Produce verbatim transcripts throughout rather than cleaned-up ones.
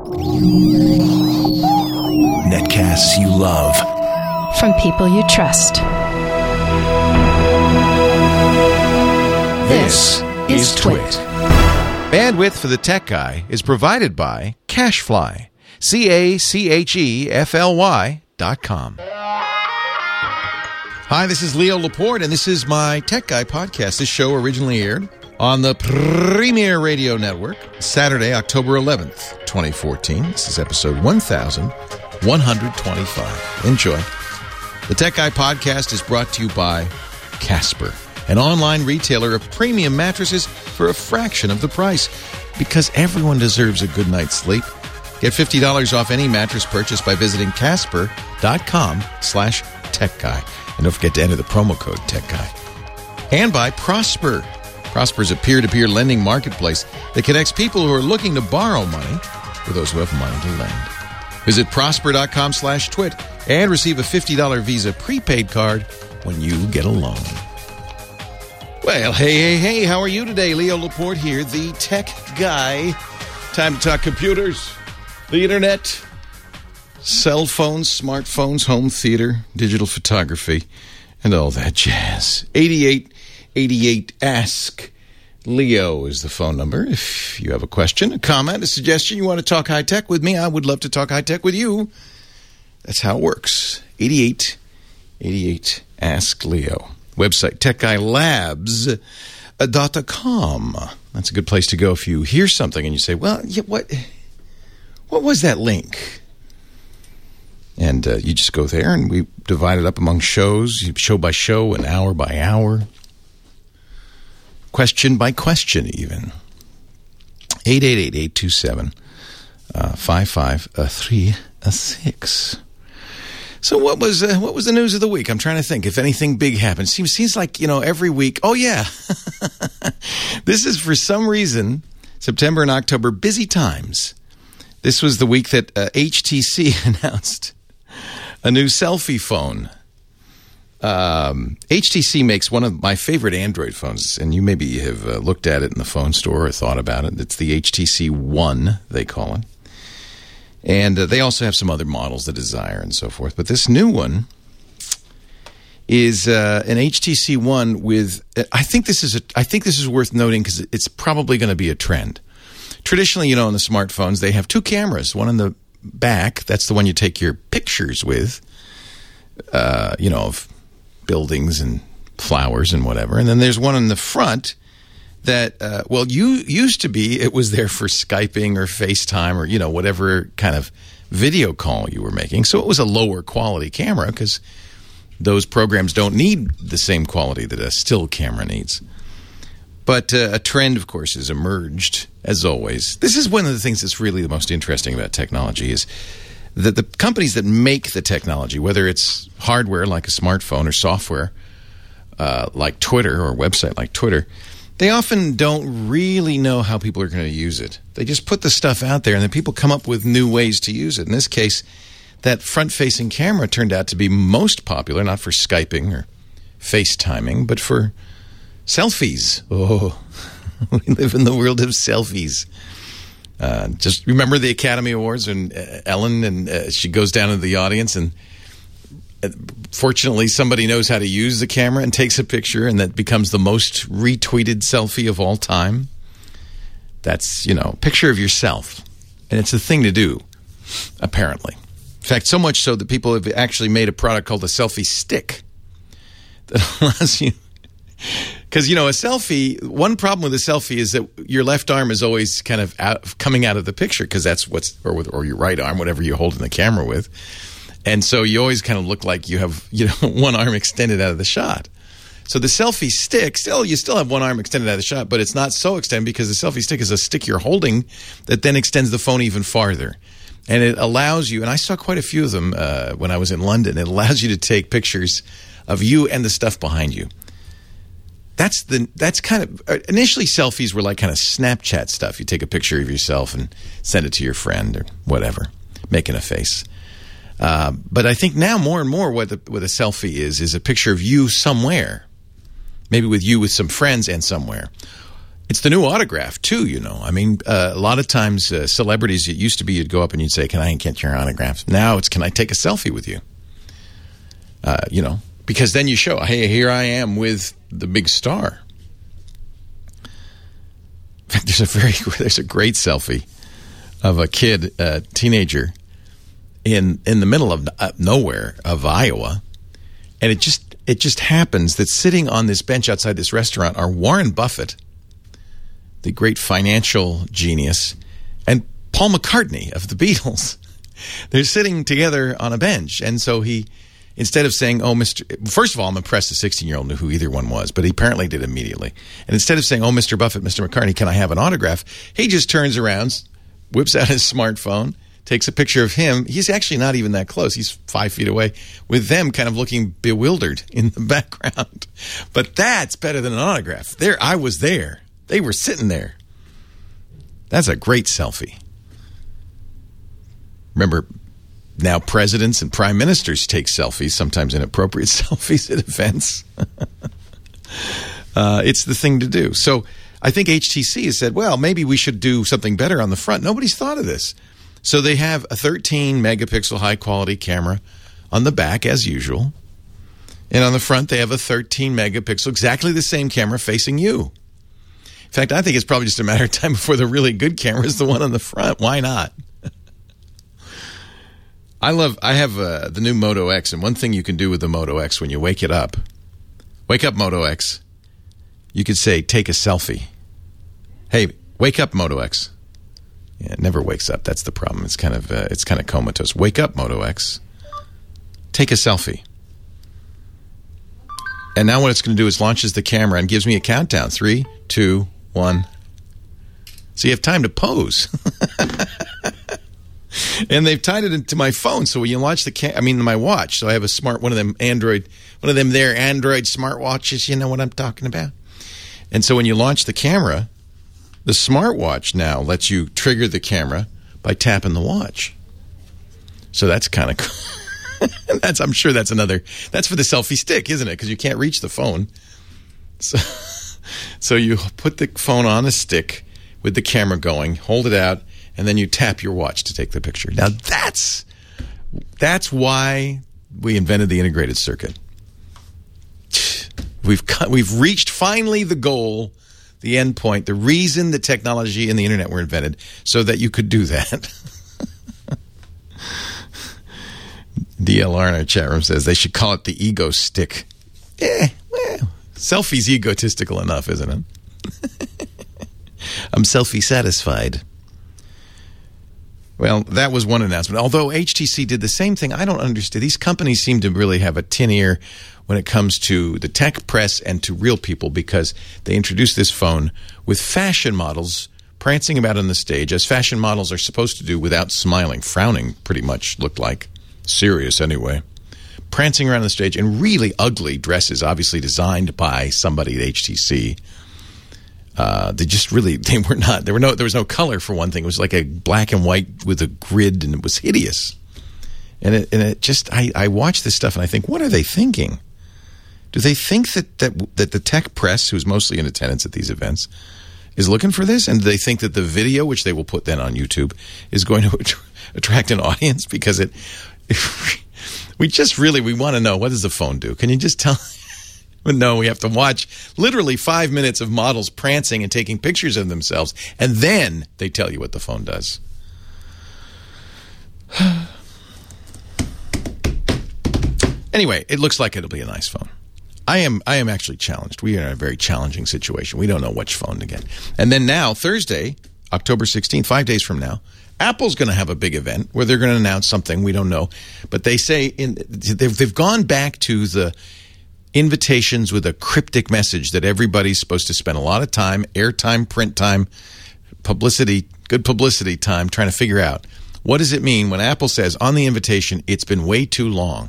Netcasts you love. From people you trust. This is Twit. Bandwidth for the Tech Guy is provided by CacheFly. C A C H E F L Y dot com. Hi, this is Leo Laporte, and this is my Tech Guy podcast. This show originally aired on the Premier Radio Network, Saturday, October eleventh, twenty fourteen. This is episode one thousand one hundred twenty-five. Enjoy. The Tech Guy podcast is brought to you by Casper, an online retailer of premium mattresses for a fraction of the price. Because everyone deserves a good night's sleep. Get fifty dollars off any mattress purchase by visiting Casper.com slash Tech Guy. And don't forget to enter the promo code Tech Guy. And by Prosper. Prosper is a peer-to-peer lending marketplace that connects people who are looking to borrow money with those who have money to lend. Visit Prosper.com slash twit and receive a fifty dollars Visa prepaid card when you get a loan. Well, hey, hey, hey, how are you today? Leo Laporte here, the Tech Guy. Time to talk computers, the internet, cell phones, smartphones, home theater, digital photography, and all that jazz. eighty-eight eighty-eight Ask Leo is the phone number. If you have a question, a comment, a suggestion, you want to talk high-tech with me, I would love to talk high-tech with you. That's how it works. eighty-eight eighty-eight Ask Leo. Website, tech guy labs dot com. That's a good place to go if you hear something and you say, well, yeah, what, what was that link? And uh, you just go there, and we divide it up among shows, show by show and hour by hour. Question by question, even. eight eight eight, eight two seven, five five three six. So what was uh, what was the news of the week? I'm trying to think if anything big happened. Seems seems like, you know, every week. Oh, yeah. This is, for some reason, September and October, busy times. This was the week that uh, H T C announced a new selfie phone. Um, H T C makes one of my favorite Android phones, and you maybe have uh, looked at it in the phone store or thought about it. It's the H T C One, they call it. And uh, they also have some other models, the Desire and so forth. But this new one is uh, an H T C One with. Uh, I think this is a. I think this is worth noting because it's probably going to be a trend. Traditionally, you know, in the smartphones, they have two cameras. One in the back, that's the one you take your pictures with. Uh, you know, of buildings and flowers and whatever. And then there's one in the front. That, uh, well, you used to be, it was there for Skyping or FaceTime or, you know, whatever kind of video call you were making. So it was a lower quality camera because those programs don't need the same quality that a still camera needs. But uh, a trend, of course, has emerged, as always. This is one of the things that's really the most interesting about technology is that the companies that make the technology, whether it's hardware like a smartphone or software uh, like Twitter or a website like Twitter, they often don't really know how people are going to use it. They just put the stuff out there, and then people come up with new ways to use it. In this case, that front-facing camera turned out to be most popular, not for Skyping or FaceTiming, but for selfies. Oh, we live in the world of selfies. Uh, just remember the Academy Awards and uh, Ellen, and uh, she goes down into the audience, and fortunately, somebody knows how to use the camera and takes a picture, and that becomes the most retweeted selfie of all time. That's, you know, a picture of yourself. And it's a thing to do, apparently. In fact, so much so that people have actually made a product called a selfie stick that allows you... Because, you know, a selfie, one problem with a selfie is that your left arm is always kind of out, coming out of the picture because that's what's... Or, with, or your right arm, whatever you're holding the camera with. And so you always kind of look like you have, you know, one arm extended out of the shot. So the selfie stick, still, you still have one arm extended out of the shot, but it's not so extended because the selfie stick is a stick you're holding that then extends the phone even farther. And it allows you, and I saw quite a few of them uh, when I was in London, it allows you to take pictures of you and the stuff behind you. That's the that's kind of, initially selfies were like kind of Snapchat stuff. You take a picture of yourself and send it to your friend or whatever, making a face. Uh, but I think now more and more what, the, what a selfie is, is a picture of you somewhere. Maybe with you with some friends and somewhere. It's the new autograph, too, you know. I mean, uh, a lot of times, uh, celebrities, it used to be you'd go up and you'd say, can I get your autograph? Now it's, can I take a selfie with you? Uh, you know, because then you show, hey, here I am with the big star. In fact, there's a very, there's a great selfie of a kid, a teenager, in in the middle of uh, nowhere of Iowa, and it just it just happens that sitting on this bench outside this restaurant are Warren Buffett, the great financial genius, and Paul McCartney of the Beatles. They're sitting together on a bench, and so he, instead of saying, oh, Mister First of all, I'm impressed a sixteen-year-old knew who either one was, but he apparently did immediately. And instead of saying, oh, Mister Buffett, Mister McCartney, can I have an autograph? He just turns around, whips out his smartphone, takes a picture of him. He's actually not even that close. He's five feet away, with them kind of looking bewildered in the background. But that's better than an autograph. There, I was there. They were sitting there. That's a great selfie. Remember, now presidents and prime ministers take selfies, sometimes inappropriate selfies at events. uh, it's the thing to do. So I think H T C has said, well, maybe we should do something better on the front. Nobody's thought of this. So they have a thirteen megapixel high-quality camera on the back, as usual. And on the front, they have a thirteen megapixel, exactly the same camera facing you. In fact, I think it's probably just a matter of time before the really good camera is the one on the front. Why not? I love, I have uh, the new Moto X, and one thing you can do with the Moto X when you wake it up, wake up Moto X, you could say, take a selfie. Hey, wake up Moto X. Yeah, it never wakes up. That's the problem. It's kind of uh, it's kind of comatose. Wake up, Moto X. Take a selfie. And now what it's going to do is launches the camera and gives me a countdown. Three, two, one. So you have time to pose. And they've tied it into my phone, so when you launch the cam- I mean my watch. So I have a smart one of them Android, one of them there Android smartwatches. You know what I'm talking about. And so when you launch the camera, the smartwatch now lets you trigger the camera by tapping the watch. So that's kind of cool. That's, I'm sure that's another, that's for the selfie stick, isn't it? Because you can't reach the phone. So, so you put the phone on a stick with the camera going, hold it out, and then you tap your watch to take the picture. Now that's, that's why we invented the integrated circuit. We've cut, we've reached finally the goal, the end point, the reason the technology and the internet were invented, so that you could do that. D L R in our chat room says they should call it the ego stick. Eh, well, selfie's egotistical enough, isn't it? I'm selfie satisfied. Well, that was one announcement. Although H T C did the same thing, I don't understand. These companies seem to really have a tin ear when it comes to the tech press and to real people, because they introduced this phone with fashion models prancing about on the stage, as fashion models are supposed to do without smiling. Frowning pretty much looked like. Serious anyway. Prancing around the stage in really ugly dresses, obviously designed by somebody at H T C. Uh, they just really, they were not, there were no, there was no color for one thing. It was like a black and white with a grid, and it was hideous. And it, and it just, I, I watch this stuff and I think, what are they thinking? Do they think that, that, that the tech press, who's mostly in attendance at these events, is looking for this? And do they think that the video, which they will put then on YouTube, is going to attract an audience? Because it, we just really, we want to know, what does the phone do? Can you just tell? No, we have to watch literally five minutes of models prancing and taking pictures of themselves, and then they tell you what the phone does. Anyway, it looks like it'll be a nice phone. I am I am actually challenged. We are in a very challenging situation. We don't know which phone to get. And then now, Thursday, October sixteenth, five days from now, Apple's going to have a big event where they're going to announce something we don't know. But they say in, they've, they've gone back to the invitations with a cryptic message that everybody's supposed to spend a lot of time, airtime, print time, publicity, good publicity time, trying to figure out, what does it mean when Apple says on the invitation, it's been way too long?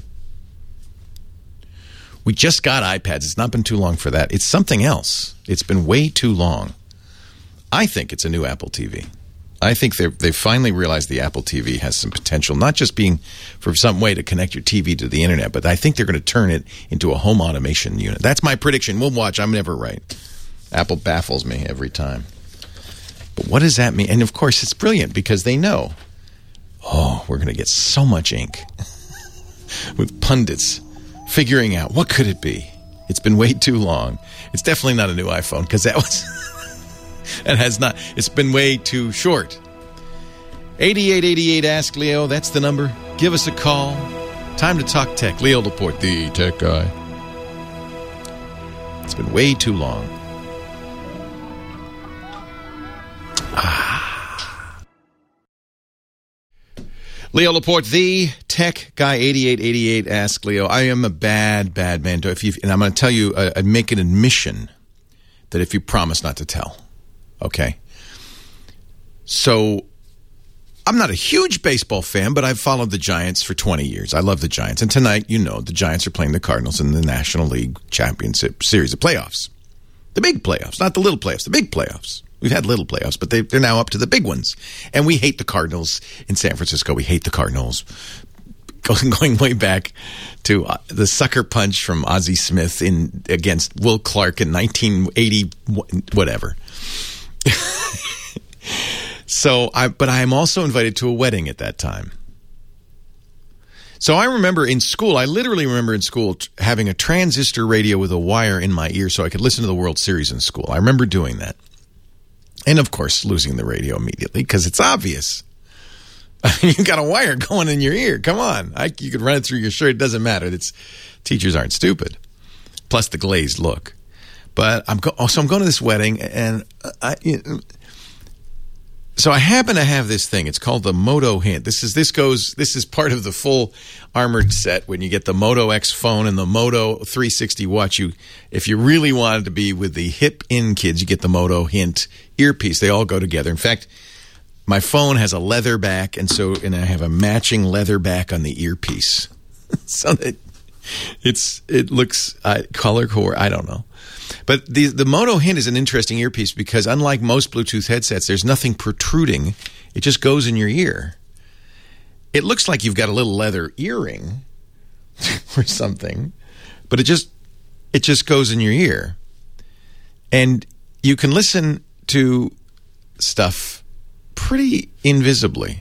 We just got iPads. It's not been too long for that. It's something else. It's been way too long. I think it's a new Apple T V. I think they've, they've finally realized the Apple T V has some potential, not just being for some way to connect your T V to the internet, but I think they're going to turn it into a home automation unit. That's my prediction. We'll watch. I'm never right. Apple baffles me every time. But what does that mean? And, of course, it's brilliant because they know, oh, we're going to get so much ink with pundits figuring out what could it be. It's been way too long. It's definitely not a new iPhone because that was... it has not. It's been way too short. eighty-eight eighty-eight Ask Leo. That's the number. Give us a call. Time to talk tech. Leo Laporte, the tech guy. It's been way too long. Ah. Leo Laporte, the tech guy, eighty-eight eighty-eight Ask Leo. I am a bad, bad man. If you, and I'm going to tell you, uh, I'd make an admission that if you promise not to tell. Okay? So... I'm not a huge baseball fan, but I've followed the Giants for twenty years. I love the Giants. And tonight, you know, the Giants are playing the Cardinals in the National League Championship Series of playoffs. The big playoffs, not the little playoffs, the big playoffs. We've had little playoffs, but they, they're now up to the big ones. And we hate the Cardinals in San Francisco. We hate the Cardinals. Going, going way back to uh, the sucker punch from Ozzie Smith in against Will Clark in nineteen eighty, whatever. So, I, but I am also invited to a wedding at that time. So I remember in school, I literally remember in school t- having a transistor radio with a wire in my ear so I could listen to the World Series in school. I remember doing that. And, of course, losing the radio immediately because it's obvious. You got a wire going in your ear. Come on. I, you could run it through your shirt. It doesn't matter. It's, teachers aren't stupid. Plus the glazed look. But I'm go- oh, so I'm going to this wedding, and I... You know, So I happen to have this thing. It's called the Moto Hint. This is this goes. This is part of the full armored set. When you get the Moto X phone and the Moto three sixty watch, you if you really wanted to be with the hip in kids, you get the Moto Hint earpiece. They all go together. In fact, my phone has a leather back, and so and I have a matching leather back on the earpiece. So that it's it looks uh, color core. I don't know. But the the Moto Hint is an interesting earpiece because unlike most Bluetooth headsets, there's nothing protruding. It just goes in your ear. It looks like you've got a little leather earring or something, but it just it just goes in your ear. And you can listen to stuff pretty invisibly.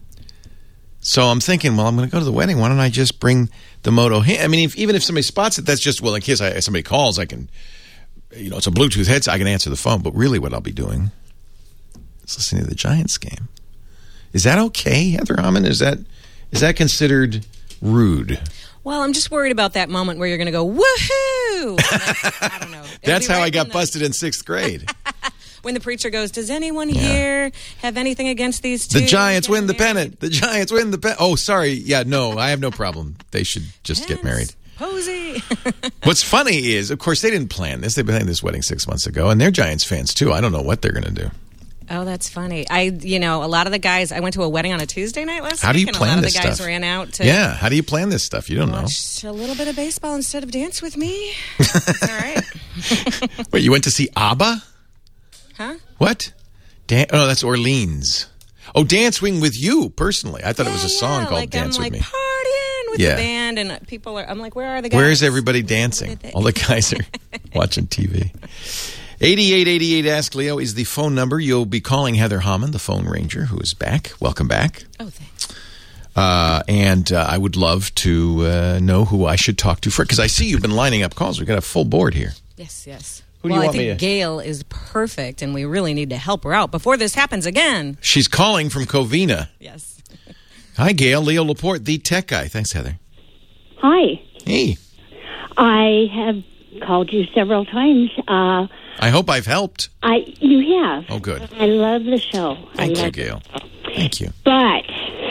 So I'm thinking, well, I'm going to go to the wedding. Why don't I just bring the Moto Hint? I mean, if, even if somebody spots it, that's just, well, in case I, somebody calls, I can... You know, it's a Bluetooth headset. I can answer the phone, but really what I'll be doing is listening to the Giants game. Is that okay, Heather Hammond? Is that is that considered rude? Well, I'm just worried about that moment where you're going to go, woohoo! I don't know. That's how right I got the... busted in sixth grade. When the preacher goes, does anyone yeah. here have anything against these two? The Giants win the pennant. The Giants win the pennant. Oh, sorry. Yeah, no, I have no problem. They should just Pence, get married. Posey. What's funny is, of course, they didn't plan this. They planned this wedding six months ago, and they're Giants fans, too. I don't know what they're going to do. Oh, that's funny. I, you know, a lot of the guys, I went to a wedding on a Tuesday night last how week. How do you and plan a lot this of the guys stuff? ran out to... Yeah, how do you plan this stuff? You don't watch know. A little bit of baseball instead of dance with me. That's all right. Wait, you went to see ABBA? Huh? What? Dan- oh, that's Orleans. Oh, Dancing with You, personally. I thought yeah, it was a yeah, song called like, Dance I'm with like, Me. Partying with yeah. the band, and people are, I'm like, where are the guys? Where's everybody dancing? All the guys are watching T V. eighty-eight eighty-eight Ask Leo is the phone number. You'll be calling Heather Hammond, the phone ranger, who is back. Welcome back. Oh, thanks. Uh, and uh, I would love to uh, know who I should talk to first, because I see you've been lining up calls. We've got a full board here. Yes, yes. Who do well, you want I think me to... Gail is perfect, and we really need to help her out before this happens again. She's calling from Covina. Yes. Hi, Gail. Leo Laporte, the tech guy. Thanks, Heather. Hi. Hey. I have called you several times. Uh, I hope I've helped. I you have. Oh, good. I love the show. Thank I you, Gail. Thank you. But,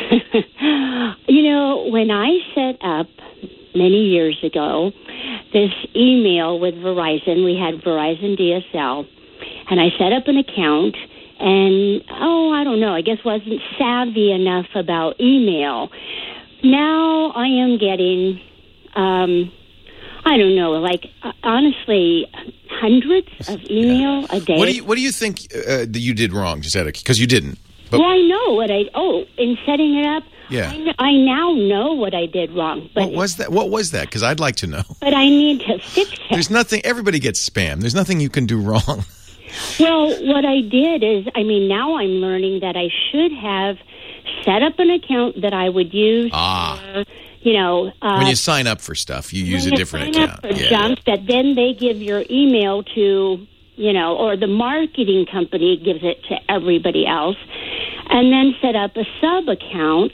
you know, when I set up many years ago this email with Verizon, we had Verizon D S L, and I set up an account, and, oh, I don't know, I guess wasn't savvy enough about email. Now I am getting, um, I don't know, like, uh, honestly, hundreds of email yeah. a day. What do you What do you think uh, that you did wrong? Just out of because you didn't. But, well, I know what I... Oh, in setting it up, yeah. I, I now know what I did wrong. But what was that? What was that? Because I'd like to know. But I need to fix it. There's nothing... Everybody gets spam. There's nothing you can do wrong. Well, what I did is, I mean, now I'm learning that I should have set up an account that I would use Ah. for, you know... Uh, when you sign up for stuff, you use a when you different sign account. Up for Yeah. junk, that then they give your email to, you know, or the marketing company gives it to everybody else, and then set up a sub account,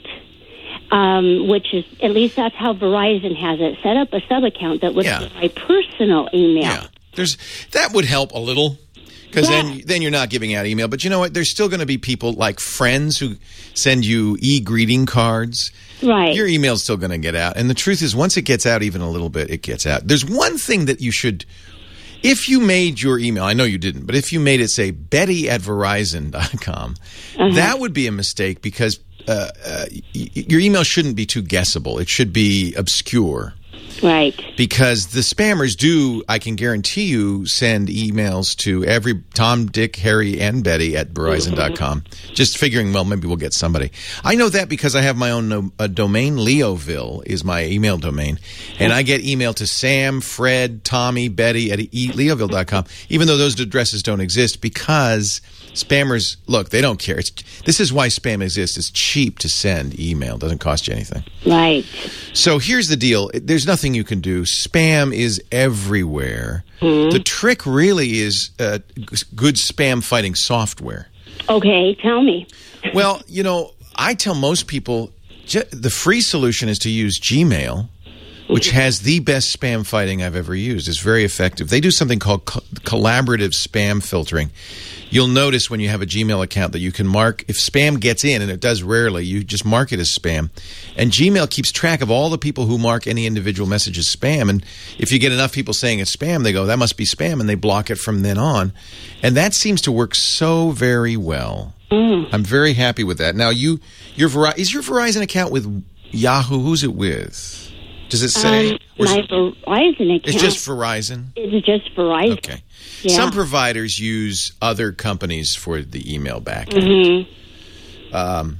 um, which is, at least that's how Verizon has it, set up a sub account that would Yeah. be my personal email. Yeah. There's that would help a little. Because Yeah. then, then you're not giving out email. But you know what? There's still going to be people like friends who send you e-greeting cards. Right. Your email's still going to get out. And the truth is, once it gets out even a little bit, it gets out. There's one thing that you should, if you made your email, I know you didn't, but if you made it say Betty at Verizon dot com, Uh-huh. that would be a mistake because uh, uh, y- your email shouldn't be too guessable. It should be obscure. Right. Because the spammers do, I can guarantee you, send emails to every Tom, Dick, Harry, and Betty at Verizon dot com. Just figuring, well, maybe we'll get somebody. I know that because I have my own no, a domain. Leoville is my email domain. And I get email to Sam, Fred, Tommy, Betty at e- leoville dot com, even though those addresses don't exist because spammers, look, they don't care. It's, this is why spam exists. It's cheap to send email. It doesn't cost you anything. Right. So here's the deal. There's nothing you can do. Spam is everywhere. Mm-hmm. The trick really is uh, g- good spam fighting software. Okay, tell me. Well, you know, I tell most people j- the free solution is to use Gmail, which has the best spam fighting I've ever used. It's very effective. They do something called co- collaborative spam filtering. You'll notice when you have a Gmail account that you can mark, if spam gets in, and it does rarely, you just mark it as spam. And Gmail keeps track of all the people who mark any individual message as spam. And if you get enough people saying it's spam, they go, that must be spam, and they block it from then on. And that seems to work so very well. Mm. I'm very happy with that. Now, you, your Ver- is your Verizon account with Yahoo? Who's it with? Does it say? Um, my Verizon account. It's just Verizon? It's just Verizon. Okay. Yeah. Some providers use other companies for the email back. Mm-hmm. Um,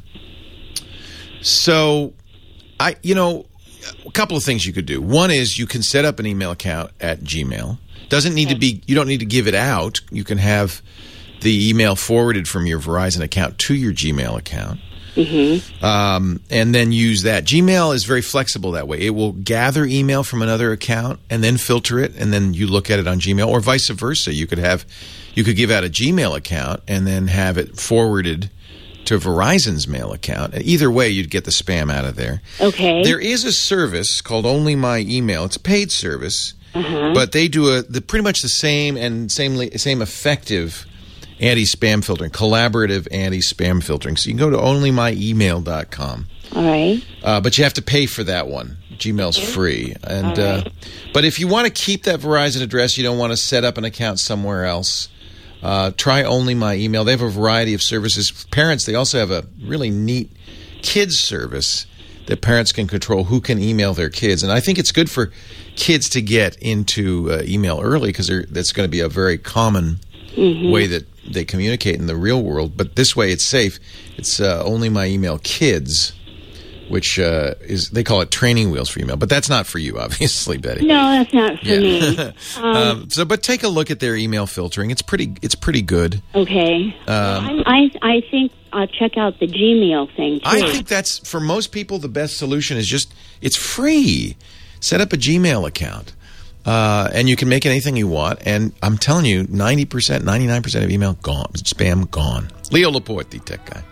so, I, you know, a couple of things you could do. One is you can set up an email account at Gmail. Doesn't need to be, you don't need to give it out. You can have the email forwarded from your Verizon account to your Gmail account. Mm-hmm. Um, and then use that. Gmail is very flexible that way. It will gather email from another account and then filter it, and then you look at it on Gmail, or vice versa. You could have, you could give out a Gmail account and then have it forwarded to Verizon's mail account. And either way, you'd get the spam out of there. Okay. There is a service called Only My Email. It's a paid service, uh-huh. but they do a the pretty much the same and same same effective anti-spam filtering, collaborative anti-spam filtering. So you can go to only my email dot com. All right. Uh, but you have to pay for that one. Gmail's free. And right. uh, but if you want to keep that Verizon address, you don't want to set up an account somewhere else, uh, try Only My Email. They have a variety of services. Parents, they also have a really neat kids service that parents can control who can email their kids. And I think it's good for kids to get into uh, email early because that's going to be a very common mm-hmm. way that they communicate in the real world, but this way it's safe. It's uh, Only My Email Kids, which uh, is, they call it training wheels for email, but that's not for you, obviously, Betty. No, that's not for yeah. me. Um, um, so, but take a look at their email filtering. It's pretty. It's pretty good. Okay. Um, I I think I'll check out the Gmail thing too. I think that's for most people the best solution is just it's free. Set up a Gmail account. Uh, and you can make anything you want. And I'm telling you, ninety percent, ninety-nine percent of email gone. Spam gone. Leo Laporte, the tech guy.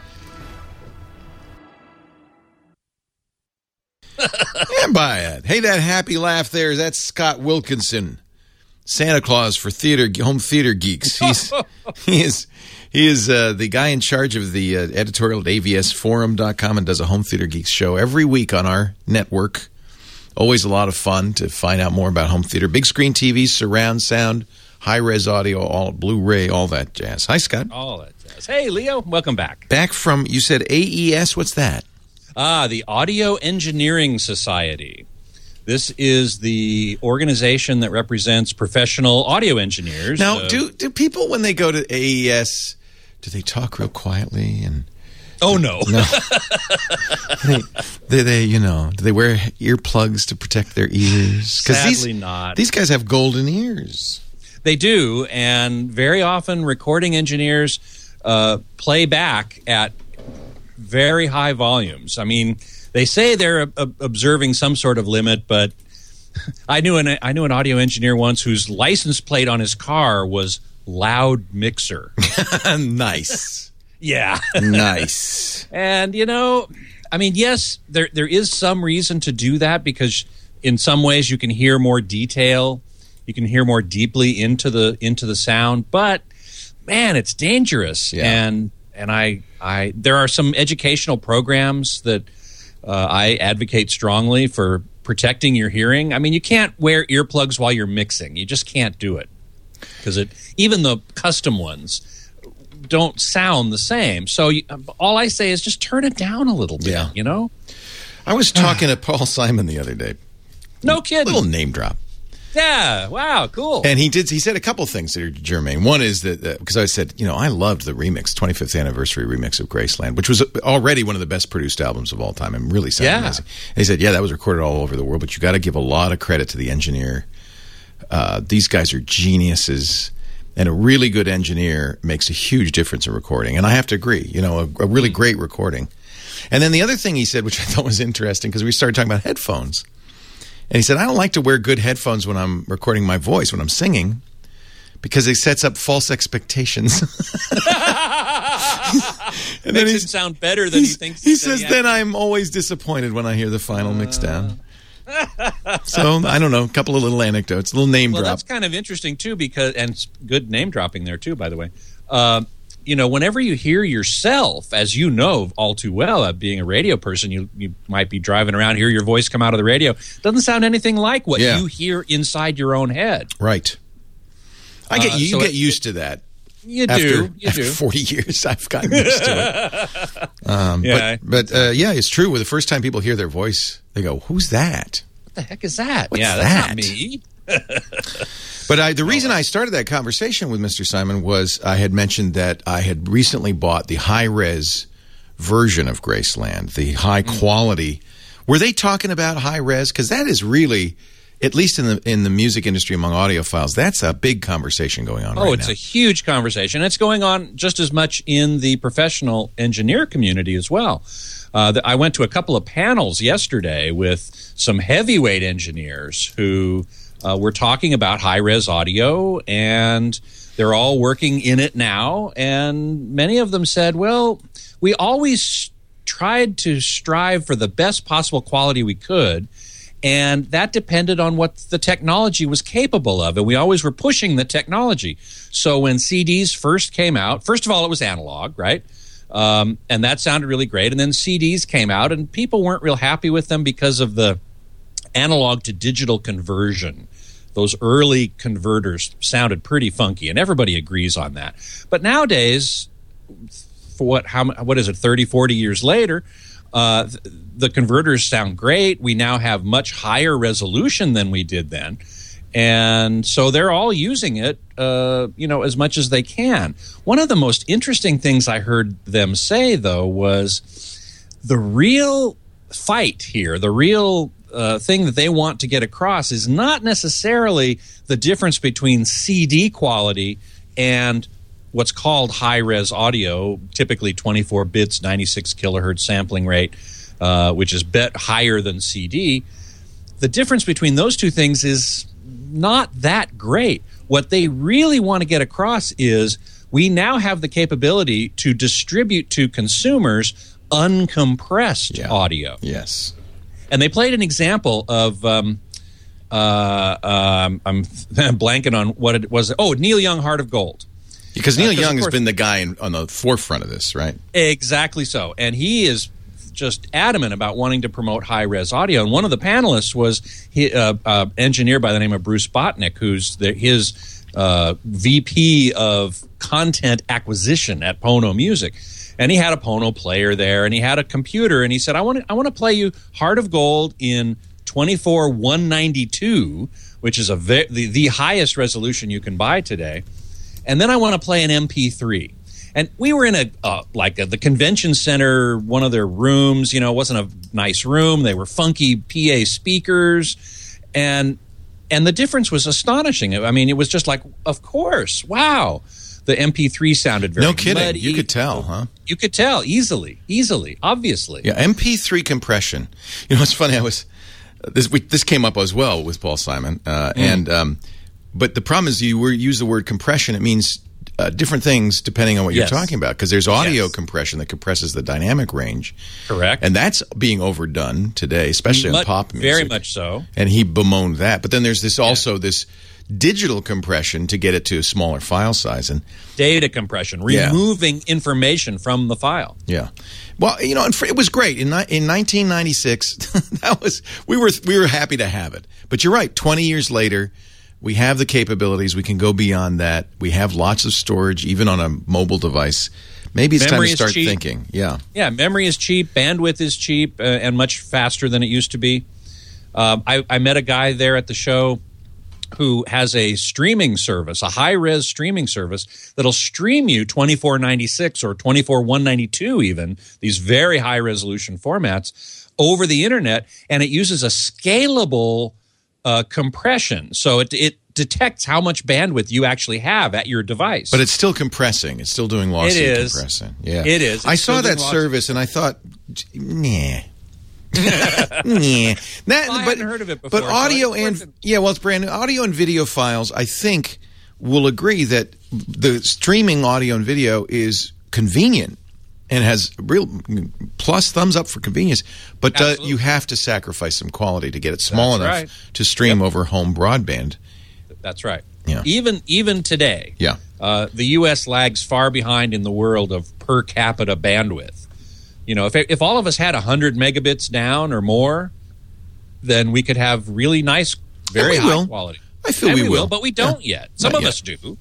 And by it. Hey, that happy laugh there, that's Scott Wilkinson. Santa Claus for theater, home theater geeks. He's, he is, he is uh, the guy in charge of the uh, editorial at A V S forum dot com and does a home theater geeks show every week on our network. Always a lot of fun to find out more about home theater. Big screen T V, surround sound, high-res audio, all Blu-ray, all that jazz. Hi, Scott. All that jazz. Hey, Leo. Welcome back. Back from, you said A E S. What's that? Ah, the Audio Engineering Society. This is the organization that represents professional audio engineers. Now, uh, do do people, when they go to A E S, do they talk real quietly and? Oh no, no. they, they, they, you know, do they wear earplugs to protect their ears? Sadly, these, not. These guys have golden ears. They do, and very often recording engineers uh, play back at very high volumes. I mean, they say they're uh, observing some sort of limit, but I knew an I knew an audio engineer once whose license plate on his car was loud mixer. Nice. Yeah. Nice. And, you know, I mean, yes, there there is some reason to do that because in some ways you can hear more detail. You can hear more deeply into the into the sound, but man, it's dangerous. Yeah. And and I I there are some educational programs that uh, I advocate strongly for protecting your hearing. I mean, you can't wear earplugs while you're mixing. You just can't do it because it even the custom ones don't sound the same. So you, all I say is just turn it down a little bit. Yeah. You know. I was talking to Paul Simon the other day. No kidding. Little name drop. Yeah. Wow. Cool. And he did. He said a couple things that are germane. One is that because I said, you know, I loved the remix, twenty-fifth anniversary remix of Graceland, which was already one of the best produced albums of all time, and really sounded Yeah. amazing. And he said, yeah, that was recorded all over the world, but you got to give a lot of credit to the engineer. Uh, these guys are geniuses, and a really good engineer makes a huge difference in recording. And I have to agree. You know, a, a really great recording. And then the other thing he said, which I thought was interesting, because we started talking about headphones. And he said, I don't like to wear good headphones when I'm recording my voice, when I'm singing, because it sets up false expectations. And then Makes it sound better than he thinks. He that says, he then I'm always disappointed when I hear the final mix down. So, I don't know, a couple of little anecdotes, a little name Well, drop. that's kind of interesting, too, because, and it's good name dropping there, too, by the way. Uh, you know, whenever you hear yourself, as you know all too well, uh, being a radio person, you, you might be driving around, hear your voice come out of the radio. Doesn't sound anything like what Yeah. you hear inside your own head. Right. I get Uh, you so get it- used to that. You After, do. You after do. forty years, I've gotten used to it. Um, Yeah. But, but uh, yeah, it's true. With the first time people hear their voice, they go, who's that? What the heck is that? What's yeah, that? that's not me. But I, the reason I started that conversation with Mister Simon was I had mentioned that I had recently bought the high-res version of Graceland, the high-quality. Were they talking about high-res? Because that is really, at least in the in the music industry among audiophiles, that's a big conversation going on Oh, right it's now. a huge conversation. It's going on just as much in the professional engineer community as well. Uh, the, I went to a couple of panels yesterday with some heavyweight engineers who uh, were talking about high-res audio, and they're all working in it now. And many of them said, well, we always tried to strive for the best possible quality we could, and that depended on what the technology was capable of. And we always were pushing the technology. So when C Ds first came out, first of all, it was analog, right? Um, and that sounded really great. And then C Ds came out, and people weren't real happy with them because of the analog to digital conversion. Those early converters sounded pretty funky, and everybody agrees on that. But nowadays, for what, how, what is it, thirty, forty years later, uh, th- the converters sound great. We now have much higher resolution than we did then. And so they're all using it, uh, you know, as much as they can. One of the most interesting things I heard them say, though, was the real fight here, the real uh, thing that they want to get across is not necessarily the difference between C D quality and what's called high-res audio, typically twenty-four bits, ninety-six kilohertz sampling rate, uh, which is bet higher than C D. The difference between those two things is not that great. What they really want to get across is we now have the capability to distribute to consumers uncompressed Yeah. audio. Yes. And they played an example of, um, uh, um, I'm blanking on what it was. Oh, Neil Young, Heart of Gold. Because Neil Uh, 'cause Young of has course- been the guy in, on the forefront of this, right? Exactly so. And he is just adamant about wanting to promote high-res audio. And one of the panelists was an uh, uh, engineer by the name of Bruce Botnick, who's the, his uh, V P of content acquisition at Pono Music. And he had a Pono player there, and he had a computer, and he said, I want to I want to play you Heart of Gold in twenty-four one ninety-two, which is a ve- the, the highest resolution you can buy today. And then I want to play an M P three. And we were in a uh, like a, the convention center, one of their rooms. You know, it wasn't a nice room. They were funky P A speakers, and and the difference was astonishing. I mean, it was just like, of course, wow. The M P three sounded very no kidding. muddy. You could tell, huh? You could tell easily, easily, obviously. Yeah, M P three compression. You know, it's funny. I was this we, this came up as well with Paul Simon, uh, mm. and um, but the problem is you were, use the word compression. It means uh, different things depending on what yes. you're talking about. Because there's audio yes. compression that compresses the dynamic range, correct, and that's being overdone today, especially much, in pop music. Very much so. And he bemoaned that. But then there's this also yeah. this digital compression to get it to a smaller file size and data compression, removing yeah. information from the file. Yeah, well, you know, and it was great in in nineteen ninety-six. That was we were we were happy to have it. But you're right. Twenty years later, we have the capabilities. We can go beyond that. We have lots of storage, even on a mobile device. Maybe it's memory time to start cheap. thinking. Yeah, yeah. Memory is cheap. Bandwidth is cheap uh, and much faster than it used to be. Um, I, I met a guy there at the show who has a streaming service, a high-res streaming service that'll stream you twenty-four ninety-six or twenty-four one ninety-two even, these very high-resolution formats, over the internet, and it uses a scalable uh, compression. So it, it detects how much bandwidth you actually have at your device. But it's still compressing. It's still doing lossy it is. compressing. Yeah, it is. It's I saw that lossy. service, and I thought, nah. yeah, that, well, I but, hadn't heard of it before. But audio so and working. yeah, well, it's brand new. Audio and video files, I think, will agree that the streaming audio and video is convenient and has real plus thumbs up for convenience. But uh, you have to sacrifice some quality to get it small That's enough right. to stream yep. over home broadband. That's right. Yeah. Even even today, yeah. uh, the U S lags far behind in the world of per capita bandwidth. You know, if if all of us had one hundred megabits down or more, then we could have really nice, very high will. quality. I feel and we, we will. will, but we don't yeah. yet. Some Not of yet. us do.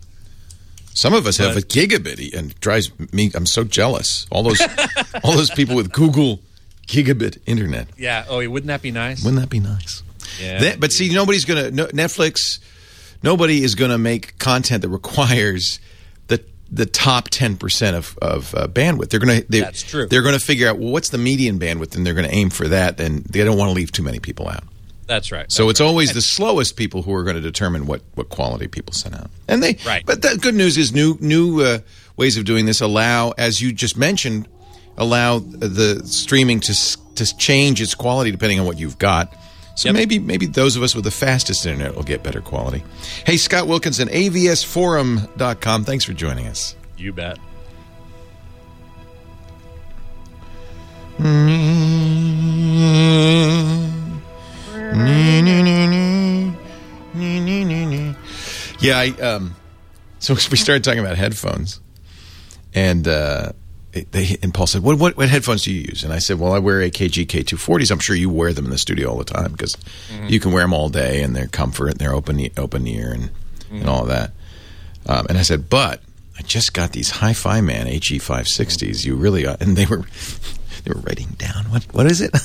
Some of us but, have a gigabit, and it drives me. I'm so jealous. All those, all those people with Google gigabit internet. Yeah. Oh, wouldn't that be nice? Wouldn't that be nice? Yeah. That, but see, nobody's going to no, Netflix. Nobody is going to make content that requires the the top ten percent of of uh, bandwidth. They're going to. They, That's true. They're going to figure out, well, what's the median bandwidth, and they're going to aim for that. And they don't want to leave too many people out. That's right. So That's it's right. always the slowest people who are going to determine what, what quality people send out. And they, right. But the good news is new new uh, ways of doing this allow, as you just mentioned, allow the streaming to to change its quality depending on what you've got. So yep. maybe maybe those of us with the fastest internet will get better quality. Hey, Scott Wilkinson, A V S forum dot com. Thanks for joining us. You bet. Yeah, I, um, so we started talking about headphones, and uh, they and Paul said, "What what what headphones do you use?" And I said, "Well, I wear A K G K two forties. I'm sure you wear them in the studio all the time because mm-hmm. you can wear them all day, and they're comfort, and they're open open ear, and mm-hmm. and all of that." Um, and I said, "But I just got these Hi-Fi Man H E five sixties. You really ought," and they were. They were writing down what what is it?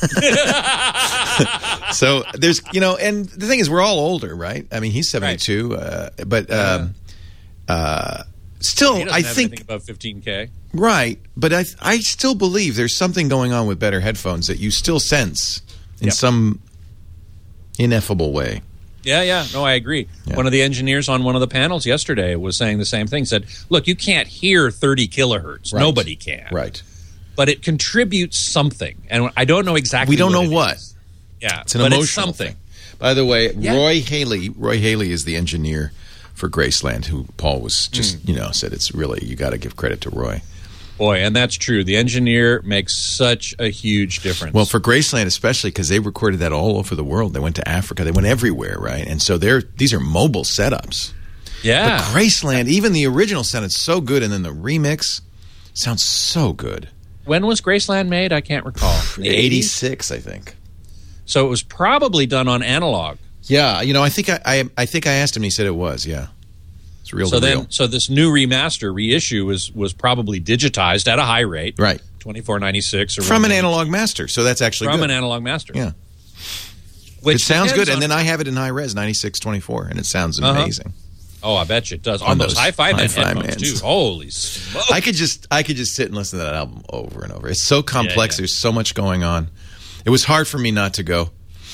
So there's you know, and the thing is, we're all older, right? I mean, he's seventy-two, right. uh, but um, uh, still, he doesn't I have think anything above fifteen K, right? But I I still believe there's something going on with better headphones that you still sense in yep. some ineffable way. Yeah, yeah. No, I agree. Yeah. One of the engineers on one of the panels yesterday was saying the same thing. Said, "Look, you can't hear thirty kilohertz. Right. Nobody can. Right." But it contributes something, and I don't know exactly. We don't what know it what. Is. Yeah, it's an but emotional it's something. thing. By the way, yeah. Roy Haley. Roy Haley is the engineer for Graceland, who Paul was just mm. you know said it's really you got to give credit to Roy. Boy, and that's true. The engineer makes such a huge difference. Well, for Graceland especially, because they recorded that all over the world. They went to Africa. They went everywhere, right? And so they're these are mobile setups. Yeah, but Graceland, even the original sounded so good, and then the remix sounds so good. When was Graceland made? I can't recall. The eighty-six, I think. So it was probably done on analog. Yeah, you know, I think I, I, I think I asked him. And he said it was. Yeah, it's real. So to then, real. so this new remaster reissue was was probably digitized at a high rate, right? twenty-four ninety-six or from an analog master. So that's actually from good. an analog master. Yeah, which it sounds good. on, And then I have it in high res, ninety-six twenty-four, and it sounds uh-huh. amazing. Oh, I bet you it does. On On those, those hi-fi, hi-fi headphones, mans. too. Holy smokes. I could just I could just sit and listen to that album over and over. It's so complex. Yeah, yeah. There's so much going on. It was hard for me not to go.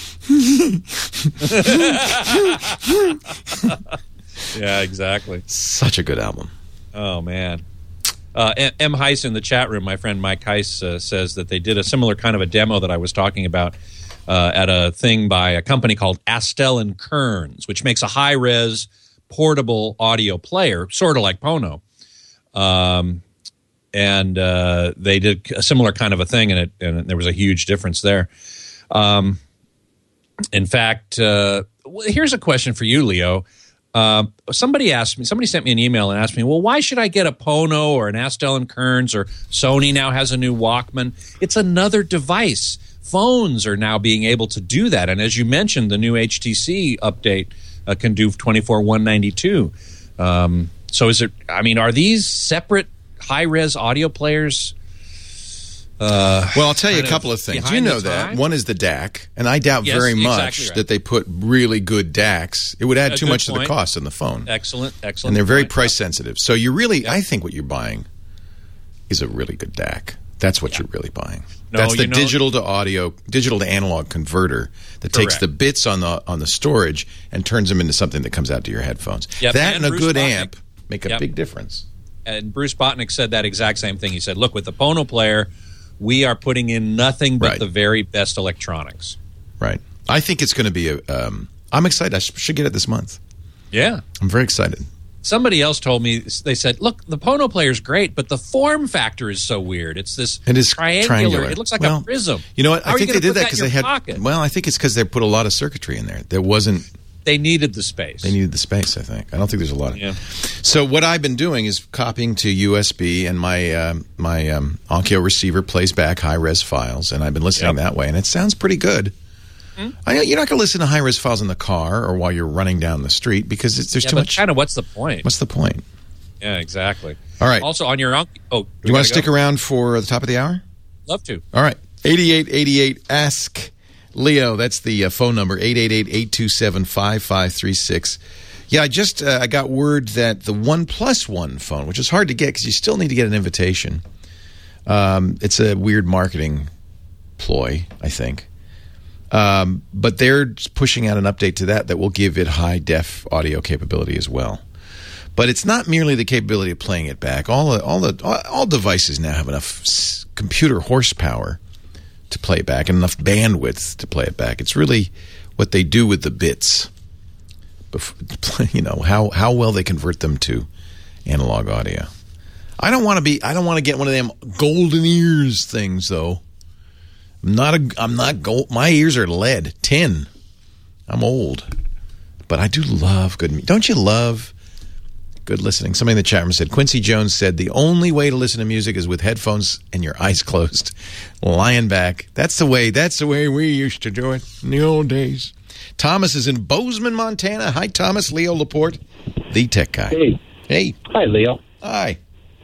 Yeah, exactly. Such a good album. Oh, man. Uh, M. M. Heiss in the chat room, my friend Mike Heiss, uh, says that they did a similar kind of a demo that I was talking about uh, at a thing by a company called Astel and Kearns, which makes a high-res portable audio player, sort of like Pono. Um, and uh, they did a similar kind of a thing, and, it, and there was a huge difference there. Um, in fact, uh, here's a question for you, Leo. Uh, somebody asked me, somebody sent me an email and asked me, well, why should I get a Pono or an Astel and Kearns, or Sony now has a new Walkman? It's another device. Phones are now being able to do that. And as you mentioned, the new H T C update uh, can do twenty-four one ninety-two. Um, so is it, I mean, are these separate high-res audio players? Uh, well, I'll tell you a couple of things. You know that. time? One is the D A C, and I doubt Yes, very much exactly right. that they put really good D A Cs. It would add A too good much to the point. cost in the phone. Excellent, excellent. And they're very point. price sensitive. So you really, I think what you're buying is a really good D A C. That's what you're really buying. No, That's the you know- digital to audio, digital to analog converter that takes Correct. the bits on the on the storage and turns them into something that comes out to your headphones. Yep, That and and a Bruce good Botnick. amp make a Yep. big difference. And Bruce Botnick said that exact same thing. He said, look, with the Pono player, we are putting in nothing but Right. the very best electronics. Right. I think it's going to be a. Um, I'm excited. I sh- should get it this month. Yeah. I'm very excited. Somebody else told me, they said, look, the Pono player is great, but the form factor is so weird. It's this It is triangular. triangular. It looks like Well, a prism. You know what? How I are you think they gonna did put that because in they your had. pocket? Well, I think it's because they put a lot of circuitry in there. There wasn't. They needed the space. They needed the space. I think. I don't think there's a lot of. Yeah. So what I've been doing is copying to U S B, and my um, my um, Onkyo receiver plays back high res files, and I've been listening Yep. that way, and it sounds pretty good. Hmm? I know you're not going to listen to high res files in the car or while you're running down the street because it's, there's Yeah, too but much. kind of what's the point? What's the point? Yeah, exactly. All right. Also, on your uncle. Oh, Do you want to stick around for the top of the hour? Love to. All right. eighty-eight eighty-eight Ask Leo. That's the uh, phone number, eight eight eight, eight two seven, five five three six. Yeah, I just uh, I got word that the One Plus One phone, which is hard to get because you still need to get an invitation. Um, it's a weird marketing ploy, I think. Um, but they're pushing out an update to that that will give it high-def audio capability as well. But it's not merely the capability of playing it back. All the, all the all, all devices now have enough s- computer horsepower to play it back and enough bandwidth to play it back. It's really what they do with the bits. Before, you know how how well they convert them to analog audio. I don't want to be. I don't want to get one of them golden ears things though. I'm not a. I'm not gold. My ears are lead, tin. I'm old, but I do love good. mu- Don't you love good listening? Somebody in the chat room said Quincy Jones said the only way to listen to music is with headphones and your eyes closed, lying back. That's the way. That's the way we used to do it in the old days. Thomas is in Bozeman, Montana. Hi, Thomas. Leo Laporte, the tech guy. Hey. Hey. Hi, Leo. Hi.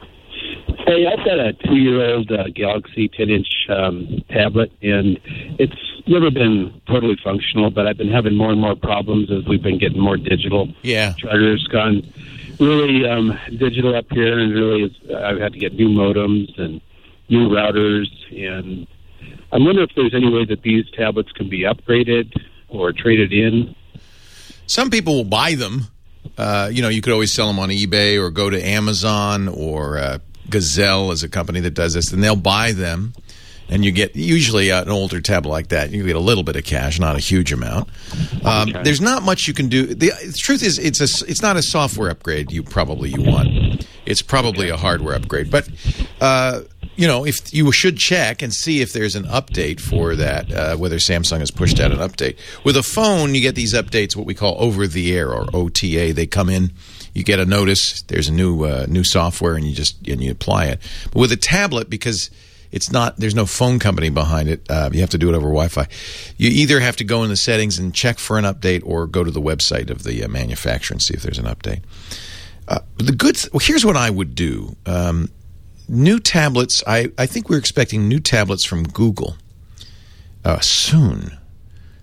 Hey, I've got a two-year-old uh, Galaxy ten-inch um, tablet, and it's never been totally functional, but I've been having more and more problems as we've been getting more digital. Yeah. Charter's gone really um, digital up here, and really it's, I've had to get new modems and new routers, and I'm wondering if there's any way that these tablets can be upgraded or traded in. Some people will buy them. Uh, you know, you could always sell them on eBay or go to Amazon or uh, Gazelle is a company that does this, and they'll buy them. And you get usually uh, an older tablet like that. You get a little bit of cash, not a huge amount. Um, Okay. There's not much you can do. The, the truth is, it's a it's not a software upgrade. You probably you want. It's probably a hardware upgrade. But uh, you know, if you should check and see if there's an update for that, uh, whether Samsung has pushed out an update. With a phone, you get these updates, what we call over the air or O T A. They come in. You get a notice. There's a new uh, new software, and you just and you apply it. But with a tablet, because it's not. There's no phone company behind it. Uh, you have to do it over Wi-Fi. You either have to go in the settings and check for an update, or go to the website of the uh, manufacturer and see if there's an update. Uh, the good. Th- well, here's what I would do. Um, new tablets. I, I think we're expecting new tablets from Google uh, soon.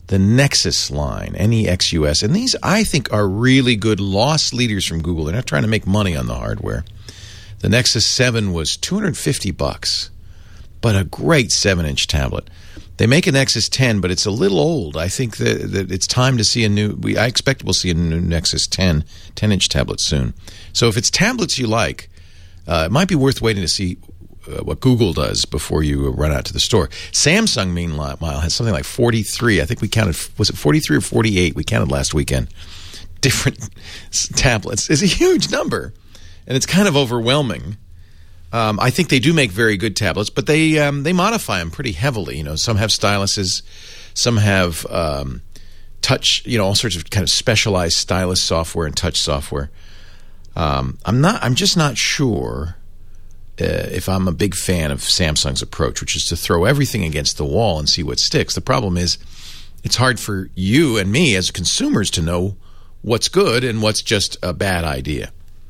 the Nexus line, N E X U S. And these, I think, are really good loss leaders from Google. They're not trying to make money on the hardware. The Nexus seven was two hundred fifty bucks, but a great seven-inch tablet. They make a Nexus ten, but it's a little old. I think that, that it's time to see a new, we, I expect we'll see a new Nexus ten, ten-inch tablet soon. So if it's tablets you like, uh, it might be worth waiting to see uh, what Google does before you run out to the store. Samsung, meanwhile, has something like forty-three. I think we counted, was it forty-three or forty-eight? We counted last weekend. Different tablets. It's a huge number, and it's kind of overwhelming. Um, I think they do make very good tablets, but they um, they modify them pretty heavily. You know, some have styluses, some have um, touch. You know, all sorts of kind of specialized stylus software and touch software. Um, I'm not. I'm just not sure uh, if I'm a big fan of Samsung's approach, which is to throw everything against the wall and see what sticks. The problem is, it's hard for you and me as consumers to know what's good and what's just a bad idea.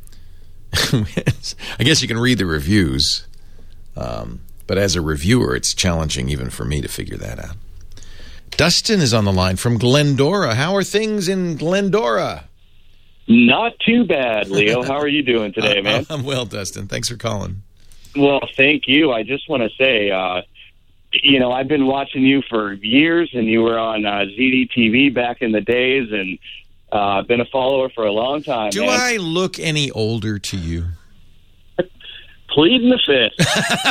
I guess you can read the reviews, um, but as a reviewer, it's challenging even for me to figure that out. Dustin is on the line from Glendora. How are things in Glendora? Not too bad, Leo. How are you doing today, man? I'm well, Dustin. Thanks for calling. Well, thank you. I just want to say, uh, you know, I've been watching you for years, and you were on uh, Z D T V back in the days, and I've uh, been a follower for a long time. Do man. I look any older to you? Pleading the fifth.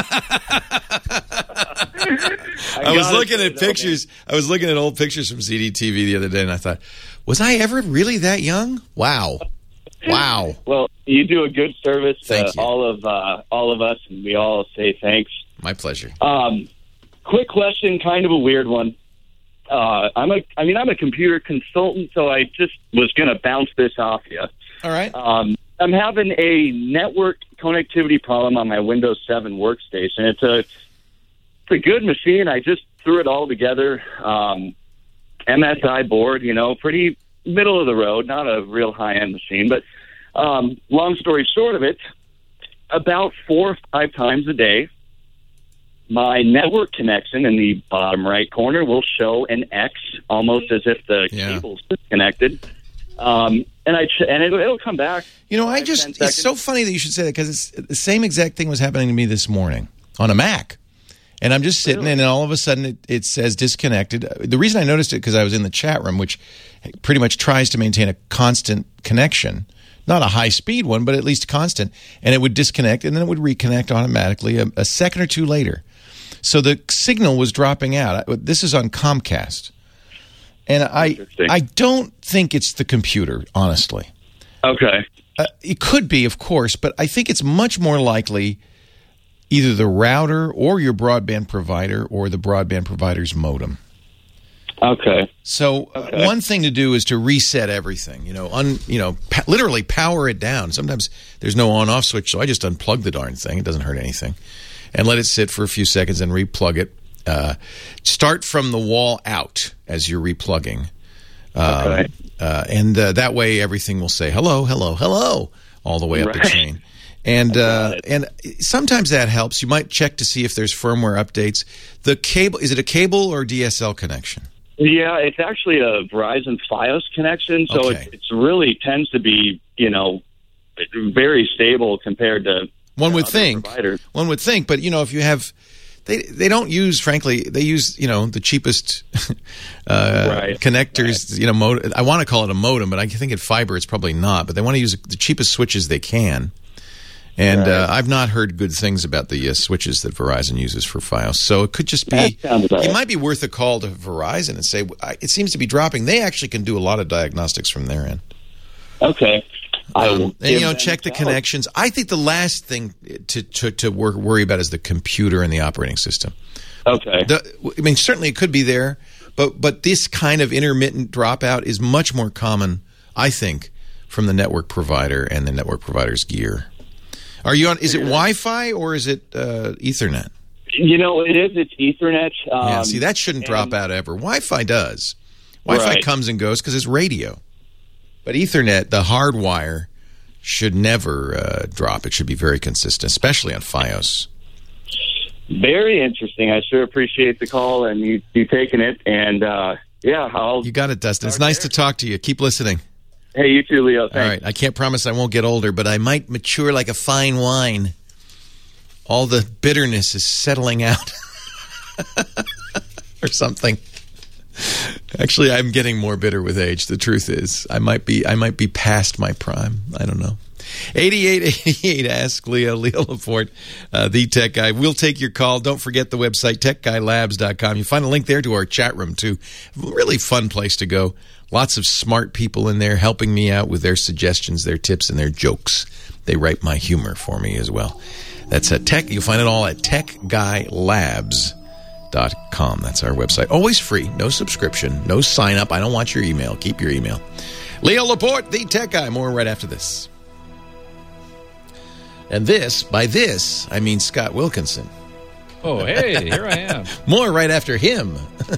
I, I was looking at though, pictures. man. I was looking at old pictures from Z D T V the other day, and I thought, was I ever really that young? Wow, wow. Well, you do a good service Thank to you. all of uh, all of us, and we all say thanks. My pleasure. Um, quick question, kind of a weird one. Uh, I'm a, I mean, I'm a computer consultant, so I just was going to bounce this off you. All right. Um, I'm having a network connectivity problem on my Windows seven workstation. It's a, it's a good machine. I just threw it all together. Um, M S I board, you know, pretty middle of the road, not a real high-end machine. But um, long story short of it, about four or five times a day, my network connection in the bottom right corner will show an X, almost as if the Yeah. cable's disconnected. Um, and I ch- and it'll, it'll come back. You know, I Five, just, ten it's seconds. so funny that you should say that, because it's the same exact thing was happening to me this morning on a Mac. And I'm just sitting, Really? and then all of a sudden it, it says disconnected. The reason I noticed it, because I was in the chat room, which pretty much tries to maintain a constant connection. Not a high-speed one, but at least constant. And it would disconnect, and then it would reconnect automatically a, a second or two later. So the signal was dropping out. I- This is on Comcast. And I Interesting. I don't think it's the computer, honestly. Okay. Uh, it could be, of course, but I think it's much more likely either the router or your broadband provider or the broadband provider's modem. Okay. So uh, Okay. one thing to do is to reset everything, you know, un, you know, pa- literally power it down. Sometimes there's no on-off switch, so I just unplug the darn thing. It doesn't hurt anything. And let it sit for a few seconds and replug it. Uh, start from the wall out as you're replugging. Um, Okay. uh, and uh, that way everything will say hello, hello, hello, all the way up the Right. chain. And uh, it. and sometimes that helps. You might check to see if there's firmware updates. The cable, is it a cable or D S L connection? Yeah, it's actually a Verizon FiOS connection, so Okay. it it's really tends to be, you know, very stable compared to One would other think. providers. One would think, but you know, if you have, they they don't use, frankly, they use you know the cheapest uh, Right. connectors. You know, mod- I want to call it a modem, but I think in fiber it's probably not. But they want to use the cheapest switches they can. And Right. uh, I've not heard good things about the uh, switches that Verizon uses for FiOS. So it could just be, That sounds about it right. might be worth a call to Verizon and say, I- it seems to be dropping. They actually can do a lot of diagnostics from their end. Okay. I will Um, and, give you know, them check a the shout. connections. I think the last thing to, to, to wor- worry about is the computer and the operating system. Okay. The, I mean, certainly it could be there, but but this kind of intermittent dropout is much more common, I think, from the network provider and the network provider's gear. Are you on? Is it Wi-Fi or is it uh, Ethernet? You know, it is. It's Ethernet. Um, Yeah, see, that shouldn't drop and- out ever. Wi-Fi does. Wi-Fi Right. comes and goes because it's radio. But Ethernet, the hard wire, should never uh, drop. It should be very consistent, especially on FiOS. Very interesting. I sure appreciate the call and you, you taking it. And uh, Yeah, I'll. You got it, Dustin. It's nice to talk to you. Keep listening. Hey, you too, Leo. Thanks. All right. I can't promise I won't get older, but I might mature like a fine wine. All the bitterness is settling out. Or something. Actually, I'm getting more bitter with age. The truth is, I might be I might be past my prime. I don't know. eighty-eight eighty-eight, ask Leo, Leo Laporte, uh, the tech guy. We'll take your call. Don't forget the website, tech guy labs dot com. You find a link there to our chat room, too. Really fun place to go. Lots of smart people in there helping me out with their suggestions, their tips, and their jokes. They write my humor for me as well. That's at Tech. You'll find it all at tech guy labs dot com. That's our website. Always free. No subscription. No sign up. I don't want your email. Keep your email. Leo Laporte, the tech guy. More right after this. And this, by this, I mean Scott Wilkinson. Oh, hey, here I am. More right after him.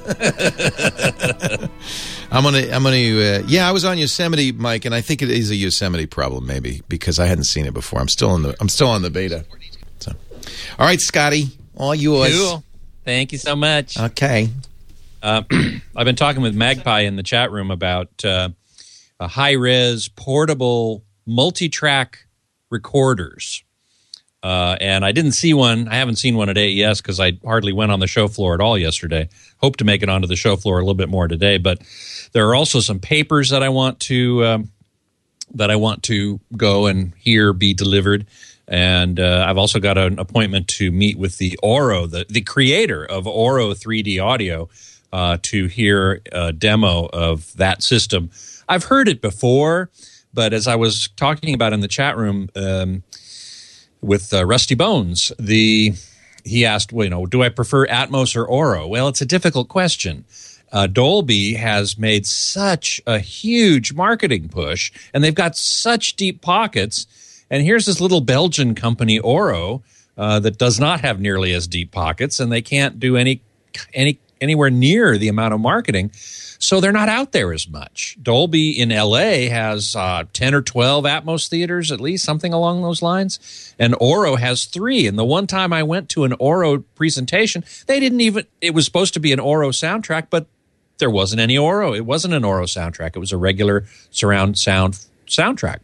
I'm gonna, I'm gonna. Uh, yeah, I was on Yosemite, Mike, and I think it is a Yosemite problem, maybe because I hadn't seen it before. I'm still in the, I'm still on the beta. So, all right, Scotty, all yours. Cool. Thank you so much. Okay. Uh, I've been talking with Magpie in the chat room about uh, a high-res portable multi-track recorders. Uh, and I didn't see one. I haven't seen one at A E S because I hardly went on the show floor at all yesterday. Hope to make it onto the show floor a little bit more today. But there are also some papers that I want to um, that I want to go and hear be delivered. And uh, I've also got an appointment to meet with the Oro, the, the creator of Oro three D Audio, uh, to hear a demo of that system. I've heard it before, but as I was talking about in the chat room um, with uh, Rusty Bones, the he asked, well, you know, do I prefer Atmos or Oro? Well, it's a difficult question. Uh, Dolby has made such a huge marketing push, and they've got such deep pockets. And here's this little Belgian company, Oro, uh, that does not have nearly as deep pockets, and they can't do any any anywhere near the amount of marketing, so they're not out there as much. Dolby in L A has uh, ten or twelve Atmos theaters, at least, something along those lines, and Oro has three. And the one time I went to an Oro presentation, they didn't even – it was supposed to be an Oro soundtrack, but there wasn't any Oro. It wasn't an Oro soundtrack. It was a regular surround sound soundtrack.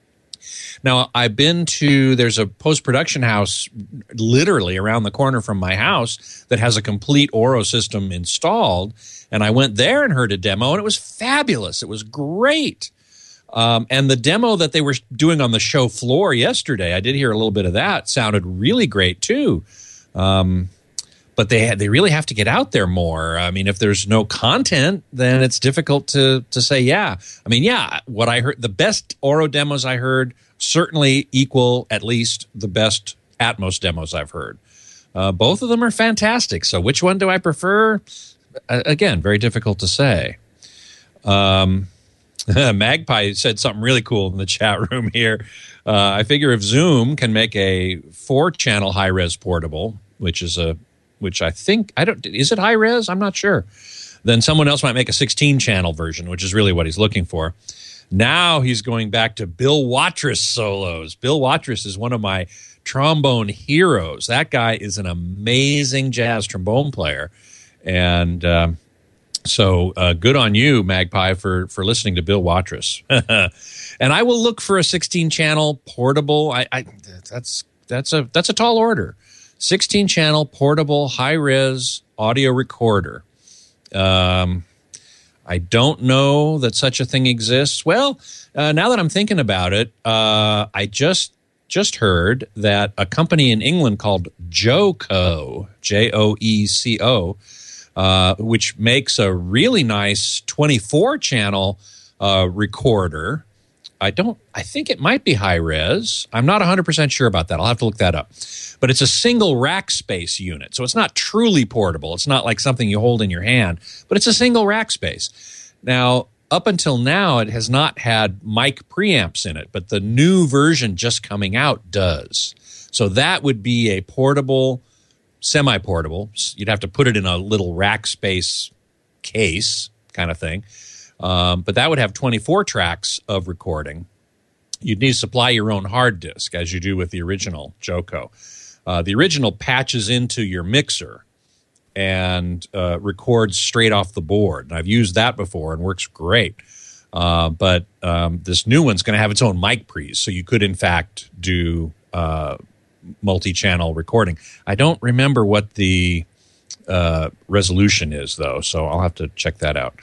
Now, I've been to, there's a post-production house literally around the corner from my house that has a complete Oro system installed, and I went there and heard a demo, and it was fabulous. It was great. Um, and the demo that they were doing on the show floor yesterday, I did hear a little bit of that, sounded really great too. Um, but they they really have to get out there more. I mean, if there's no content, then it's difficult to to say, yeah. I mean, yeah, what I heard, the best Oro demos I heard certainly equal at least the best Atmos demos I've heard. Uh, both of them are fantastic. So which one do I prefer? Uh, again, very difficult to say. Um, Magpie said something really cool in the chat room here. Uh, I figure if Zoom can make a four-channel high-res portable, which is a, which I think I don't, is it high-res? I'm not sure. Then someone else might make a sixteen-channel version, which is really what he's looking for. Now he's going back to Bill Watrous solos. Bill Watrous is one of my trombone heroes. That guy is an amazing jazz trombone player, and um, so uh, good on you, Magpie, for for listening to Bill Watrous. And I will look for a sixteen-channel portable. I, I that's that's a that's a tall order. sixteen-channel portable high-res audio recorder. Um. I don't know that such a thing exists. Well, uh, now that I'm thinking about it, uh, I just just heard that a company in England called Joeco, J O E C O, uh, which makes a really nice twenty-four channel uh, recorder. I don't. I think it might be high res. I'm not one hundred percent sure about that. I'll have to look that up. But it's a single rack space unit, so it's not truly portable. It's not like something you hold in your hand, but it's a single rack space. Now, up until now, it has not had mic preamps in it, but the new version just coming out does. So that would be a portable, semi-portable. You'd have to put it in a little rack space case kind of thing. Um, but that would have twenty-four tracks of recording. You'd need to supply your own hard disk, as you do with the original Joeco. Uh, the original patches into your mixer, and uh, records straight off the board. And I've used that before and works great. Uh, but um, this new one's going to have its own mic pre's, so you could, in fact, do uh, multi-channel recording. I don't remember what the uh, resolution is, though, so I'll have to check that out.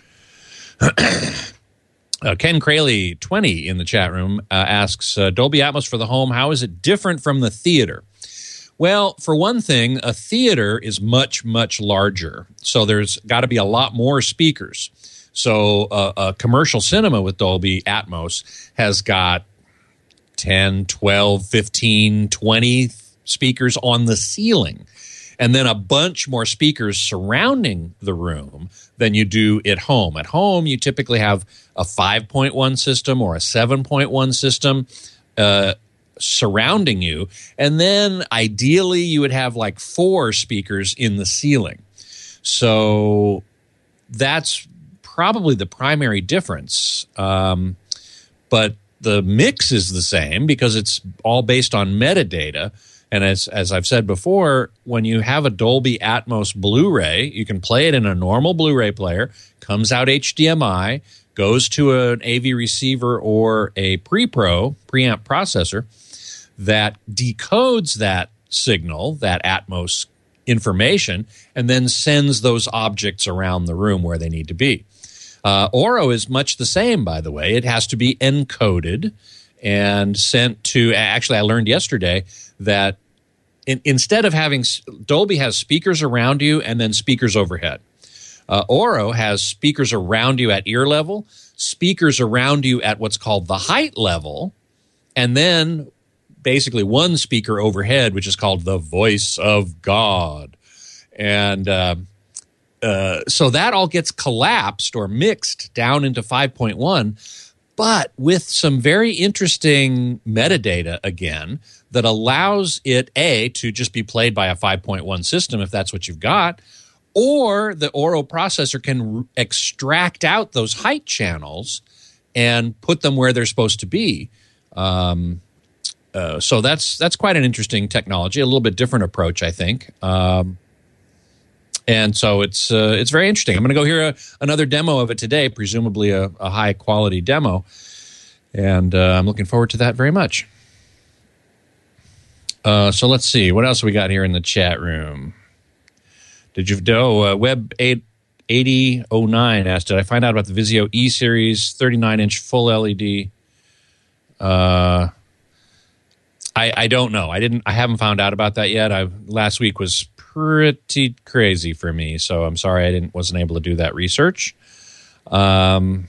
uh, Ken Crayley, twenty, in the chat room, uh, asks, uh, Dolby Atmos for the home, how is it different from the theater? Well, for one thing, a theater is much, much larger, so there's got to be a lot more speakers. So uh, a commercial cinema with Dolby Atmos has got ten, twelve, fifteen, twenty speakers on the ceiling, and then a bunch more speakers surrounding the room than you do at home. At home, you typically have a five point one system or a seven point one system uh, surrounding you, and then ideally you would have like four speakers in the ceiling. So that's probably the primary difference, um, but the mix is the same because it's all based on metadata. And as as I've said before, when you have a Dolby Atmos Blu-ray, you can play it in a normal Blu-ray player, comes out H D M I, goes to an A V receiver or a pre-pro, preamp processor that decodes that signal, that Atmos information, and then sends those objects around the room where they need to be. Uh, Oro is much the same, by the way. It has to be encoded and sent to, actually I learned yesterday that in, instead of having, Dolby has speakers around you and then speakers overhead. Uh, Oro has speakers around you at ear level, speakers around you at what's called the height level, and then basically one speaker overhead, which is called the voice of God. And uh, uh, so that all gets collapsed or mixed down into five point one, but with some very interesting metadata again that allows it, A, to just be played by a five point one system if that's what you've got, or the Oro processor can r- extract out those height channels and put them where they're supposed to be. Um, uh, so that's that's quite an interesting technology, a little bit different approach, I think. Um, and so it's uh, it's very interesting. I'm going to go hear a, another demo of it today, presumably a, a high-quality demo, and uh, I'm looking forward to that very much. Uh, so let's see. What else we got here in the chat room? Did you oh, uh, Web eighty oh nine asked, did I find out about the Vizio E-Series thirty-nine inch full L E D? Uh, I I don't know. I didn't. I haven't found out about that yet. I last week was pretty crazy for me, so I'm sorry I didn't wasn't able to do that research. Um.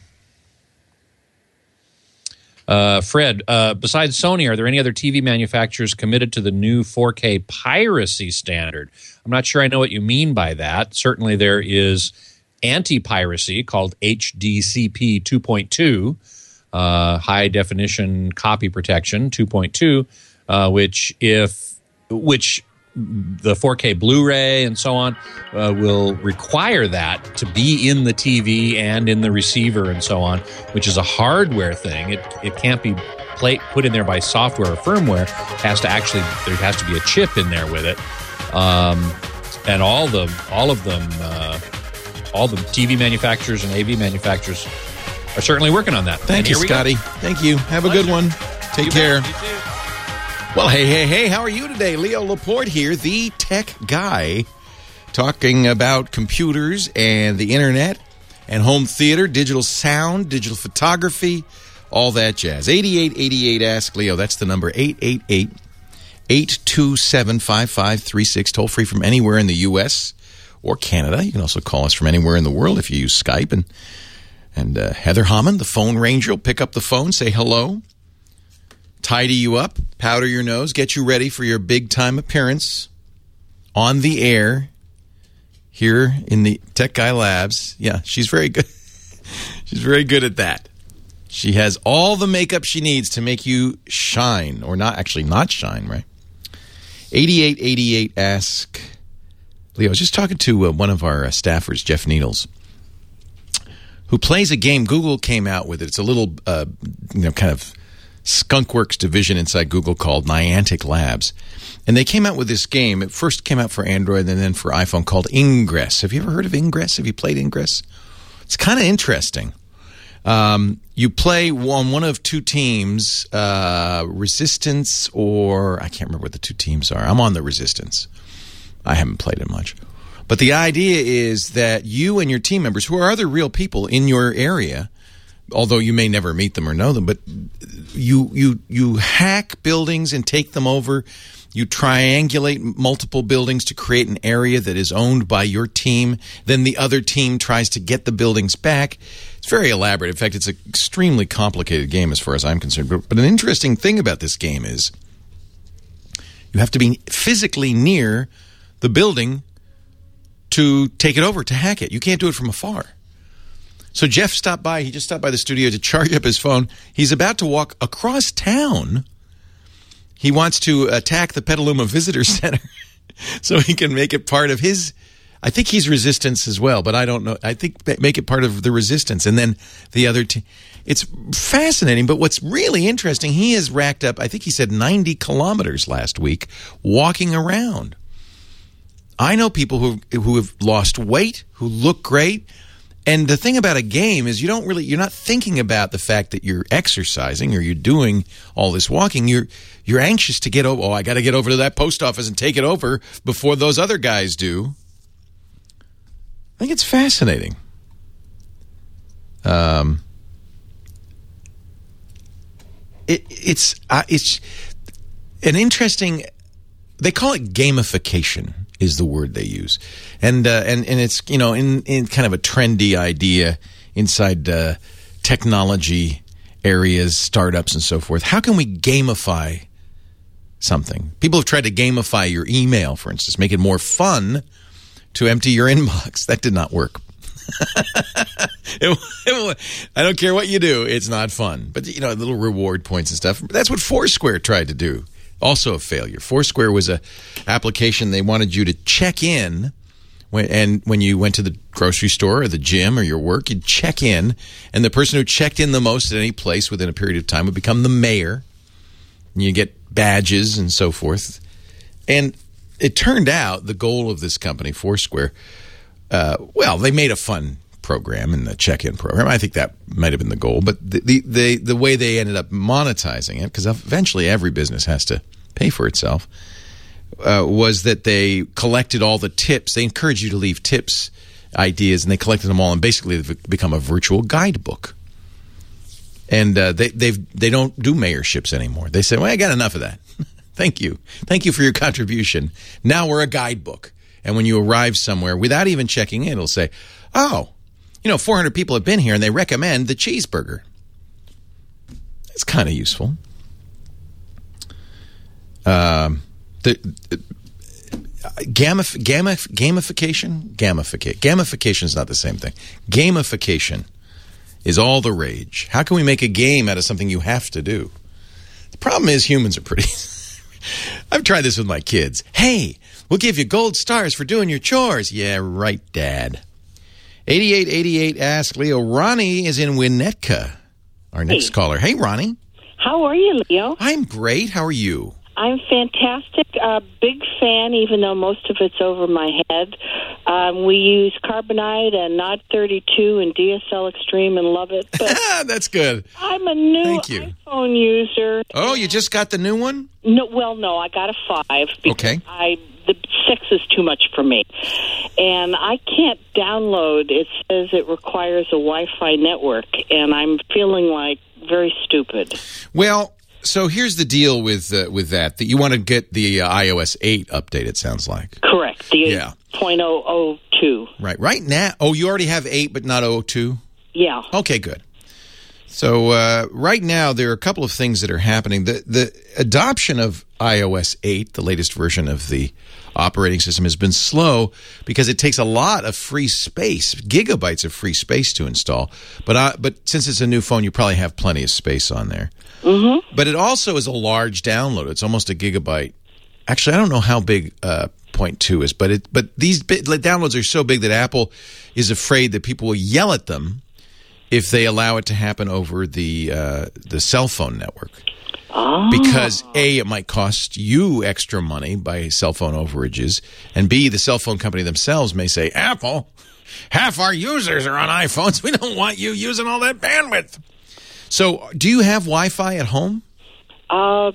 Uh, Fred, uh, besides Sony, are there any other T V manufacturers committed to the new four K piracy standard? I'm not sure I know what you mean by that. Certainly there is anti-piracy called H D C P two point two, uh, high definition copy protection two point two, uh, which if which the four K Blu-ray and so on uh, will require that to be in the T V and in the receiver and so on, which is a hardware thing. It it can't be play, put in there by software or firmware. It has to actually there has to be a chip in there with it, um, and all the all of them, uh, all the T V manufacturers and A V manufacturers are certainly working on that. Thank you, Scotty. Go. Thank you. Have a good one. Take care. Well, hey, hey, hey, how are you today? Leo Laporte here, the tech guy, talking about computers and the internet and home theater, digital sound, digital photography, all that jazz. eighty-eight eighty-eight Ask Leo. That's the number, eight eight eight, eight two seven, five five three six, toll free from anywhere in the U S or Canada. You can also call us from anywhere in the world if you use Skype. And, and uh, Heather Hammond, the phone ranger, will pick up the phone, say hello, tidy you up, powder your nose, get you ready for your big-time appearance on the air here in the Tech Guy Labs. Yeah, she's very good. She's very good at that. She has all the makeup she needs to make you shine, or not actually not shine, right? eighty-eight eighty-eight Ask Leo. I was just talking to uh, one of our uh, staffers, Jeff Needles, who plays a game. Google came out with it. It's a little, uh, you know, kind of skunkworks division inside Google called Niantic Labs. And they came out with this game. It first came out for Android and then for iPhone called Ingress. Have you ever heard of Ingress? Have you played Ingress? It's kind of interesting. Um, you play on one of two teams, uh, Resistance or I can't remember what the two teams are. I'm on the Resistance. I haven't played it much. But the idea is that you and your team members, who are other real people in your area, although you may never meet them or know them, but you you you hack buildings and take them over. You triangulate multiple buildings to create an area that is owned by your team. Then the other team tries to get the buildings back. It's very elaborate. In fact, it's an extremely complicated game as far as I'm concerned. But, but an interesting thing about this game is you have to be physically near the building to take it over, to hack it. You can't do it from afar. So Jeff stopped by. He just stopped by the studio to charge up his phone. He's about to walk across town. He wants to attack the Petaluma Visitor Center so he can make it part of his... I think he's Resistance as well, but I don't know. I think make it part of the Resistance. And then the other team... It's fascinating, but what's really interesting, he has racked up, I think he said ninety kilometers last week, walking around. I know people who who have lost weight, who look great, and the thing about a game is you don't really you're not thinking about the fact that you're exercising or you're doing all this walking. You're you're anxious to get over. Oh, I got to get over to that post office and take it over before those other guys do. I think it's fascinating. Um, it it's uh, it's an interesting. They call it gamification. Is the word they use, and uh, and and it's you know in, in kind of a trendy idea inside uh, technology areas, startups, and so forth. How can we gamify something? People have tried to gamify your email, for instance, make it more fun to empty your inbox. That did not work. it, it, I don't care what you do; it's not fun. But you know, little reward points and stuff. That's what Foursquare tried to do. Also a failure. Foursquare was a application they wanted you to check in, when, and when you went to the grocery store or the gym or your work, you'd check in, and the person who checked in the most at any place within a period of time would become the mayor, and you get badges and so forth. And it turned out the goal of this company, Foursquare, uh, well, they made a fun program in the check-in program. I think that might have been the goal, but the the the, the way they ended up monetizing it, because eventually every business has to pay for itself, uh, was that they collected all the tips. They encourage you to leave tips, ideas, and they collected them all, and basically they've become a virtual guidebook. And uh, they they've they don't do mayorships anymore. They say, well, I got enough of that. Thank you. Thank you for your contribution. Now we're a guidebook. And when you arrive somewhere, without even checking in, it'll say, oh, you know, four hundred people have been here, and they recommend the cheeseburger. It's kind of useful. Um, the, the gamif, gamif, gamification, gamification, gamification is not the same thing. Gamification is all the rage. How can we make a game out of something you have to do? The problem is humans are pretty. I've tried this with my kids. Hey, we'll give you gold stars for doing your chores. Yeah, right, Dad. eighty-eight eighty-eight Ask Leo. Ronnie is in Winnetka, our next hey. caller. Hey, Ronnie. How are you, Leo? I'm great. How are you? I'm fantastic. Uh, big fan, even though most of it's over my head. Um, we use Carbonite and Nod thirty-two and D S L Extreme and love it. But that's good. I'm a new Thank you. iPhone user. Oh, you just got the new one? No, well, no, I got a five. Okay. I the six is too much for me, and I can't download. It says it requires a Wi-Fi network, and I'm feeling like very stupid. Well, so here's the deal with uh, with that. That you want to get the uh, i O S eight update. It sounds like correct. The yeah. eight point oh oh two. Right. Right now. Oh, you already have eight, but not oh two. Yeah. Okay. Good. So uh, right now there are a couple of things that are happening. The the adoption of i O S eight, the latest version of the operating system, has been slow because it takes a lot of free space, gigabytes of free space to install. But uh, but since it's a new phone, you probably have plenty of space on there. Mm-hmm. But it also is a large download. It's almost a gigabyte. Actually, I don't know how big uh, point two is, but it but these bit, downloads are so big that Apple is afraid that people will yell at them if they allow it to happen over the uh, the cell phone network. Oh. Because A, it might cost you extra money by cell phone overages, and B, the cell phone company themselves may say, Apple, half our users are on iPhones. We don't want you using all that bandwidth. So, do you have Wi-Fi at home? Uh,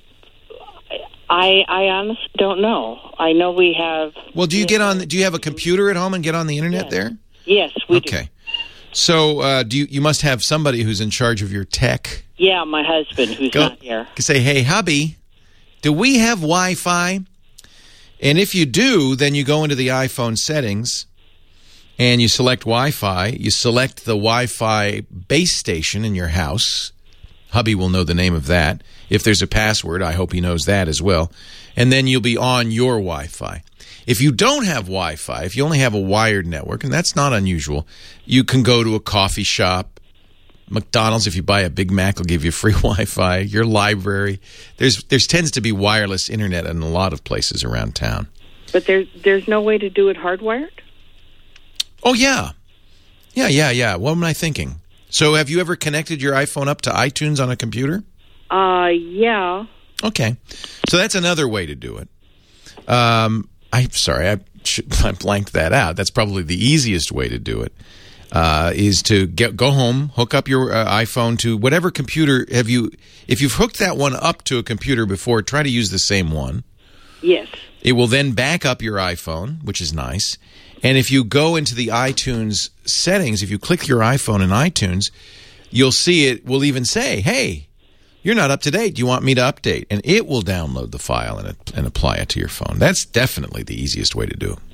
I I honestly don't know. I know we have. Well, do you get on? Do you have a computer at home and get on the internet yes. there? Yes, we okay. do. Okay. So, uh, do you? You must have somebody who's in charge of your tech. Yeah, my husband, who's Go, not here. Say, hey, hubby, do we have Wi-Fi? And if you do, then you go into the iPhone settings and you select Wi-Fi. You select the Wi-Fi base station in your house. Hubby will know the name of that. If there's a password, I hope he knows that as well. And then you'll be on your Wi-Fi. If you don't have Wi-Fi, if you only have a wired network, and that's not unusual, you can go to a coffee shop. McDonald's, if you buy a Big Mac, will give you free Wi-Fi. Your library. There's there's tends to be wireless internet in a lot of places around town. But there's there's no way to do it hardwired? Oh, yeah. Yeah, yeah, yeah. What am I thinking? So have you ever connected your iPhone up to iTunes on a computer? Uh, yeah. Okay. So that's another way to do it. Um, I'm sorry, I, should, I blanked that out. That's probably the easiest way to do it. Uh, is to get, go home, hook up your uh, iPhone to whatever computer have you. If you've hooked that one up to a computer before, try to use the same one. Yes. It will then back up your iPhone, which is nice. And if you go into the iTunes settings, if you click your iPhone in iTunes, you'll see it will even say, hey, you're not up to date. Do you want me to update? And it will download the file and, and apply it to your phone. That's definitely the easiest way to do it.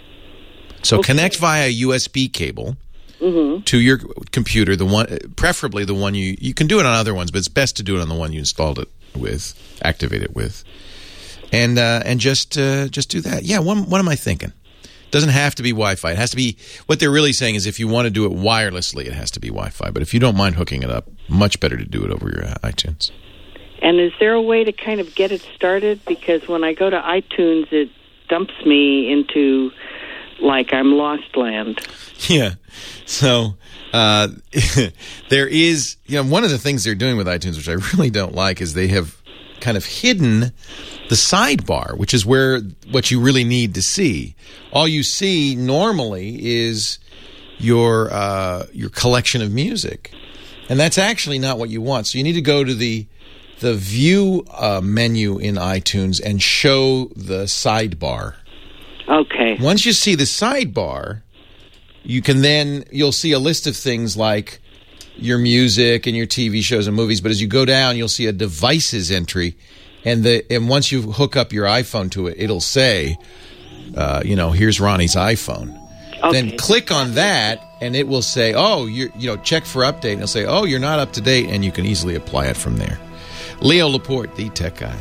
So okay. Connect via U S B cable. Mm-hmm. To your computer, the one, preferably the one you you can do it on other ones, but it's best to do it on the one you installed it with, activate it with, and uh, and just uh, just do that. Yeah, what, what am I thinking? Doesn't have to be Wi-Fi. It has to be. What they're really saying is, if you want to do it wirelessly, it has to be Wi-Fi. But if you don't mind hooking it up, much better to do it over your uh, iTunes. And is there a way to kind of get it started? Because when I go to iTunes, it dumps me into like I'm lost land. Yeah. So uh, there is, you know, one of the things they're doing with iTunes, which I really don't like, is they have kind of hidden the sidebar, which is where what you really need to see. All you see normally is your uh, your collection of music, and that's actually not what you want. So you need to go to the the view uh, menu in iTunes and show the sidebar. Okay. Once you see the sidebar, you can then, you'll see a list of things like your music and your T V shows and movies, but as you go down, you'll see a devices entry, and the and once you hook up your iPhone to it, it'll say, uh, you know, here's Ronnie's iPhone. Okay. Then click on that, and it will say, oh, you you know, check for update, and it'll say, oh, you're not up to date, and you can easily apply it from there. Leo Laporte, the tech guy.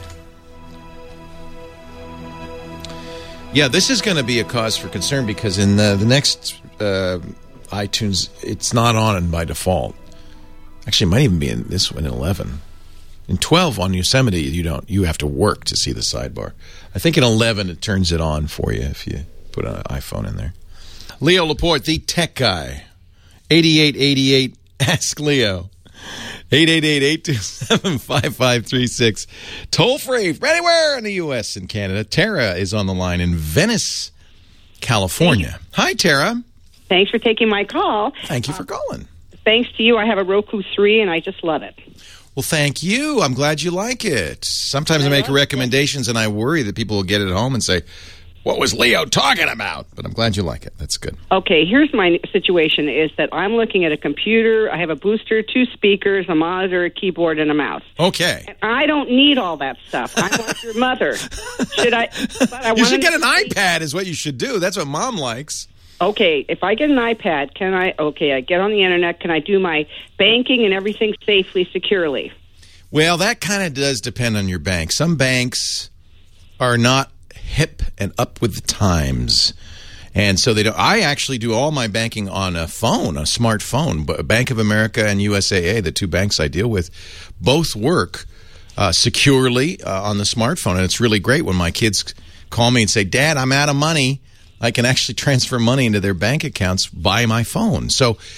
Yeah, this is going to be a cause for concern because in the, the next uh, iTunes, it's not on by default. Actually, it might even be in this one, in eleven. In twelve on Yosemite, you don't. You have to work to see the sidebar. I think in eleven, it turns it on for you if you put an iPhone in there. Leo Laporte, the tech guy. eighty-eight eighty-eight, ask Leo. eight eight eight, eight two seven, five five three six. Toll free anywhere in the U S and Canada. Tara is on the line in Venice, California. Hi, Tara. Thanks for taking my call. Thank you for calling. Uh, thanks to you, I have a Roku three, and I just love it. Well, thank you. I'm glad you like it. Sometimes I, I make recommendations, it. and I worry that people will get it home and say, what was Leo talking about? But I'm glad you like it. That's good. Okay, here's my situation is that I'm looking at a computer. I have a booster, two speakers, a monitor, a keyboard, and a mouse. Okay. And I don't need all that stuff. I'm like your mother. Should I? But I you should get an iPad is what you should do. That's what Mom likes. Okay, if I get an iPad, can I, okay, I get on the internet, can I do my banking and everything safely, securely? Well, that kind of does depend on your bank. Some banks are not hip and up with the times. And so they don't. I actually do all my banking on a phone, a smartphone. But Bank of America and U S A A, the two banks I deal with, both work uh, securely uh, on the smartphone. And it's really great when my kids call me and say, Dad, I'm out of money. I can actually transfer money into their bank accounts by my phone. So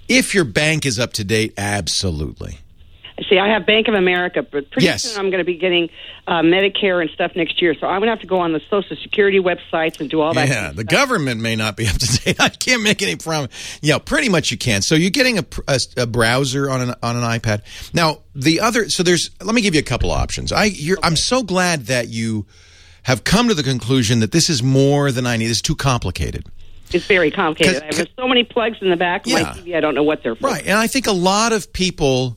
If your bank is up to date, absolutely. See, I have Bank of America, but pretty Yes. soon I'm going to be getting uh, Medicare and stuff next year. So I'm going to have to go on the Social Security websites and do all that. Yeah, kind of the stuff. government may not be up to date. I can't make any promise. Yeah, pretty much you can. So you're getting a, a, a browser on an on an iPad. Now the other, so there's. Let me give you a couple options. I you're, I'm so glad that you have come to the conclusion that this is more than I need. This is too complicated. It's very complicated. 'Cause- I have so many plugs in the back of Yeah. my T V. I don't know what they're for. Right, and I think a lot of people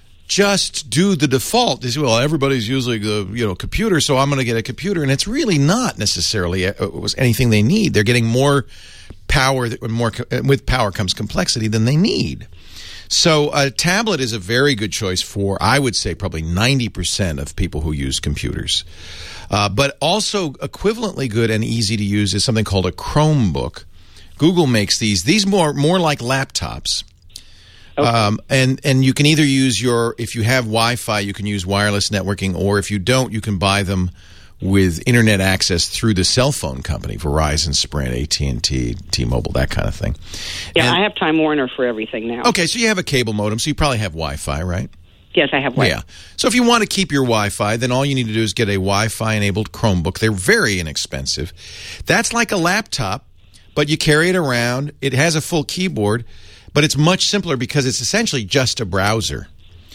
just do the default. They say, well, everybody's using the you know computer, so I'm going to get a computer, and it's really not necessarily uh, was anything they need. They're getting more power, more with power comes complexity than they need. So a tablet is a very good choice for, I would say, probably ninety percent of people who use computers. Uh, but also equivalently good and easy to use is something called a Chromebook. Google makes these. These more more like laptops. Okay. Um, and, and you can either use your, if you have Wi-Fi, you can use wireless networking, or if you don't, you can buy them with internet access through the cell phone company, Verizon, Sprint, A T and T, T-Mobile, that kind of thing. Yeah, And- I have Time Warner for everything now. Okay, so you have a cable modem, so you probably have Wi-Fi, right? Yes, I have one. Yeah. So if you want to keep your Wi-Fi, then all you need to do is get a Wi-Fi-enabled Chromebook. They're very inexpensive. That's like a laptop, but you carry it around. It has a full keyboard, but it's much simpler because it's essentially just a browser.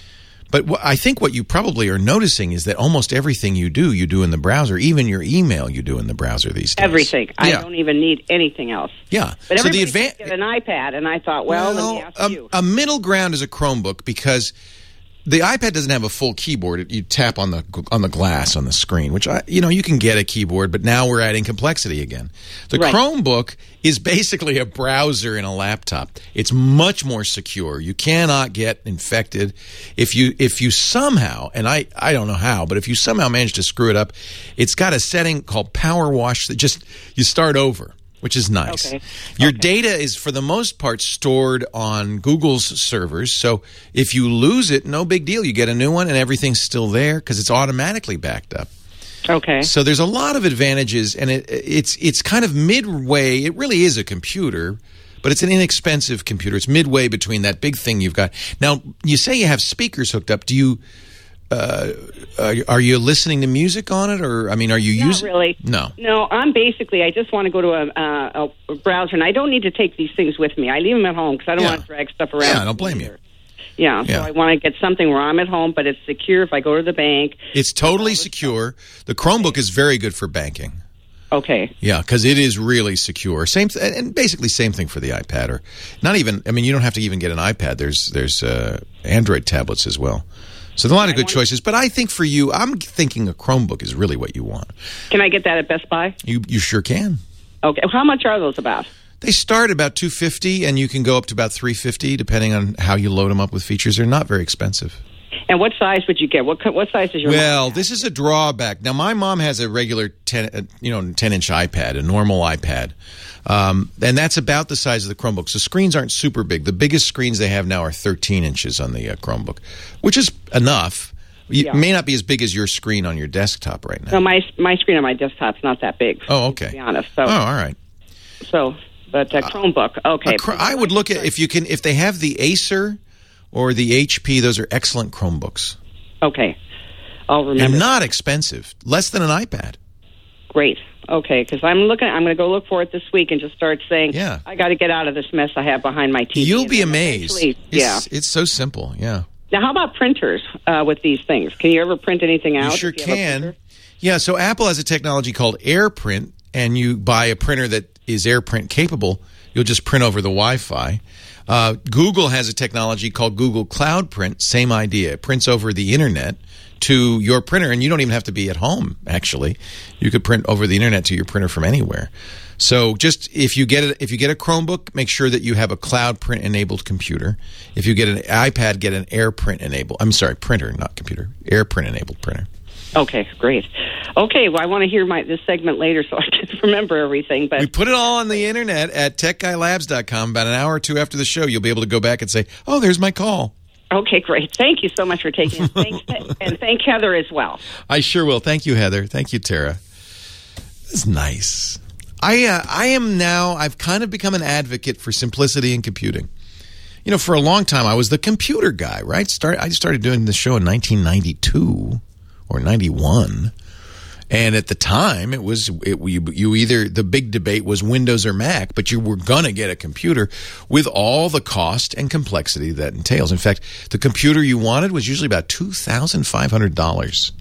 But wh- I think what you probably are noticing is that almost everything you do, you do in the browser. Even your email, you do in the browser these days. Everything. I Yeah. don't even need anything else. Yeah. But so the everybody advan- can get an iPad, and I thought, well, let me ask a, you. a middle ground is a Chromebook because the iPad doesn't have a full keyboard. You tap on the on the glass on the screen, which I, you know, you can get a keyboard, but now we're adding complexity again. The Right. Chromebook is basically a browser in a laptop. It's much more secure. You cannot get infected if you if you somehow, and I I don't know how, but if you somehow manage to screw it up, it's got a setting called Power Wash that just you start over, which is nice. Okay. Your Okay. data is, for the most part, stored on Google's servers. So if you lose it, no big deal. You get a new one and everything's still there because it's automatically backed up. Okay. So there's a lot of advantages, and it, it's it's kind of midway. It really is a computer, but it's an inexpensive computer. It's midway between that big thing you've got. Now, you say you have speakers hooked up. Do you... Uh, are, are you listening to music on it, or I mean, are you Not using? really. No. No, I'm basically, I just want to go to a, uh, a browser, and I don't need to take these things with me. I leave them at home because I don't Yeah. want to drag stuff around. Yeah, I don't blame you. Yeah, Yeah. so I want to get something where I'm at home, but it's secure if I go to the bank. It's totally secure. The Chromebook is very good for banking. Okay. Yeah, because it is really secure. Same th- and basically same thing for the iPad, or not even. I mean, you don't have to even get an iPad. There's there's uh, Android tablets as well. So there are a lot of good choices. But I think for you, I'm thinking a Chromebook is really what you want. Can I get that at Best Buy? You you sure can. Okay. How much are those about? They start about two hundred fifty dollars, and you can go up to about three hundred fifty dollars depending on how you load them up with features. They're not very expensive. And what size would you get? What co- what size is your? Well, mom have? this is a drawback. Now, my mom has a regular ten, uh, you know, ten inch iPad, a normal iPad, um, and that's about the size of the Chromebook. So screens aren't super big. The biggest screens they have now are thirteen inches on the uh, Chromebook, which is enough. It Yeah. may not be as big as your screen on your desktop right now. No, my my screen on my desktop's not that big. Oh, okay. To be honest, so Oh, all right. so but uh, Chromebook. Okay. A Chr- I would look at if you can if they have the Acer or the H P. Those are excellent Chromebooks. Okay. I'll remember. And not expensive, less than an iPad. Great. Okay, because I'm looking. I'm going to go look for it this week and just start saying, Yeah. I got to get out of this mess I have behind my T V. You'll And be then amazed. eventually- Yeah. It's, it's so simple. Yeah. Now, how about printers uh, with these things? Can you ever print anything out? You sure if you have a can. printer? Yeah, so Apple has a technology called AirPrint, and you buy a printer that is AirPrint capable. You'll just print over the Wi-Fi. Uh, Google has a technology called Google Cloud Print. Same idea. It prints over the internet to your printer, and you don't even have to be at home, actually. You could print over the internet to your printer from anywhere. So just if you get a, if you get a Chromebook, make sure that you have a Cloud Print enabled computer. If you get an iPad, get an AirPrint enabled. I'm sorry, printer, not computer. AirPrint enabled printer. Okay, great. Okay, well, I want to hear my this segment later so I can remember everything. But We put it all on the internet at tech guy labs dot com. About an hour or two after the show, you'll be able to go back and say, oh, there's my call. okay, great. Thank you so much for taking it. Thanks, and thank Heather as well. I sure will. Thank you, Heather. Thank you, Tara. It's nice. I uh, I am now, I've kind of become an advocate for simplicity in computing. you know, for a long time, I was the computer guy, right? Start, I started doing the show in nineteen ninety-two or ninety-one. And at the time, it was it, you, you either the big debate was Windows or Mac, but you were going to get a computer with all the cost and complexity that entails. In fact, the computer you wanted was usually about two thousand five hundred dollars.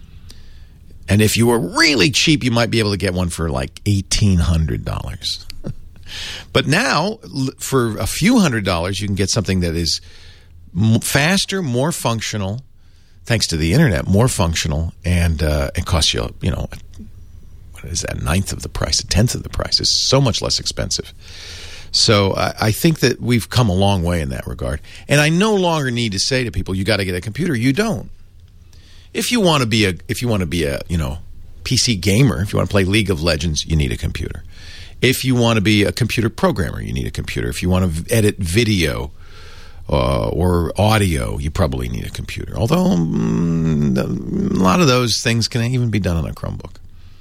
And if you were really cheap, you might be able to get one for like eighteen hundred dollars. But now, for a few hundred dollars, you can get something that is faster, more functional, thanks to the internet, more functional, and uh, it costs you, you know, what is that, a ninth of the price, a tenth of the price. It's so much less expensive. So I, I think that we've come a long way in that regard. And I no longer need to say to people, you got to get a computer. You don't. If you want to be a, if you want to be a, you know, P C gamer, if you want to play League of Legends, you need a computer. If you want to be a computer programmer, you need a computer. If you want to edit video uh, or audio, you probably need a computer. Although um, a lot of those things can even be done on a Chromebook.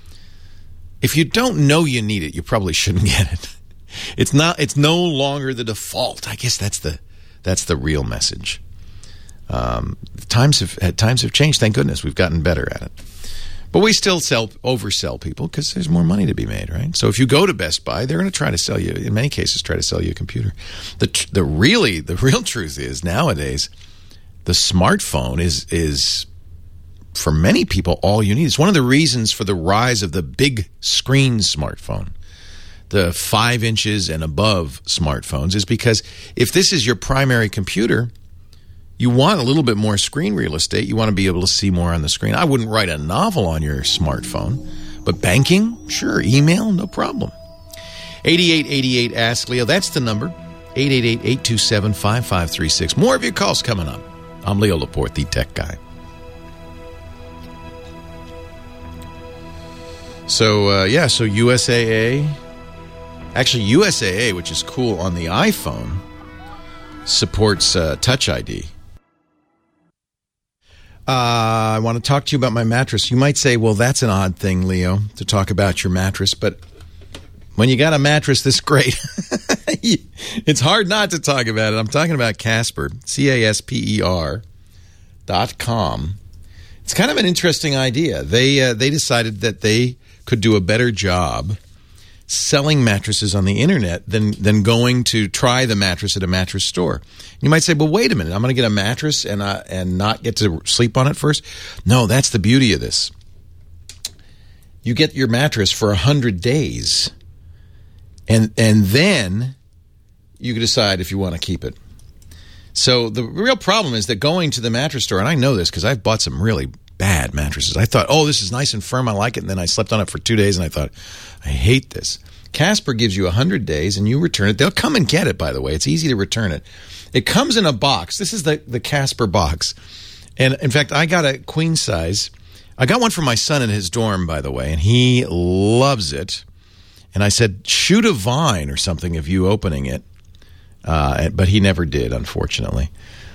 If you don't know you need it, you probably shouldn't get it. It's not. It's no longer the default. I guess that's the that's the real message. Um, times have times have changed. Thank goodness, we've gotten better at it. But we still sell oversell people because there's more money to be made, right? So if you go to Best Buy, they're going to try to sell you, in many cases, try to sell you a computer. The the really the real truth is nowadays, the smartphone is is for many people all you need. It's one of the reasons for the rise of the big screen smartphone, the five inches and above smartphones, is because if this is your primary computer, you want a little bit more screen real estate. You want to be able to see more on the screen. I wouldn't write a novel on your smartphone, but banking, sure. Email, no problem. eighty-eight eighty-eight Ask Leo. That's the number. eight eight eight, eight two seven, five five three six. More of your calls coming up. I'm Leo Laporte, the tech guy. So, uh, yeah, so U S A A. Actually, U S A A, which is cool on the iPhone, supports uh, Touch I D. Uh, I want to talk to you about my mattress. You might say, well, that's an odd thing, Leo, to talk about your mattress. But when you got a mattress this great, it's hard not to talk about it. I'm talking about Casper, C A S P E R dot com. It's kind of an interesting idea. They uh, they decided that they could do a better job selling mattresses on the internet than than going to try the mattress at a mattress store. You might say, well, wait a minute, I'm going to get a mattress and uh, and not get to sleep on it first? No, that's the beauty of this. You get your mattress for one hundred days, and and then you can decide if you want to keep it. So the real problem is that going to the mattress store, and I know this because I've bought some really bad mattresses. I thought, oh, this is nice and firm, I like it, and then I slept on it for two days, and I thought, I hate this. Casper gives you one hundred days, and you return it. They'll come and get it, by the way. It's easy to return it. It comes in a box. This is the, the Casper box. And, in fact, I got a queen size. I got one for my son in his dorm, by the way, and he loves it. And I said, shoot a vine or something of you opening it. Uh, but he never did, unfortunately.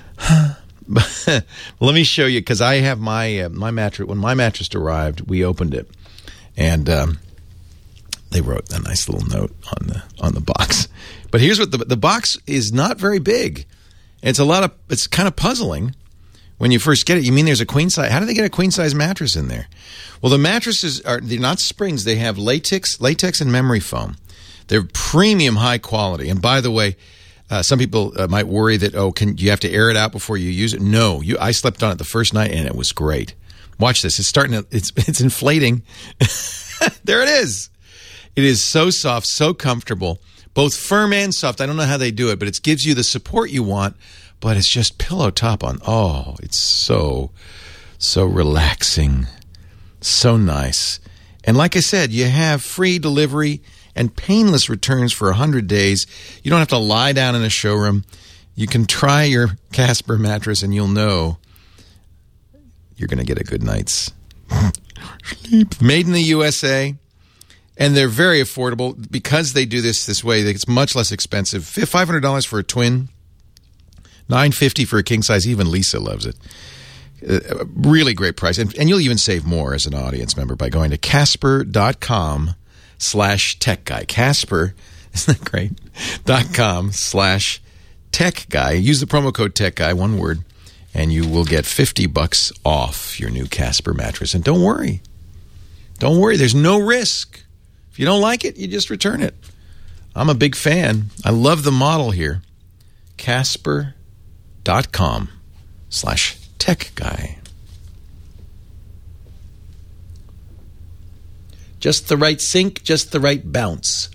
Let me show you, because I have my uh, my mattress. When my mattress arrived, we opened it, and um, they wrote a nice little note on the on the box. But here's what the the box is not very big. It's a lot of. It's kind of puzzling when you first get it. You mean there's a queen size? How do they get a queen size mattress in there? Well, the mattresses are they're not springs. They have latex, latex and memory foam. They're premium, high quality. And by the way, Uh, some people uh, might worry that, oh, can you have to air it out before you use it? No, you. I slept on it the first night, and it was great. Watch this. It's starting to, it's, it's inflating. There it is. It is so soft, so comfortable, both firm and soft. I don't know how they do it, but it gives you the support you want, but it's just pillow top on. Oh, it's so, so relaxing, so nice. And like I said, you have free delivery and painless returns for one hundred days. You don't have to lie down in a showroom. You can try your Casper mattress, and you'll know you're going to get a good night's sleep. Made in the U S A, and they're very affordable because they do this this way. It's much less expensive. five hundred dollars for a twin, nine hundred fifty dollars for a king size. Even Lisa loves it. Uh, really great price. And, and you'll even save more as an audience member by going to Casper dot com slash tech guy. Casper, isn't that great? Dot com slash Tech Guy. Use the promo code Tech Guy, one word, and you will get fifty bucks off your new Casper mattress. And don't worry. Don't worry. There's no risk. If you don't like it, you just return it. I'm a big fan. I love the model here. Casper.com slash Tech Guy. Just the right sink, just the right bounce.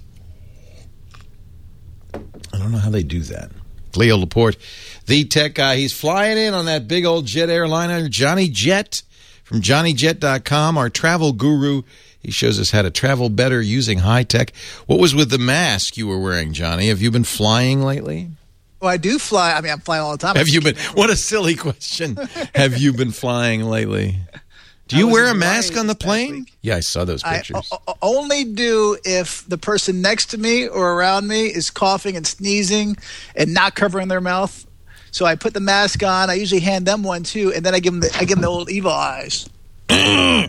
I don't know how they do that. Leo Laporte, the tech guy. He's flying in on that big old jet airliner, Johnny Jet, from Johnny Jet dot com, our travel guru. He shows us how to travel better using high tech. What was with the mask you were wearing, Johnny? Have you been flying lately? Well, I do fly. I mean, I'm flying all the time. Have you been? What a silly question. Have you been flying lately? Do you wear a mask on the plane? Yeah, I saw those pictures. I o- only do if the person next to me or around me is coughing and sneezing and not covering their mouth. So I put the mask on. I usually hand them one too, and then I give them the, I give them the old evil eyes. the,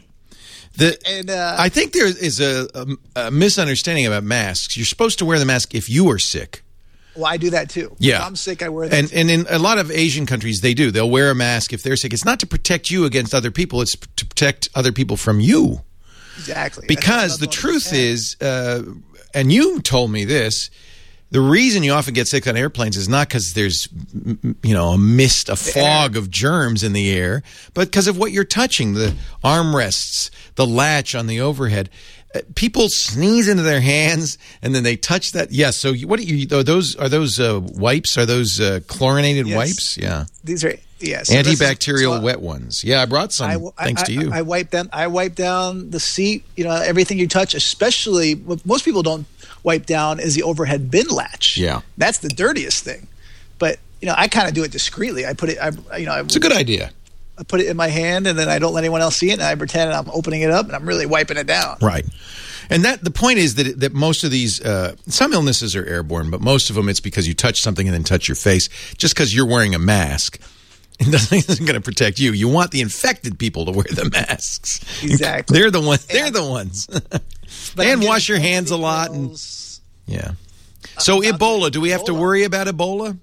and, uh, I think there is a, a, a misunderstanding about masks. You're supposed to wear the mask if you are sick. Well, I do that too. Yeah. If I'm sick, I wear that and, too. And in a lot of Asian countries, they do. They'll wear a mask if they're sick. It's not to protect you against other people. It's to protect other people from you. Exactly. Because the truth is, uh, and you told me this, the reason you often get sick on airplanes is not because there's, you know, a mist, a fog of germs in the air, but because of what you're touching, the armrests, the latch on the overhead. People sneeze into their hands and then they touch that. Yes. Yeah, so what do you? Are those are those uh, wipes? Are those uh, chlorinated yes. wipes? Yeah. These are yes yeah, so antibacterial is, so wet ones. Yeah, I brought some. I, thanks I, to you. I, I wipe them. I wipe down the seat. You know, everything you touch, especially what most people don't wipe down is the overhead bin latch. Yeah, that's the dirtiest thing. But you know, I kind of do it discreetly. I put it. I you know, I, it's a good idea. I put it in my hand, and then I don't let anyone else see it, and I pretend I'm opening it up, and I'm really wiping it down. Right. And that the point is that that most of these, uh, some illnesses are airborne, but most of them it's because you touch something and then touch your face. Just because you're wearing a mask, it doesn't, isn't going to protect you. You want the infected people to wear the masks. Exactly. They're the ones. They're the ones. And wash your hands a lot. And, yeah. So Ebola, do we have Ebola. to worry about Ebola?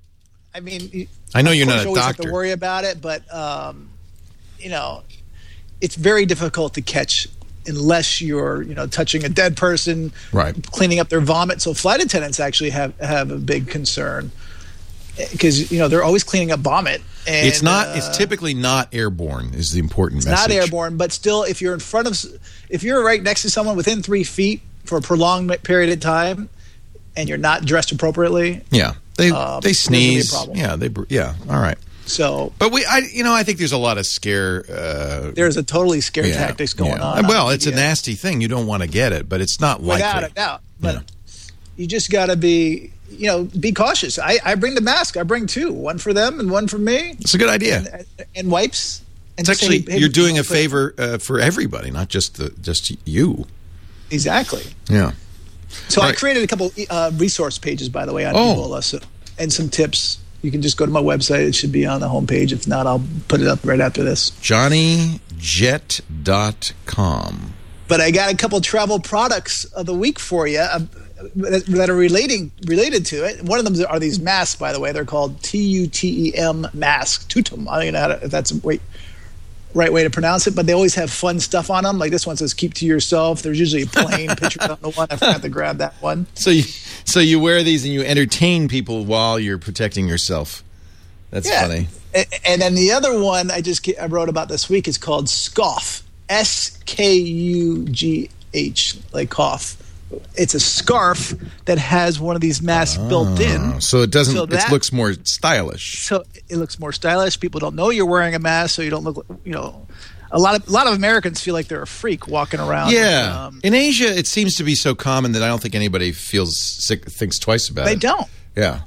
I mean, I know you're not a doctor. doctor. Have to worry about it, but um, you know, it's very difficult to catch unless you're, you know, touching a dead person, right? Cleaning up their vomit. So flight attendants actually have, have a big concern because you know they're always cleaning up vomit. And, it's not. Uh, it's typically not airborne. Is the important it's message? Not airborne, but still, if you're in front of, if you're right next to someone within three feet for a prolonged period of time, and you're not dressed appropriately, yeah. They um, they sneeze. Yeah, they yeah. All right. So, but we, I, you know, I think there's a lot of scare. Uh, there's a totally scare yeah, tactics going yeah. on. Well, on it's a nasty thing. You don't want to get it, but it's not likely. Without a doubt. But yeah. you just got to be, you know, be cautious. I, I bring the mask. I bring two, one for them and one for me. It's a good idea. And, and wipes. And it's actually say, hey, you're doing you know, a favor uh, for everybody, not just the just you. Exactly. Yeah. So right. I created a couple uh, resource pages, by the way, on oh. Ebola, so, and some tips. You can just go to my website. It should be on the homepage. If not, I'll put it up right after this. Johnny Jet dot com. But I got a couple travel products of the week for you uh, that are relating related to it. One of them are these masks, by the way. They're called T U T E M masks. Tutum. I don't know how to, if that's a wait. right way to pronounce it, but they always have fun stuff on them. Like this one says "keep to yourself." There's usually a plane picture on the one. I forgot to grab that one. So you, so you wear these and you entertain people while you're protecting yourself. That's yeah. funny. And, and then the other one I just I wrote about this week is called Scough. S K U G H, like cough. It's a scarf that has one of these masks oh, built in. So it doesn't. So that, it looks more stylish. So it looks more stylish. People don't know you're wearing a mask, so you don't look. You know, a lot of a lot of Americans feel like they're a freak walking around. Yeah. Um, in Asia, it seems to be so common that I don't think anybody feels sick, thinks twice about they it. They don't. Yeah.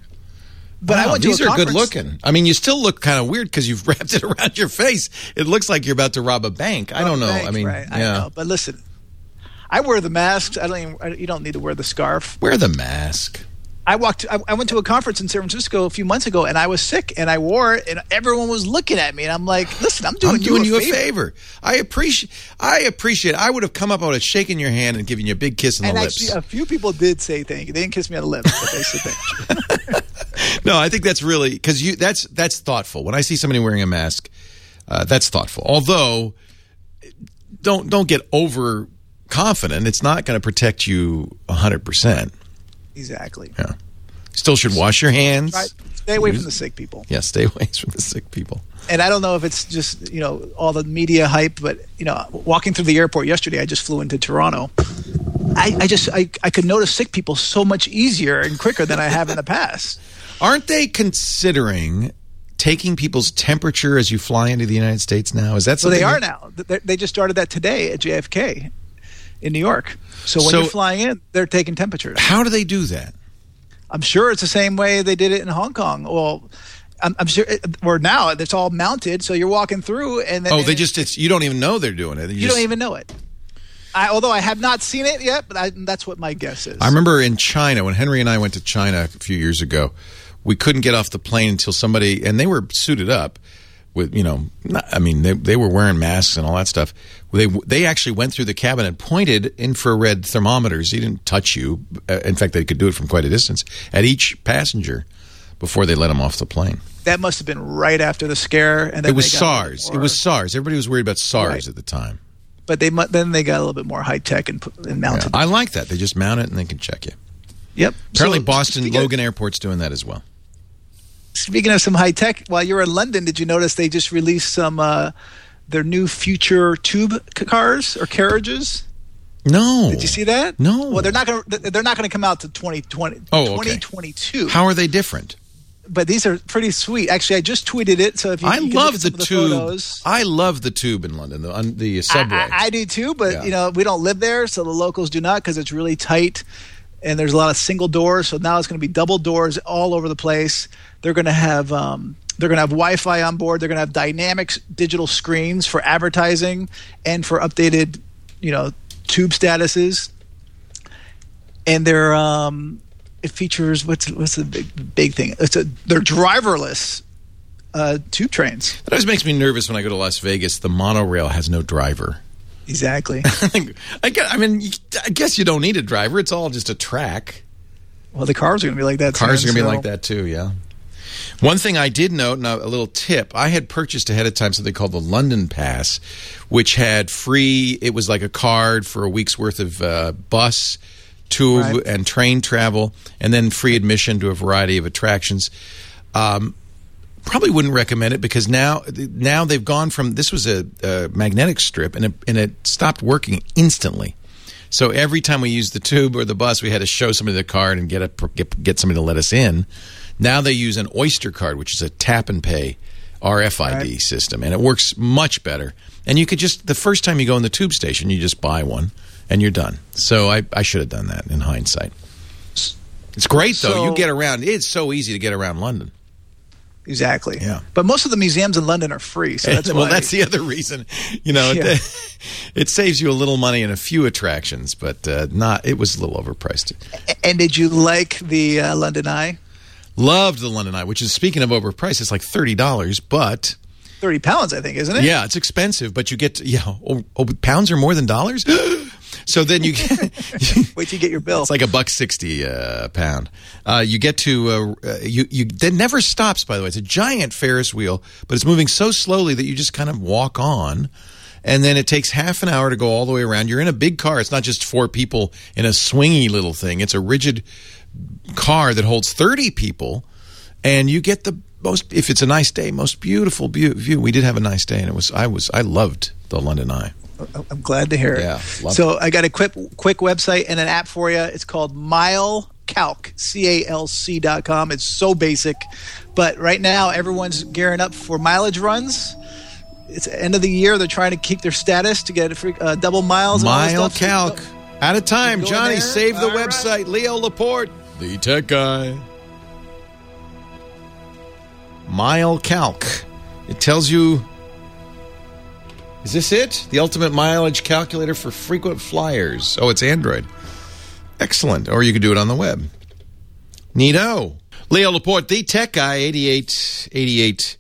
But wow, I went to these a are good conference. looking. I mean, you still look kind of weird because you've wrapped it around your face. It looks like you're about to rob a bank. I don't know. Bank, I mean, right. yeah. I know. But listen, I wear the mask. I don't even. I, you don't need to wear the scarf. Wear the mask. I walked. I, I went to a conference in San Francisco a few months ago, and I was sick, and I wore it, and everyone was looking at me, and I'm like, "Listen, I'm doing, I'm doing you, a, you favor. a favor. I appreciate. I appreciate. I would have come up, I would have shaken your hand and given you a big kiss on and the actually, lips. A few people did say thank you. They didn't kiss me on the lips, but they said thank you. No, I think that's really because you that's that's thoughtful. When I see somebody wearing a mask, uh, that's thoughtful. Although, don't don't get over confident. It's not going to protect you a hundred percent. Exactly. Yeah. Still should wash your hands. Right. Stay away from the sick people. Yeah, stay away from the sick people. And I don't know if it's just, you know, all the media hype, but, you know, walking through the airport yesterday, I just flew into Toronto. I, I just, I, I could notice sick people so much easier and quicker than I have in the past. Aren't they considering taking people's temperature as you fly into the United States now? Is that So something? they are now. They, they just started that today at J F K in New York. So when So- you're flying in, they're taking temperatures. How do they do that? I'm sure it's the same way they did it in Hong Kong. Well, I'm, I'm sure, it, or now it's all mounted, so you're walking through, and then Oh, they and just, it's, you don't even know they're doing it. you just- don't even know it. I, although I have not seen it yet, but I, that's what my guess is. I remember in China, when Henry and I went to China a few years ago, we couldn't get off the plane until somebody, and they were suited up with, you know, not, I mean, they they were wearing masks and all that stuff. They they actually went through the cabin and pointed infrared thermometers. He didn't touch you. Uh, in fact, they could do it from quite a distance at each passenger before they let them off the plane. That must have been right after the scare, and then It was they got SARS. more- It was SARS. Everybody was worried about SARS Right. at the time. But they mu- then they got a little bit more high tech and, put, and Yeah. mounted. I like that. They just mount it and they can check you. Yep. Apparently, So, Boston speaking Logan Airport's doing that as well. Of, speaking of some high tech, while you were in London, did you notice they just released some uh, their new future tube c- cars or carriages? No. Did you see that? No. Well, they're not going. to They're not going to come out to twenty twenty. Oh, okay. twenty twenty-two. How are they different? But these are pretty sweet. Actually, I just tweeted it. So if you, I you can love look at the some of the tube. photos. I love the tube in London, the, on the subway. I, I, I do too, but Yeah. you know we don't live there, so the locals do not because it's really tight, and there's a lot of single doors. So now it's going to be double doors all over the place. They're going to have um, they're going to have Wi-Fi on board. They're going to have dynamic s- digital screens for advertising and for updated, you know, tube statuses. And they're um, it features what's what's the big big thing? It's a they're driverless uh, tube trains. That always makes me nervous when I go to Las Vegas. The monorail has no driver. Exactly. I guess, I mean, I guess you don't need a driver. It's all just a track. Well, the cars are going to be like that. Cars soon, are going to be so- like that too, yeah. One thing I did note, and a little tip, I had purchased ahead of time something called the London Pass, which had free, it was like a card for a week's worth of uh, bus, tube, Right. and train travel, and then free admission to a variety of attractions. Um, probably wouldn't recommend it because now now they've gone from, this was a, a magnetic strip, and it, and it stopped working instantly. So every time we used the tube or the bus, we had to show somebody the card and get a, get, get somebody to let us in. Now they use an Oyster card, which is a tap and pay R F I D Right. system, and it works much better. And you could just, the first time you go in the tube station, you just buy one and you're done. So I, I should have done that in hindsight. It's great, though. So- you get around. It's so easy to get around London. Exactly. Yeah. But most of the museums in London are free, so that's well, why. that's the other reason. You know, Yeah. it, it saves you a little money in a few attractions, but uh, not. It was a little overpriced. And did you like the uh, London Eye? Loved the London Eye, which is, speaking of overpriced, it's like thirty dollars, but Thirty pounds, I think, isn't it? yeah, it's expensive. But you get to, yeah, oh, oh, pounds are more than dollars. So then you get Wait till you get your bill. it's like a buck sixty a pound. Uh, you get to uh, you you that never stops. By the way, it's a giant Ferris wheel, but it's moving so slowly that you just kind of walk on, and then it takes half an hour to go all the way around. You're in a big car. It's not just four people in a swingy little thing. It's a rigid car that holds thirty people, and you get the most, if it's a nice day, most beautiful view. We did have a nice day, and it was I was I loved the London Eye. I'm glad to hear it. Yeah, love so I got a quick quick website and an app for you. It's called MileCalc, C A L C dot com. It's so basic, but right now everyone's gearing up for mileage runs. It's the end of the year. They're trying to keep their status to get free, uh, double miles. And all Mile this stuff. Calc. So you Out of time. go in Johnny, there. save the All right. website. Leo Laporte, the tech guy. Mile Calc. It tells you. Is this it? The ultimate mileage calculator for frequent flyers. Oh, it's Android. Excellent. Or you could do it on the web. Neato. Leo Laporte, the tech guy, eighty-eight eighty-eight.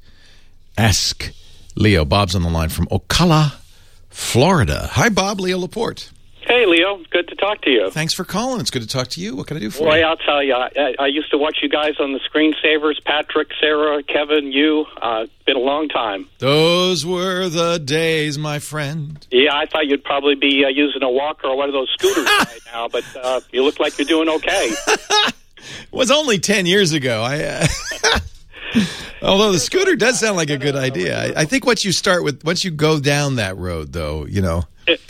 Ask Leo. Bob's on the line from Ocala, Florida. Hi, Bob. Leo Laporte. Hey, Leo. Good to talk to you. Thanks for calling. It's good to talk to you. What can I do for Boy, you? I'll tell you, I, I used to watch you guys on the Screensavers, Patrick, Sarah, Kevin, you. Uh, been a long time. Those were the days, my friend. Yeah, I thought you'd probably be uh, using a walker or one of those scooters right now, but uh, you look like you're doing okay. It was only ten years ago. I, uh, although the scooter does sound like a good idea. I, I think once you start with, once you go down that road, though, you know.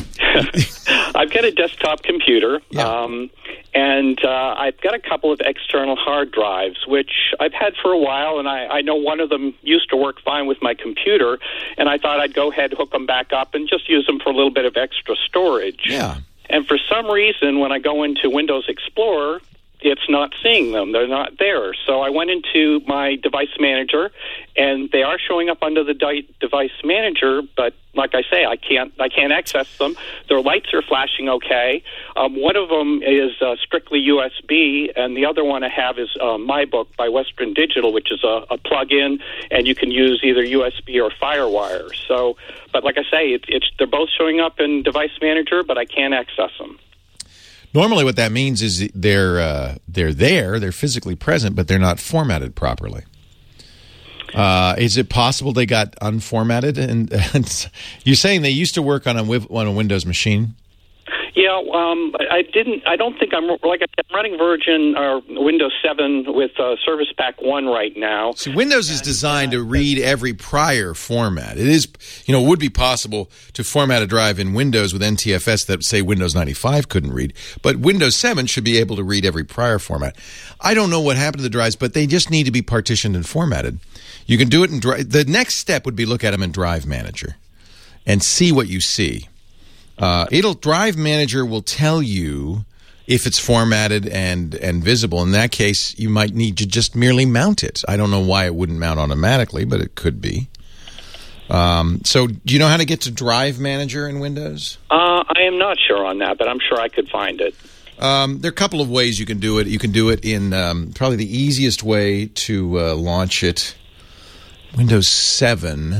I've got a desktop computer, Yeah. um, and uh, I've got a couple of external hard drives, which I've had for a while, and I, I know one of them used to work fine with my computer, and I thought I'd go ahead, hook them back up, and just use them for a little bit of extra storage. Yeah. And for some reason, when I go into Windows Explorer, it's not seeing them. They're not there. So I went into my device manager, and they are showing up under the di- device manager, but like I say, I can't I can't access them. Their lights are flashing okay. Um, one of them is uh, strictly U S B, and the other one I have is uh, MyBook by Western Digital, which is a, a plug-in, and you can use either U S B or FireWire. So, but like I say, it, it's they're both showing up in device manager, but I can't access them. Normally what that means is they're uh, they're there, they're physically present, but they're not formatted properly. Uh, is it possible they got unformatted? And, and you're saying they used to work on a on a Windows machine? Yeah, um, I didn't. I don't think I'm like I said, I'm running Virgin or Windows seven with uh, Service Pack one right now. See, Windows is designed to read every prior format. It is, you know, it would be possible to format a drive in Windows with N T F S that, say, Windows ninety-five couldn't read, but Windows seven should be able to read every prior format. I don't know what happened to the drives, but they just need to be partitioned and formatted. You can do it in Drive. The next step would be look at them in Drive Manager and see what you see. Uh, it'll Drive Manager will tell you if it's formatted and and visible. In that case, you might need to just merely mount it. I don't know why it wouldn't mount automatically, but it could be. Um, so, do you know how to get to Drive Manager in Windows? Uh, I am not sure on that, but I'm sure I could find it. Um, there are a couple of ways you can do it. You can do it in um, probably the easiest way to uh, launch it. Windows seven.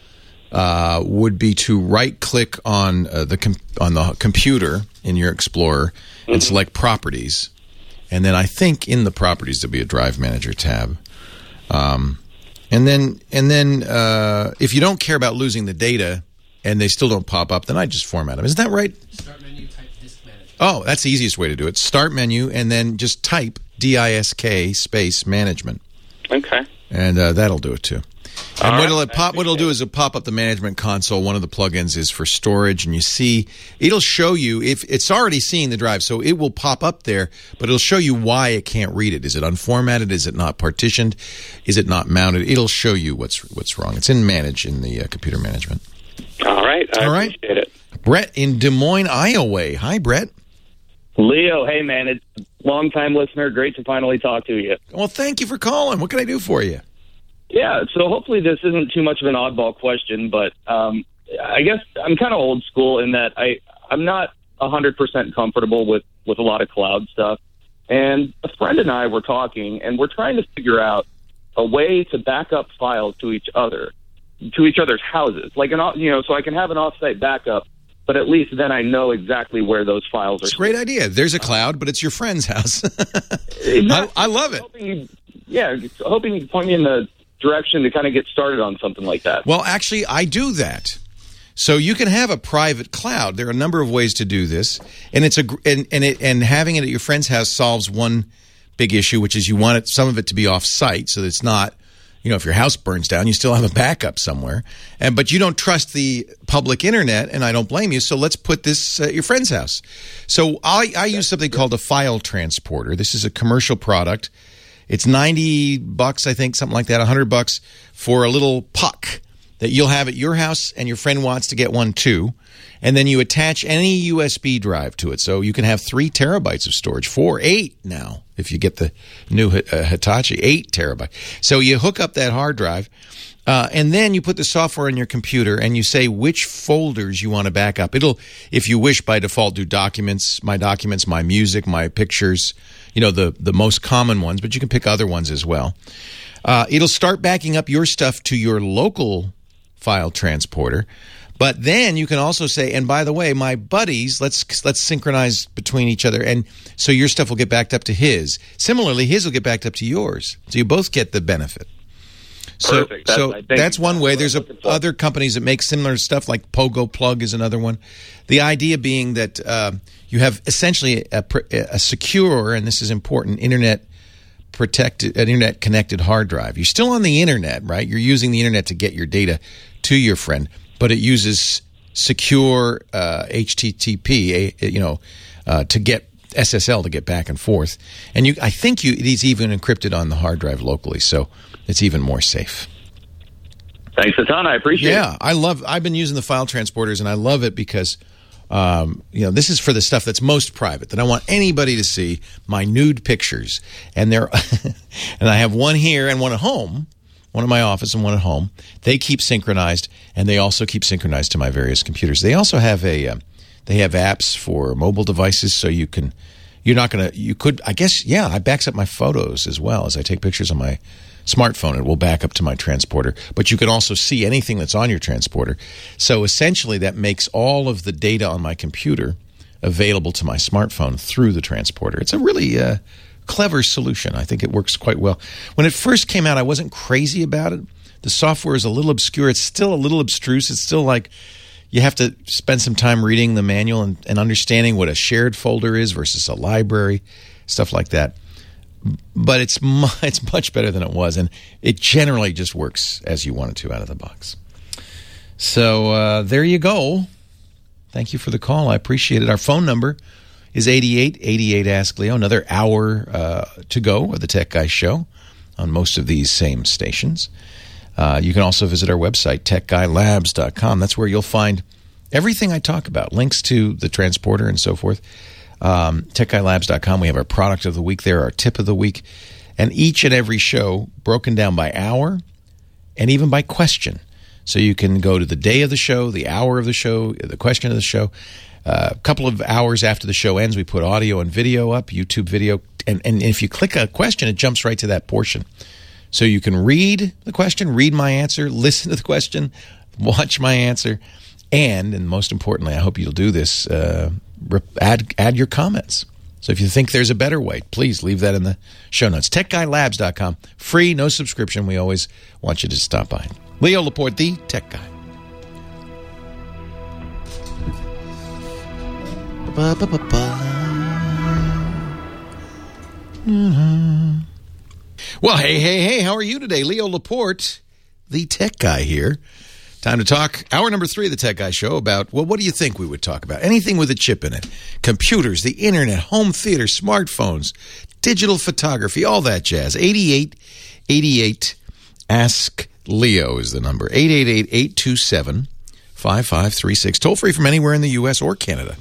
Uh, would be to right-click on uh, the com- on the computer in your Explorer and mm-hmm. select Properties, and then I think in the Properties there'll be a Drive Manager tab, um, and then and then uh, if you don't care about losing the data and they still don't pop up, then I just format them. Isn't that right? Start menu, type Disk Manager. Oh, that's the easiest way to do it. Start menu and then just type D I S K space management. Okay, and uh, that'll do it too. And All what'll right, it pop? What'll do is it'll pop up the management console. One of the plugins is for storage, and you see it'll show you if it's already seeing the drive, so it will pop up there. But it'll show you why it can't read it. Is it unformatted? Is it not partitioned? Is it not mounted? It'll show you what's what's wrong. It's in Manage in the uh, computer management. All right, I All right. appreciate it. Brett in Des Moines, Iowa. Hi, Brett. Leo, hey man, it's a long-time listener. Great to finally talk to you. Well, thank you for calling. What can I do for you? Yeah, so hopefully this isn't too much of an oddball question, but um, I guess I'm kind of old school in that I, I'm not one hundred percent comfortable with, with a lot of cloud stuff. And a friend and I were talking, and we're trying to figure out a way to back up files to each other, to each other's houses. Like, an, you know, so I can have an offsite backup, but at least then I know exactly where those files are. It's a great idea. There's a cloud, but it's your friend's house. I, I love it. Hoping you, yeah, hoping you can point me in the direction to kind of get started on something like that. Well, actually, I do that. So you can have a private cloud. There are a number of ways to do this, and it's a and and, it, and having it at your friend's house solves one big issue, which is you want it, some of it to be off site, so that it's not, you know, if your house burns down, you still have a backup somewhere. And but you don't trust the public internet, and I don't blame you. So let's put this at your friend's house. So I, I use something called a file transporter. This is a commercial product. It's ninety bucks, I think, something like that, one hundred bucks for a little puck that you'll have at your house, and your friend wants to get one too. And then you attach any U S B drive to it. So you can have three terabytes of storage, four, eight now, if you get the new uh, Hitachi, eight terabyte. So you hook up that hard drive, uh, and then you put the software on your computer, and you say which folders you want to back up. It'll, if you wish, by default, do documents, my documents, my music, my pictures, you know, the, the most common ones, but you can pick other ones as well. Uh, it'll start backing up your stuff to your local file transporter, But then you can also say, and by the way, my buddies, let's let's synchronize between each other, and so your stuff will get backed up to his. Similarly, his will get backed up to yours, so you both get the benefit. So, Perfect. That's, so I think, that's one way. There's a, other companies that make similar stuff, like Pogo Plug is another one. The idea being that uh, you have essentially a, a secure, and this is important, internet protected, an internet connected hard drive. You're still on the internet, right? You're using the internet to get your data to your friend, but it uses secure uh, H T T P, you know, uh, to get S S L to get back and forth. And you, I think you, it is even encrypted on the hard drive locally, so it's even more safe. Thanks a ton. I appreciate yeah, it. Yeah, I love. I've been using the file transporters, and I love it because, um, you know, this is for the stuff that's most private, that I want anybody to see my nude pictures, and they're, and I have one here and one at home, one in my office and one at home. They keep synchronized, and they also keep synchronized to my various computers. They also have a, uh, they have apps for mobile devices, so you can, you're not gonna, you could, I guess, yeah, it backs up my photos as well as I take pictures on my smartphone. It will back up to my transporter, but you can also see anything that's on your transporter. So essentially that makes all of the data on my computer available to my smartphone through the transporter. It's a really uh, clever solution. I think it works quite well. When it first came out, I wasn't crazy about it. The software is a little obscure. It's still a little abstruse. It's still like you have to spend some time reading the manual and, and understanding what a shared folder is versus a library, stuff like that. But it's mu- it's much better than it was, and it generally just works as you want it to out of the box. So uh, there you go. Thank you for the call. I appreciate it. Our phone number is eighty-eight eighty-eight Ask Leo. Another hour uh, to go of the Tech Guy Show on most of these same stations. Uh, you can also visit our website, tech guy labs dot com. That's where you'll find everything I talk about, links to the transporter and so forth. Um, tech guy labs dot com. We have our product of the week there, our tip of the week, and each and every show broken down by hour and even by question. So you can go to the day of the show, the hour of the show, the question of the show. Uh, a couple of hours after the show ends, we put audio and video up, YouTube video. And, and if you click a question, it jumps right to that portion. So you can read the question, read my answer, listen to the question, watch my answer, and, and most importantly, I hope you'll do this, uh, add add your comments. So if you think there's a better way, please leave that in the show notes. tech guy labs dot com. Free, no subscription. We always want you to stop by. Leo Laporte, the Tech Guy. Ba, ba, ba, ba. Mm-hmm. Well, hey, hey, hey, how are you today? Leo Laporte, the Tech Guy here. Time to talk hour number three of the Tech Guy Show about, well, what do you think we would talk about? Anything with a chip in it. Computers, the internet, home theater, smartphones, digital photography, all that jazz. eighty-eight eighty-eight Ask Leo is the number. eight eight eight, eight two seven, five five three six. Toll free from anywhere in the U S or Canada.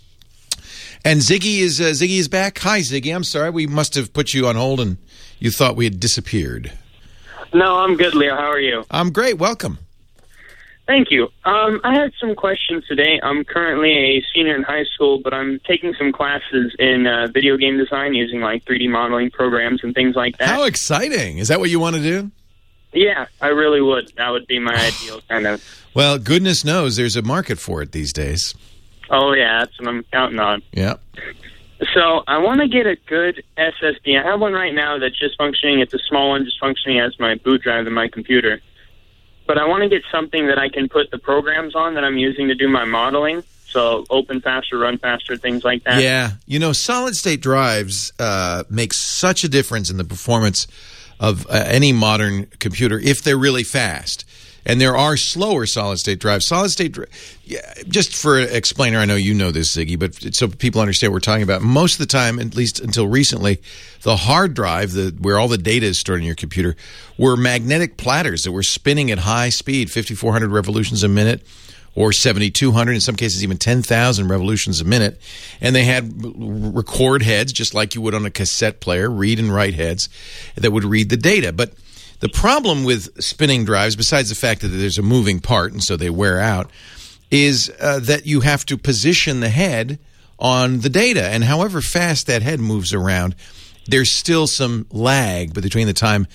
And Ziggy is uh, Ziggy is back. Hi, Ziggy. I'm sorry. We must have put you on hold and you thought we had disappeared. No, I'm good, Leo. How are you? I'm great. Welcome. Thank you. Um, I had some questions today. I'm currently a senior in high school, but I'm taking some classes in uh, video game design using like three D modeling programs and things like that. How exciting. Is that what you want to do? Yeah, I really would. That would be my ideal kind of. Well, goodness knows there's a market for it these days. Oh, yeah, that's what I'm counting on. Yeah. So I want to get a good S S D. I have one right now that's just functioning. It's a small one, just functioning as my boot drive in my computer. But I want to get something that I can put the programs on that I'm using to do my modeling. So open faster, run faster, things like that. Yeah. You know, solid-state drives uh, make such a difference in the performance of uh, any modern computer if they're really fast. And there are slower solid-state drives. Solid-state, dri- yeah, just for an explainer, I know you know this, Ziggy, but so people understand what we're talking about. Most of the time, at least until recently, the hard drive, the where all the data is stored in your computer, were magnetic platters that were spinning at high speed, fifty-four hundred revolutions a minute, or seventy-two hundred, in some cases even ten thousand revolutions a minute. And they had record heads, just like you would on a cassette player, read and write heads, that would read the data. But the problem with spinning drives, besides the fact that there's a moving part and so they wear out, is uh, that you have to position the head on the data. And however fast that head moves around, there's still some lag between the time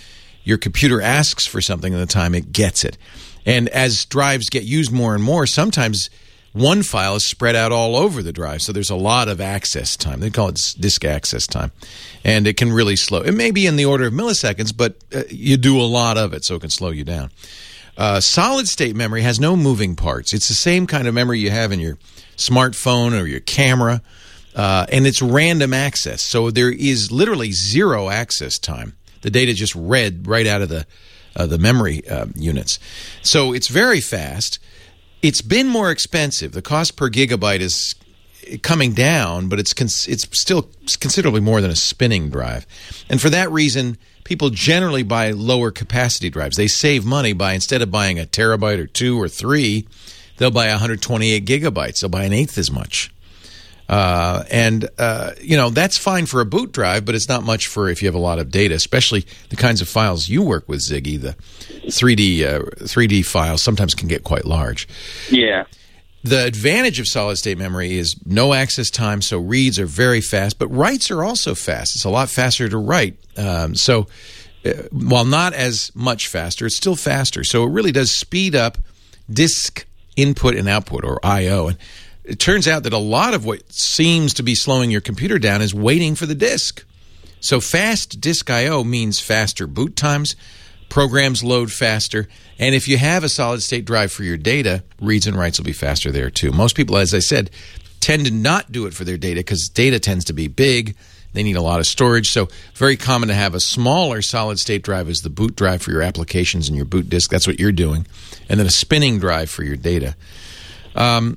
your computer asks for something and the time it gets it. And as drives get used more and more, sometimes one file is spread out all over the drive, so there's a lot of access time. They call it disk access time, and it can really slow. It may be in the order of milliseconds, but uh, you do a lot of it, so it can slow you down. Uh, solid-state memory has no moving parts. It's the same kind of memory you have in your smartphone or your camera, uh, and it's random access, so there is literally zero access time. The data just read right out of the uh, the memory uh, units. So it's very fast. It's been more expensive. The cost per gigabyte is coming down, but it's cons- it's still considerably more than a spinning drive. And for that reason, people generally buy lower capacity drives. They save money by, instead of buying a terabyte or two or three, they'll buy one hundred twenty-eight gigabytes. They'll buy an eighth as much. Uh, and, uh, you know, that's fine for a boot drive, but it's not much for if you have a lot of data, especially the kinds of files you work with, Ziggy. The three D uh, three D files sometimes can get quite large. Yeah. The advantage of solid-state memory is no access time, so reads are very fast, but writes are also fast. It's a lot faster to write. Um, so uh, while not as much faster, it's still faster. So it really does speed up disk input and output, or I O. And it turns out that a lot of what seems to be slowing your computer down is waiting for the disk. So fast disk I O means faster boot times, programs load faster, and if you have a solid-state drive for your data, reads and writes will be faster there too. Most people, as I said, tend to not do it for their data because data tends to be big. They need a lot of storage, so very common to have a smaller solid-state drive as the boot drive for your applications and your boot disk. That's what you're doing. And then a spinning drive for your data. Um,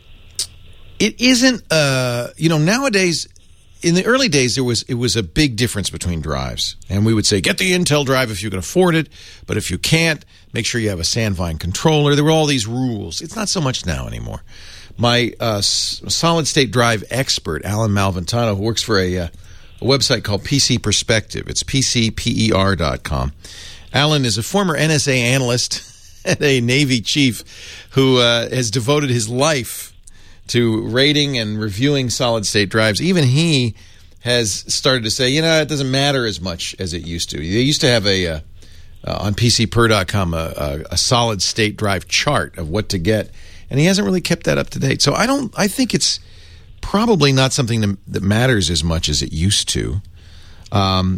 it isn't, uh, you know, nowadays, in the early days, there was it was a big difference between drives. And we would say, get the Intel drive if you can afford it, but if you can't, make sure you have a Sandvine controller. There were all these rules. It's not so much now anymore. My uh, solid-state drive expert, Alan Malventano, who works for a, uh, a website called P C Perspective. It's P C P E R dot com. Alan is a former N S A analyst and a Navy chief who uh, has devoted his life to rating and reviewing solid-state drives. Even he has started to say, you know, it doesn't matter as much as it used to. They used to have a, uh, uh, on P C Per dot com, a, a, a solid-state drive chart of what to get, and he hasn't really kept that up to date. So I don't. I think it's probably not something that, that matters as much as it used to. Um,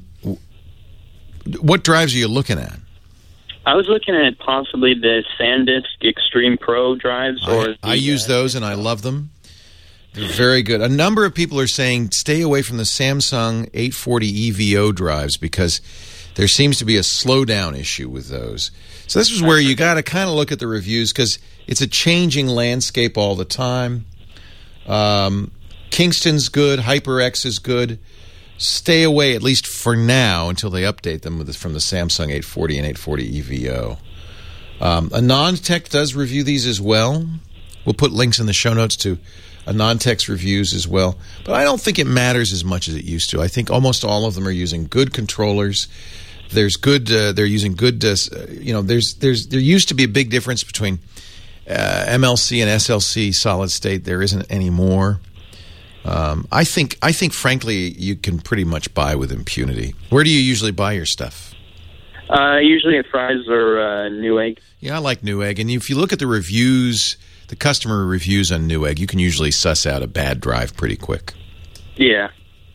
what drives are you looking at? I was looking at possibly the SanDisk Extreme Pro drives. I, or the, I use those, and I love them. They're very good. A number of people are saying stay away from the Samsung eight forty E V O drives because there seems to be a slowdown issue with those. So this is where you got to kind of look at the reviews because it's a changing landscape all the time. Um, Kingston's good. HyperX is good. Stay away, at least for now, until they update them with the, from the Samsung eight forty and eight forty E V O. Um, AnandTech does review these as well. We'll put links in the show notes to AnandTech's reviews as well. But I don't think it matters as much as it used to. I think almost all of them are using good controllers. There's good. Uh, they're using good. Uh, you know, there's there's there used to be a big difference between uh, M L C and S L C solid state. There isn't anymore. Um, I think, I think, frankly, you can pretty much buy with impunity. Where do you usually buy your stuff? Uh, usually at Fry's or uh, Newegg. Yeah, I like Newegg. And if you look at the reviews, the customer reviews on Newegg, you can usually suss out a bad drive pretty quick. Yeah.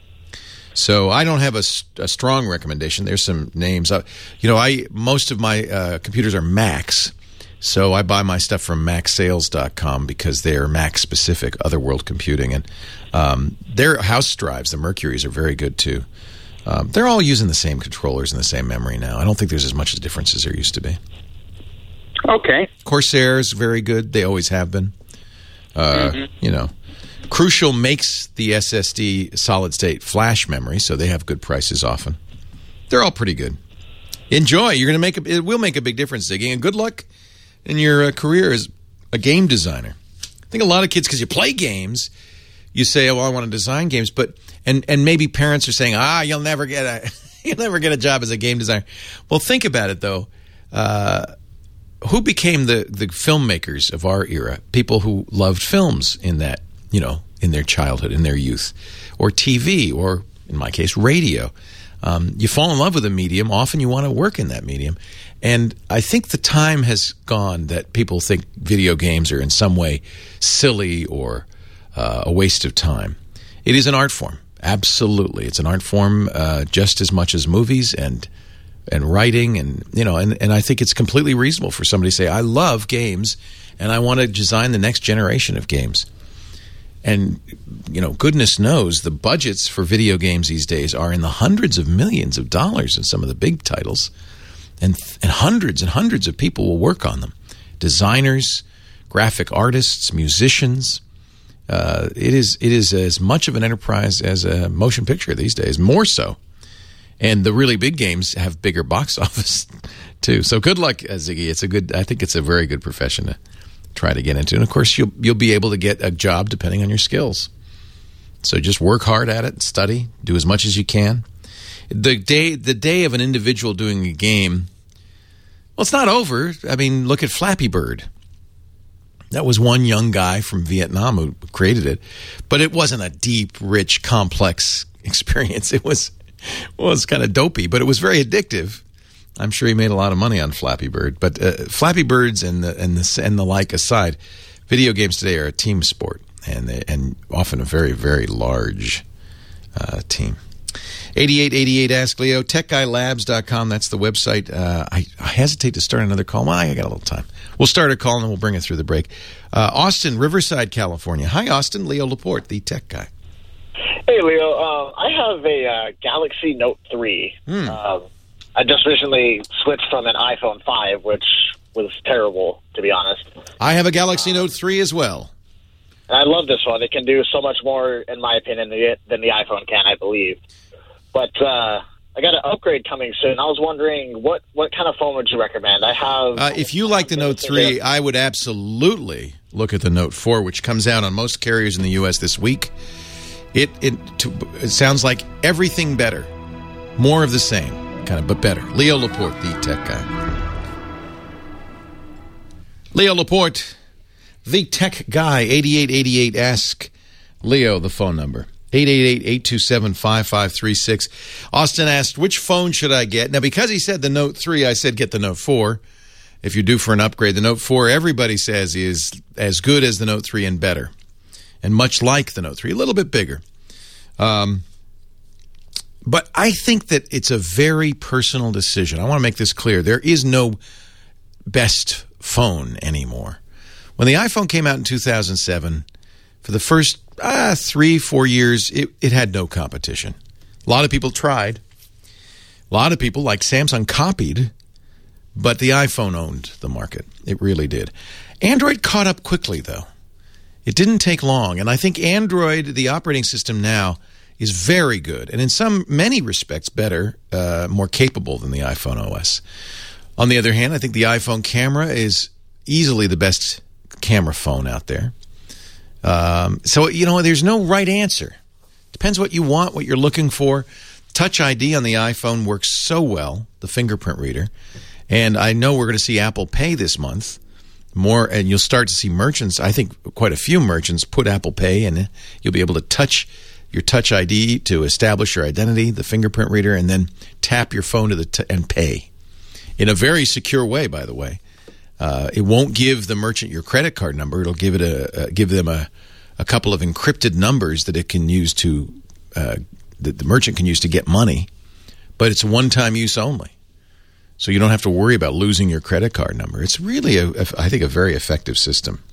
So I don't have a, a strong recommendation. There's some names. Uh, you know, I most of my uh, computers are Macs. So I buy my stuff from Mac Sales dot com because they're Mac-specific, Otherworld Computing. And um, their house drives, the Mercuries, are very good, too. Um, they're all using the same controllers and the same memory now. I don't think there's as much of a difference as there used to be. Okay. Corsair is very good. They always have been. Uh, mm-hmm. You know, Crucial makes the S S D solid-state flash memory, so they have good prices often. They're all pretty good. Enjoy. You're going to make a, it will make a big difference, Ziggy. And good luck in your uh, career as a game designer. I think a lot of kids, because you play games, you say, "Oh, well, I want to design games," but and and maybe parents are saying, "Ah, you'll never get a you'll never get a job as a game designer." Well, think about it though. Uh, who became the the filmmakers of our era? People who loved films in that, you know, in their childhood, in their youth, or T V, or in my case, radio. Um, you fall in love with a medium. Often you want to work in that medium. And I think the time has gone that people think video games are in some way silly or uh, a waste of time. It is an art form. Absolutely. It's an art form uh, just as much as movies and and writing. And, you know, and, and I think it's completely reasonable for somebody to say, I love games and I want to design the next generation of games. And, you know, goodness knows the budgets for video games these days are in the hundreds of millions of dollars in some of the big titles. And, and hundreds and hundreds of people will work on them. Designers, graphic artists, musicians. Uh, it is it is as much of an enterprise as a motion picture these days, more so. And the really big games have bigger box office, too. So good luck, Ziggy. It's a good. I think it's a very good profession to try to get into. And, of course, you'll you'll be able to get a job depending on your skills. So just work hard at it, study, do as much as you can. The day the day of an individual doing a game, well, it's not over. I mean, look at Flappy Bird. That was one young guy from Vietnam who created it. But it wasn't a deep, rich, complex experience. It was, well, it was kind of dopey, but it was very addictive. I'm sure he made a lot of money on Flappy Bird. But uh, Flappy Birds and the and the and the like aside, video games today are a team sport, and they, and often a very very large uh, team. eighty-eight eighty-eight Ask Leo, tech guy labs dot com. That's the website. Uh, I, I hesitate to start another call. Well, I got a little time. We'll start a call and then we'll bring it through the break. Uh, Austin, Riverside, California. Hi, Austin. Leo Laporte, the tech guy. Hey, Leo. Uh, I have a uh, Galaxy Note three. Hmm. Um, I just recently switched from an iPhone five, which was terrible, to be honest. I have a Galaxy Note three as well. And I love this one. It can do so much more, in my opinion, than the, than the iPhone can, I believe. But uh, I got an upgrade coming soon. I was wondering, what, what kind of phone would you recommend? I have... Uh, if you like the Note three, I would absolutely look at the Note four, which comes out on most carriers in the U S this week. It it, to, it sounds like everything better. More of the same, kind of, but better. Leo Laporte, the tech guy. Leo Laporte, the tech guy. eighty-eight eighty-eight Ask Leo, the phone number. eight eight eight, eight two seven, five five three six. Austin asked, which phone should I get? Now, because he said the Note three, I said get the Note four. If you're due for an upgrade, the Note four, everybody says, is as good as the Note three and better. And much like the Note three, a little bit bigger. Um, but I think that it's a very personal decision. I want to make this clear. There is no best phone anymore. When the iPhone came out in two thousand seven, for the first ah, three, four years, it, it had no competition. A lot of people tried. A lot of people, like Samsung, copied, but the iPhone owned the market. It really did. Android caught up quickly, though. It didn't take long, and I think Android, the operating system now, is very good, and in some many respects better, uh, more capable than the iPhone O S. On the other hand, I think the iPhone camera is easily the best camera phone out there. Um, so, you know, there's no right answer. Depends what you want, what you're looking for. Touch I D on the iPhone works so well, the fingerprint reader, and I know we're going to see Apple Pay this month. More, and you'll start to see merchants, I think quite a few merchants, put Apple Pay, and you'll be able to touch your Touch I D to establish your identity, the fingerprint reader, and then tap your phone to the t- and pay in a very secure way, by the way. Uh, it won't give the merchant your credit card number. It'll give it a, a give them a, a couple of encrypted numbers that it can use to uh, that the merchant can use to get money, but it's one-time use only. So you don't have to worry about losing your credit card number. It's really, a, a, I think, a very effective system.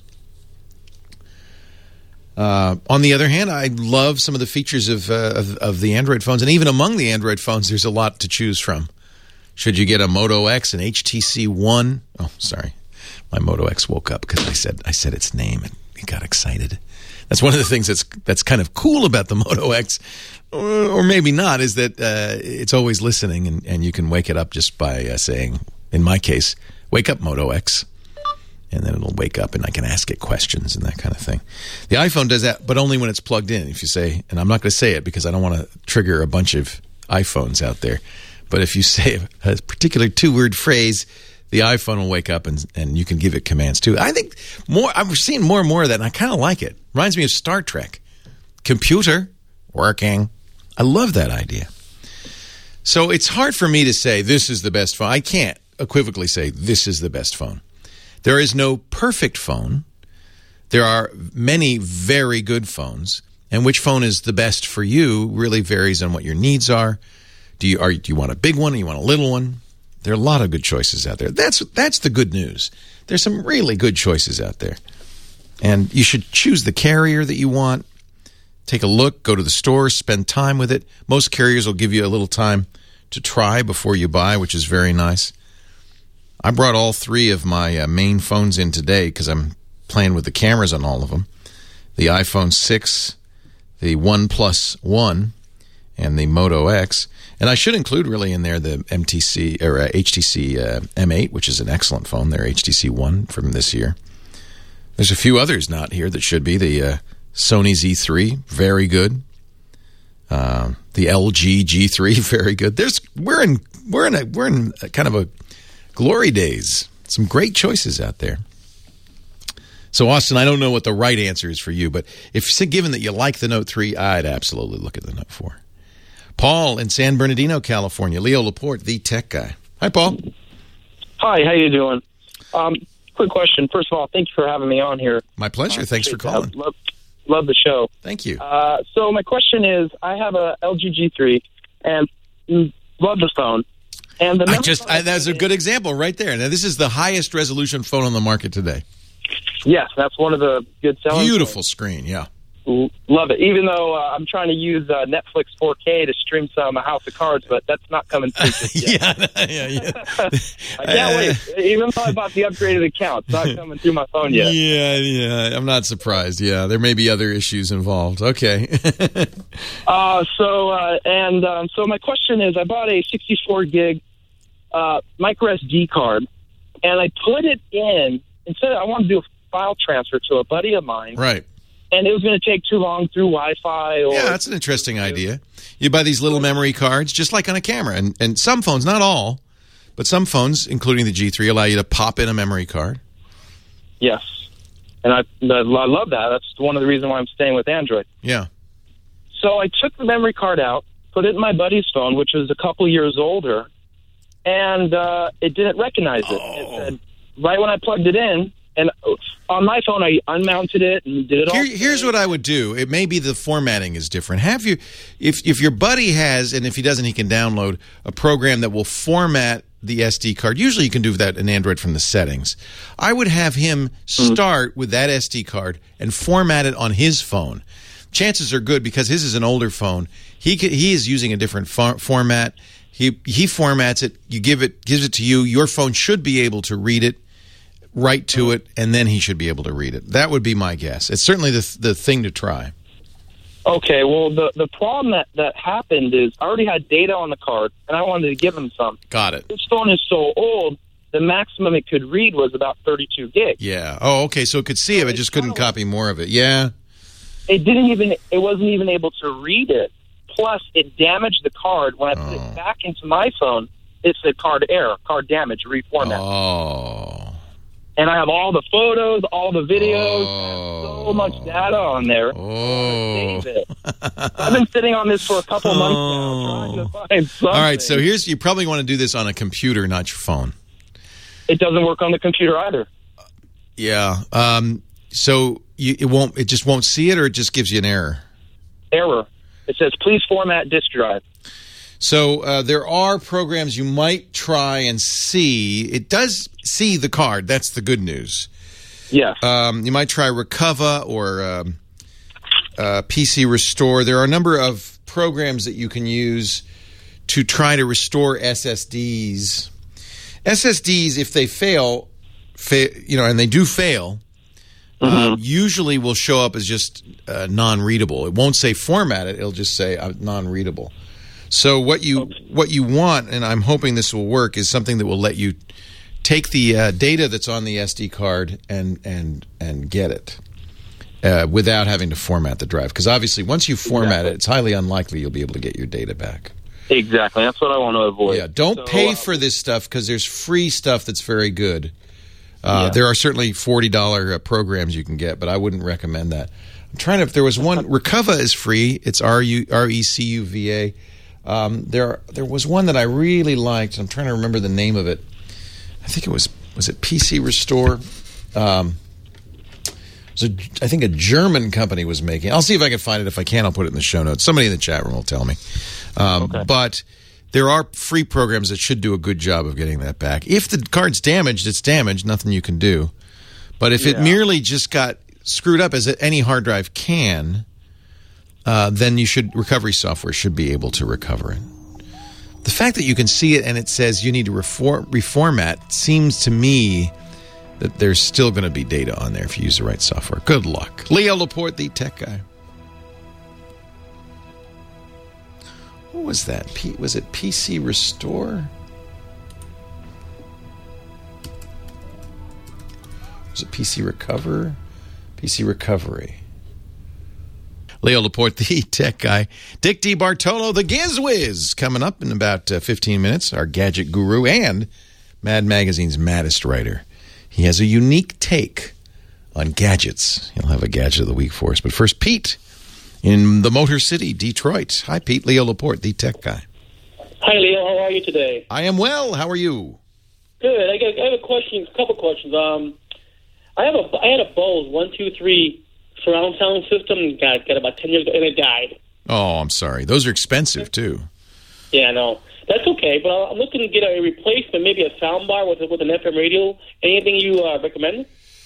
Uh, on the other hand, I love some of the features of, uh, of of the Android phones, and even among the Android phones, there's a lot to choose from. Should you get a Moto X, an H T C One? Oh, sorry, my Moto X woke up because I said I said its name and he got excited. That's one of the things that's that's kind of cool about the Moto X, or, or maybe not, is that uh, it's always listening, and, and you can wake it up just by uh, saying, in my case, wake up Moto X, and then it'll wake up and I can ask it questions and that kind of thing. The iPhone does that, but only when it's plugged in. If you say, and I'm not going to say it because I don't want to trigger a bunch of iPhones out there, but if you say a particular two-word phrase, the iPhone will wake up and and you can give it commands too. I think more. I'm seeing more and more of that, and I kind of like it. Reminds me of Star Trek. Computer working. I love that idea. So it's hard for me to say this is the best phone. I can't equivocally say this is the best phone. There is no perfect phone. There are many very good phones, and which phone is the best for you really varies on what your needs are. Do you are do you want a big one or you want a little one? There are a lot of good choices out there. That's that's the good news. There's some really good choices out there. And you should choose the carrier that you want. Take a look, go to the store, spend time with it. Most carriers will give you a little time to try before you buy, which is very nice. I brought all three of my uh, main phones in today because I'm playing with the cameras on all of them. The iPhone six, the OnePlus One, and the Moto X. And I should include really in there the M T C or uh, H T C uh, M eight, which is an excellent phone. Their H T C One from this year. There's a few others not here that should be. The uh, Sony Z three, very good. Uh, the L G G three, very good. There's we're in we're in a we're in a kind of a glory days. Some great choices out there. So Austin, I don't know what the right answer is for you, but if given that you like the Note three, I'd absolutely look at the Note four. Paul in San Bernardino, California. Leo Laporte, the tech guy. Hi, Paul. Hi, how you doing? Um, quick question. First of all, thank you for having me on here. My pleasure. Uh, Thanks for calling. Love, love the show. Thank you. Uh, so my question is, I have a L G G three and love the phone. And the I just I, that's a good example right there. Now, this is the highest resolution phone on the market today. Yes, that's one of the good selling. Beautiful phones. Screen, yeah. Love it. Even though uh, I'm trying to use uh, Netflix four K to stream some House of Cards, but that's not coming through just yet. yeah, yeah, yeah. I can't wait. Even though I bought the upgraded account, it's not coming through my phone yet. Yeah, yeah. I'm not surprised. Yeah, there may be other issues involved. Okay. uh, so, uh, and um, so my question is, I bought a sixty-four gig uh, micro S D card, and I put it in. Instead, I wanted to do a file transfer to a buddy of mine. Right. And it was going to take too long through Wi-Fi. Or, yeah, that's an interesting idea. You buy these little memory cards, just like on a camera. And, and some phones, not all, but some phones, including the G three, allow you to pop in a memory card. Yes. And I, I love that. That's one of the reasons why I'm staying with Android. Yeah. So I took the memory card out, put it in my buddy's phone, which was a couple years older, and uh, it didn't recognize it. Oh. It said, right when I plugged it in, and on my phone, I unmounted it and did it all. Here, here's what I would do. It may be the formatting is different. Have you, if if your buddy has, and if he doesn't, he can download a program that will format the S D card. Usually, you can do that in Android from the settings. I would have him start mm-hmm. with that S D card and format it on his phone. Chances are good because his is an older phone. He could, he is using a different for, format. He he formats it. You give it gives it to you. Your phone should be able to read it. Write to it, and then he should be able to read it. That would be my guess. It's certainly the the thing to try. Okay, well, the the problem that, that happened is I already had data on the card, and I wanted to give him some. Got it. This phone is so old, the maximum it could read was about thirty-two gigs. Yeah. Oh, okay, so it could see it, but just couldn't copy more of it. Yeah. It didn't even, it wasn't even able to read it. Plus, it damaged the card. When I put oh. it back into my phone, it said card error, card damage, reformat. Oh. And I have all the photos, all the videos, oh. so much data on there. Oh. Save it. So I've been sitting on this for a couple months now, trying to find something. All right, so here's you probably want to do this on a computer, not your phone. It doesn't work on the computer either. Yeah. Um, so you, it won't. It just won't see it, or it just gives you an error. Error. It says please format disk drive. So uh, there are programs you might try and see. It does see the card. That's the good news. Yeah. Um, you might try Recover or um, uh, P C Restore. There are a number of programs that you can use to try to restore S S Ds. S S Ds, if they fail, fa- you know, and they do fail, mm-hmm. um, usually will show up as just uh, non-readable. It won't say formatted. It'll just say uh, non-readable. So what you what you want, and I'm hoping this will work, is something that will let you take the uh, data that's on the S D card and and and get it uh, without having to format the drive. Because obviously, once you format exactly. it, it's highly unlikely you'll be able to get your data back. Exactly, that's what I want to avoid. Yeah, don't so, pay uh, for this stuff because there's free stuff that's very good. Uh, yeah. There are certainly forty dollars uh, programs you can get, but I wouldn't recommend that. I'm trying to. If there was one, Recover is free. It's R U R E C U V A. Um, there, there was one that I really liked. I'm trying to remember the name of it. I think it was was it P C Restore. Um, it was a, I think a German company was making. I'll see if I can find it. If I can, I'll put it in the show notes. Somebody in the chat room will tell me. Um, okay. But there are free programs that should do a good job of getting that back. If the card's damaged, it's damaged. Nothing you can do. But if yeah. it merely just got screwed up, as any hard drive can, uh, then you should recovery software should be able to recover it. The fact that you can see it and it says you need to reform, reformat seems to me that there's still going to be data on there if you use the right software. Good luck. Leo Laporte, the tech guy. What was that? P- was it P C Restore? Was it P C Recover? P C Recovery. Leo Laporte, the tech guy. Dick DeBartolo, the GizWiz, coming up in about uh, fifteen minutes. Our gadget guru and Mad Magazine's maddest writer. He has a unique take on gadgets. He'll have a gadget of the week for us. But first, Pete in the Motor City, Detroit. Hi, Pete. Leo Laporte, the tech guy. Hi, Leo. How are you today? I am well. How are you? Good. I, got, I have a question. A couple questions. Um, I have a I had a Bose one two three surround sound system. Got got about ten years ago, and it died. Oh, I'm sorry. Those are expensive too. Yeah, no, that's okay. But I'm looking to get a replacement, maybe a sound bar with with an F M radio. Anything you uh, recommend?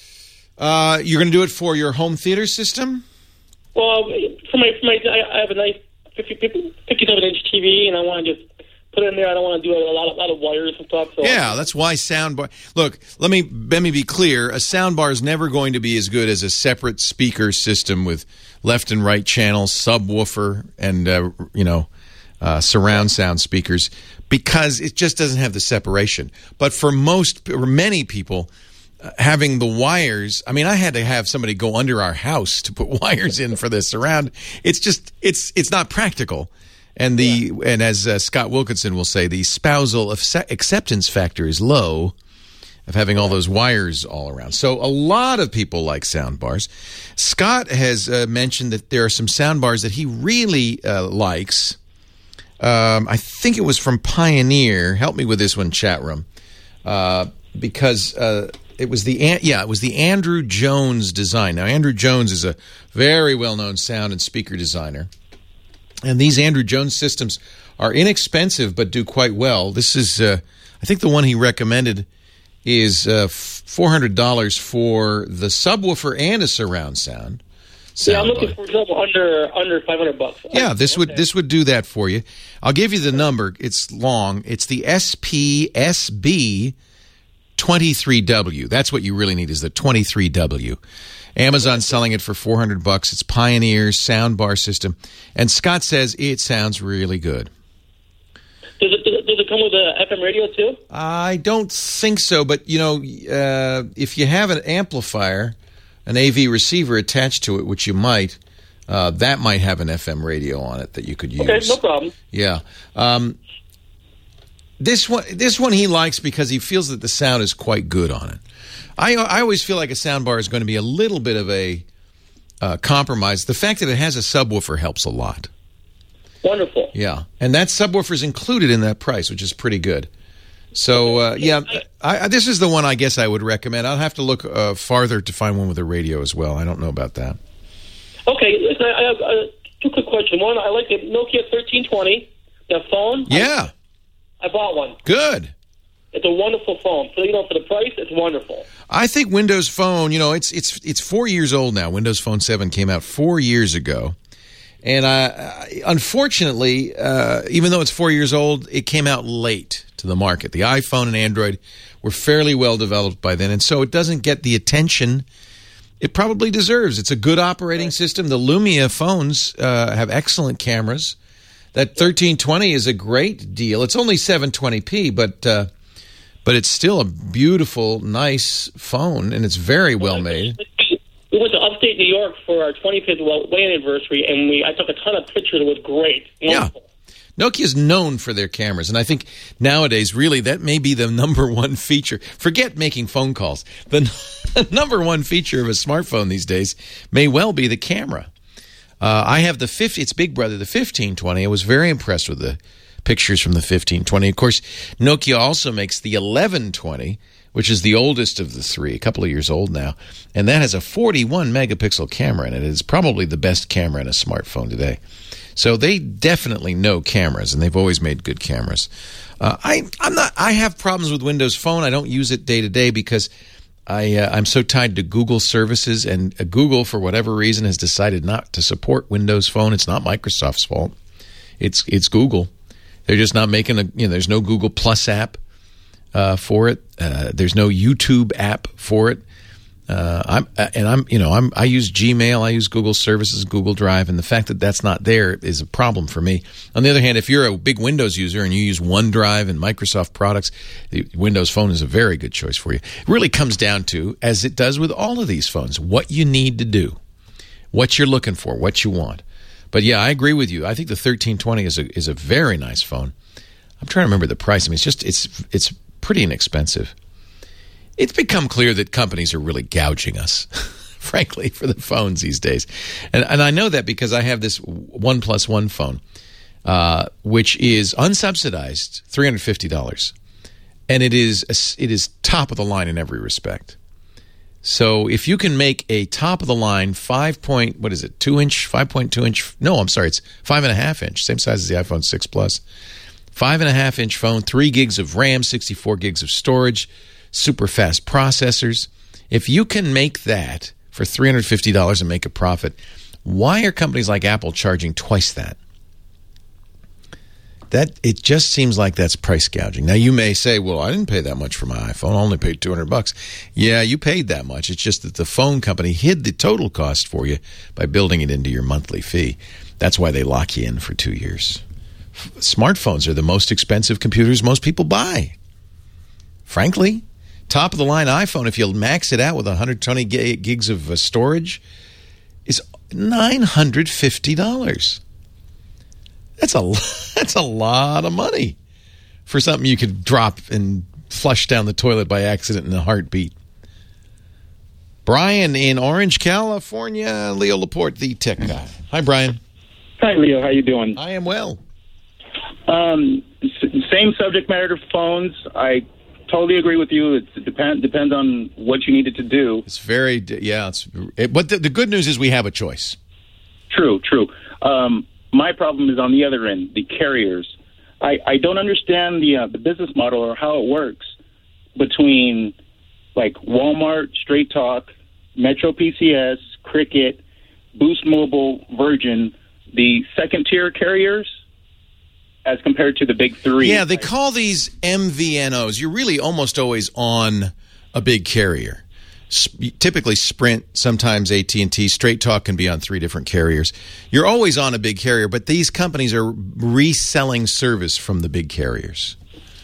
Uh, you're going to do it for your home theater system? Well, for my for my, I, I have a nice fifty-seven inch T V, and I want to just put it in there. I don't want to do a lot of, lot of wires and stuff. So yeah, that's why soundbar. Look, let me let me be clear. A soundbar is never going to be as good as a separate speaker system with left and right channels, subwoofer, and uh, you know uh, surround sound speakers, because it just doesn't have the separation. But for most or many people, uh, having the wires. I mean, I had to have somebody go under our house to put wires in for the surround. It's just it's it's not practical. And the yeah. and as uh, Scott Wilkinson will say, the spousal acceptance factor is low of having all those wires all around. So a lot of people like sound bars. Scott has uh, mentioned that there are some sound bars that he really uh, likes. Um, I think it was from Pioneer. Help me with this one, chat room, uh, because uh, it was the yeah it was the Andrew Jones design. Now Andrew Jones is a very well known sound and speaker designer. And these Andrew Jones systems are inexpensive but do quite well. This is, uh, I think the one he recommended is uh, four hundred dollars for the subwoofer and a surround sound. Yeah, I'm looking for trouble under under five hundred bucks. Yeah, this would this would do that for you. I'll give you the number. It's long. It's the S P S B twenty-three W. That's what you really need, is the twenty-three W. Amazon's selling it for four hundred bucks. It's Pioneer's soundbar system, and Scott says it sounds really good. Does it, does it, does it come with a F M radio too? I don't think so, but you know, uh, if you have an amplifier, an A V receiver attached to it, which you might, uh, that might have an F M radio on it that you could use. Okay, no problem. Yeah. Um, this one, this one he likes because he feels that the sound is quite good on it. I I always feel like a soundbar is going to be a little bit of a uh, compromise. The fact that it has a subwoofer helps a lot. Wonderful. Yeah, and that subwoofer is included in that price, which is pretty good. So, uh, yeah, I, I, this is the one I guess I would recommend. I'll have to look uh, farther to find one with a radio as well. I don't know about that. Okay, listen, I have uh, two quick questions. One, I like the Nokia thirteen twenty, the phone. Yeah. I, I bought one. Good. It's a wonderful phone. So, you know, for the price, it's wonderful. I think Windows Phone, you know, it's it's it's four years old now. Windows Phone seven came out four years ago. And uh, unfortunately, uh, even though it's four years old, it came out late to the market. The iPhone and Android were fairly well developed by then, and so it doesn't get the attention it probably deserves. It's a good operating system. The Lumia phones uh, have excellent cameras. That thirteen twenty is a great deal. It's only seven twenty p, but uh, but it's still a beautiful, nice phone, and it's very well made. We went to upstate New York for our twenty-fifth wedding anniversary, and we I took a ton of pictures. It was great. Wonderful. Yeah. Nokia's known for their cameras, and I think nowadays, really, that may be the number one feature. Forget making phone calls. The number one feature of a smartphone these days may well be the camera. Uh, I have the fifty. It's Big Brother, the fifteen twenty. I was very impressed with the pictures from the fifteen twenty. Of course, Nokia also makes the eleven twenty, which is the oldest of the three, a couple of years old now, and that has a forty-one megapixel camera in it. It's probably the best camera in a smartphone today. So they definitely know cameras, and they've always made good cameras. Uh, I, I'm not. I have problems with Windows Phone. I don't use it day to day because I, uh, I'm so tied to Google services, and uh, Google, for whatever reason, has decided not to support Windows Phone. It's not Microsoft's fault. It's it's Google. They're just not making a. You know, there's no Google Plus app uh, for it. Uh, there's no YouTube app for it. Uh, I'm and I'm you know I'm I use Gmail, I use Google Services, Google Drive, and the fact that that's not there is a problem for me. On the other hand, if you're a big Windows user and you use OneDrive and Microsoft products, the Windows Phone is a very good choice for you. It really comes down to, as it does with all of these phones, what you need to do, what you're looking for, what you want. But yeah, I agree with you. I think the thirteen twenty is a is a very nice phone. I'm trying to remember the price. I mean, it's just it's it's pretty inexpensive. It's become clear that companies are really gouging us, frankly, for the phones these days. And, and I know that because I have this OnePlus One phone, uh, which is unsubsidized, three hundred fifty dollars. And it is a, it is top of the line in every respect. So if you can make a top of the line five point, what is it, two inch, five point two inch, no, I'm sorry, it's five and a half inch, same size as the iPhone six Plus. Five and a half inch phone, three gigs of RAM, sixty-four gigs of storage, super fast processors. If you can make that for three hundred fifty dollars and make a profit, why are companies like Apple charging twice that? That it just seems like that's price gouging. Now you may say, "Well, I didn't pay that much for my iPhone. I only paid two hundred bucks." Yeah, you paid that much. It's just that the phone company hid the total cost for you by building it into your monthly fee. That's why they lock you in for two years. Smartphones are the most expensive computers most people buy. Frankly, top of the line iPhone, if you max it out with one hundred twenty gigs of uh, storage, is nine hundred fifty dollars. That's a that's a lot of money for something you could drop and flush down the toilet by accident in a heartbeat. Brian in Orange, California, Leo Laporte, the tech guy. Hi, Brian. Hi, Leo. How you doing? I am well. Um, s- same subject matter to phones. I totally agree with you. It's, it depend, depends on what you need it to do. It's very, yeah. It's, it, but the, the good news is we have a choice. True, true. Um, my problem is on the other end, the carriers. I, I don't understand the uh, the business model or how it works between like Walmart, Straight Talk, Metro P C S, Cricket, Boost Mobile, Virgin, the second tier carriers, as compared to the big three. Yeah, they call these M V N Os. You're really almost always on a big carrier. S- typically Sprint, sometimes A T and T. Straight Talk can be on three different carriers. You're always on a big carrier, but these companies are reselling service from the big carriers.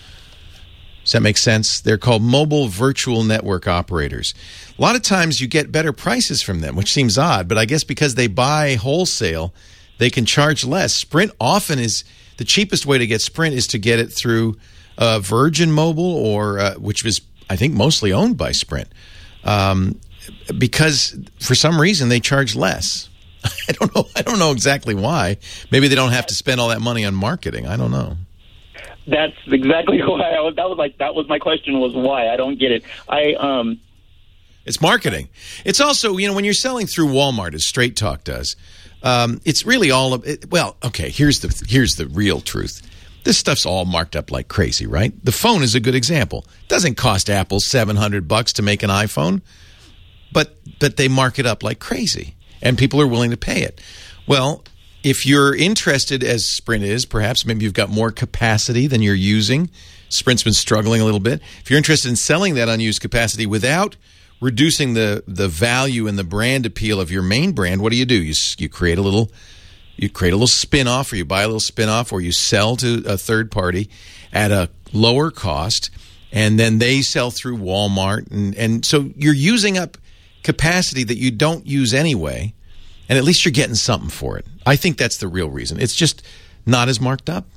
Does that make sense? They're called mobile virtual network operators. A lot of times you get better prices from them, which seems odd, but I guess because they buy wholesale, they can charge less. Sprint often is... The cheapest way to get Sprint is to get it through uh, Virgin Mobile, or uh, which was, I think, mostly owned by Sprint, um, because for some reason they charge less. I don't know. I don't know exactly why. Maybe they don't have to spend all that money on marketing. I don't know. That's exactly why. I was, that was like that was my question. Was why I don't get it. I um. It's marketing. It's also, you know, when you're selling through Walmart, as Straight Talk does. Um, it's really all of it. Well, okay, here's the here's the real truth. This stuff's all marked up like crazy, right? The phone is a good example. It doesn't cost Apple seven hundred bucks to make an iPhone, but but they mark it up like crazy, and people are willing to pay it. Well, if you're interested, as Sprint is, perhaps maybe you've got more capacity than you're using. Sprint's been struggling a little bit. If you're interested in selling that unused capacity without reducing the, the value and the brand appeal of your main brand, what do you do? You you create a little you create a little spin-off, or you buy a little spin-off, or you sell to a third party at a lower cost, and then they sell through Walmart, and, and so you're using up capacity that you don't use anyway, and at least you're getting something for it. I think that's the real reason. It's just not as marked up.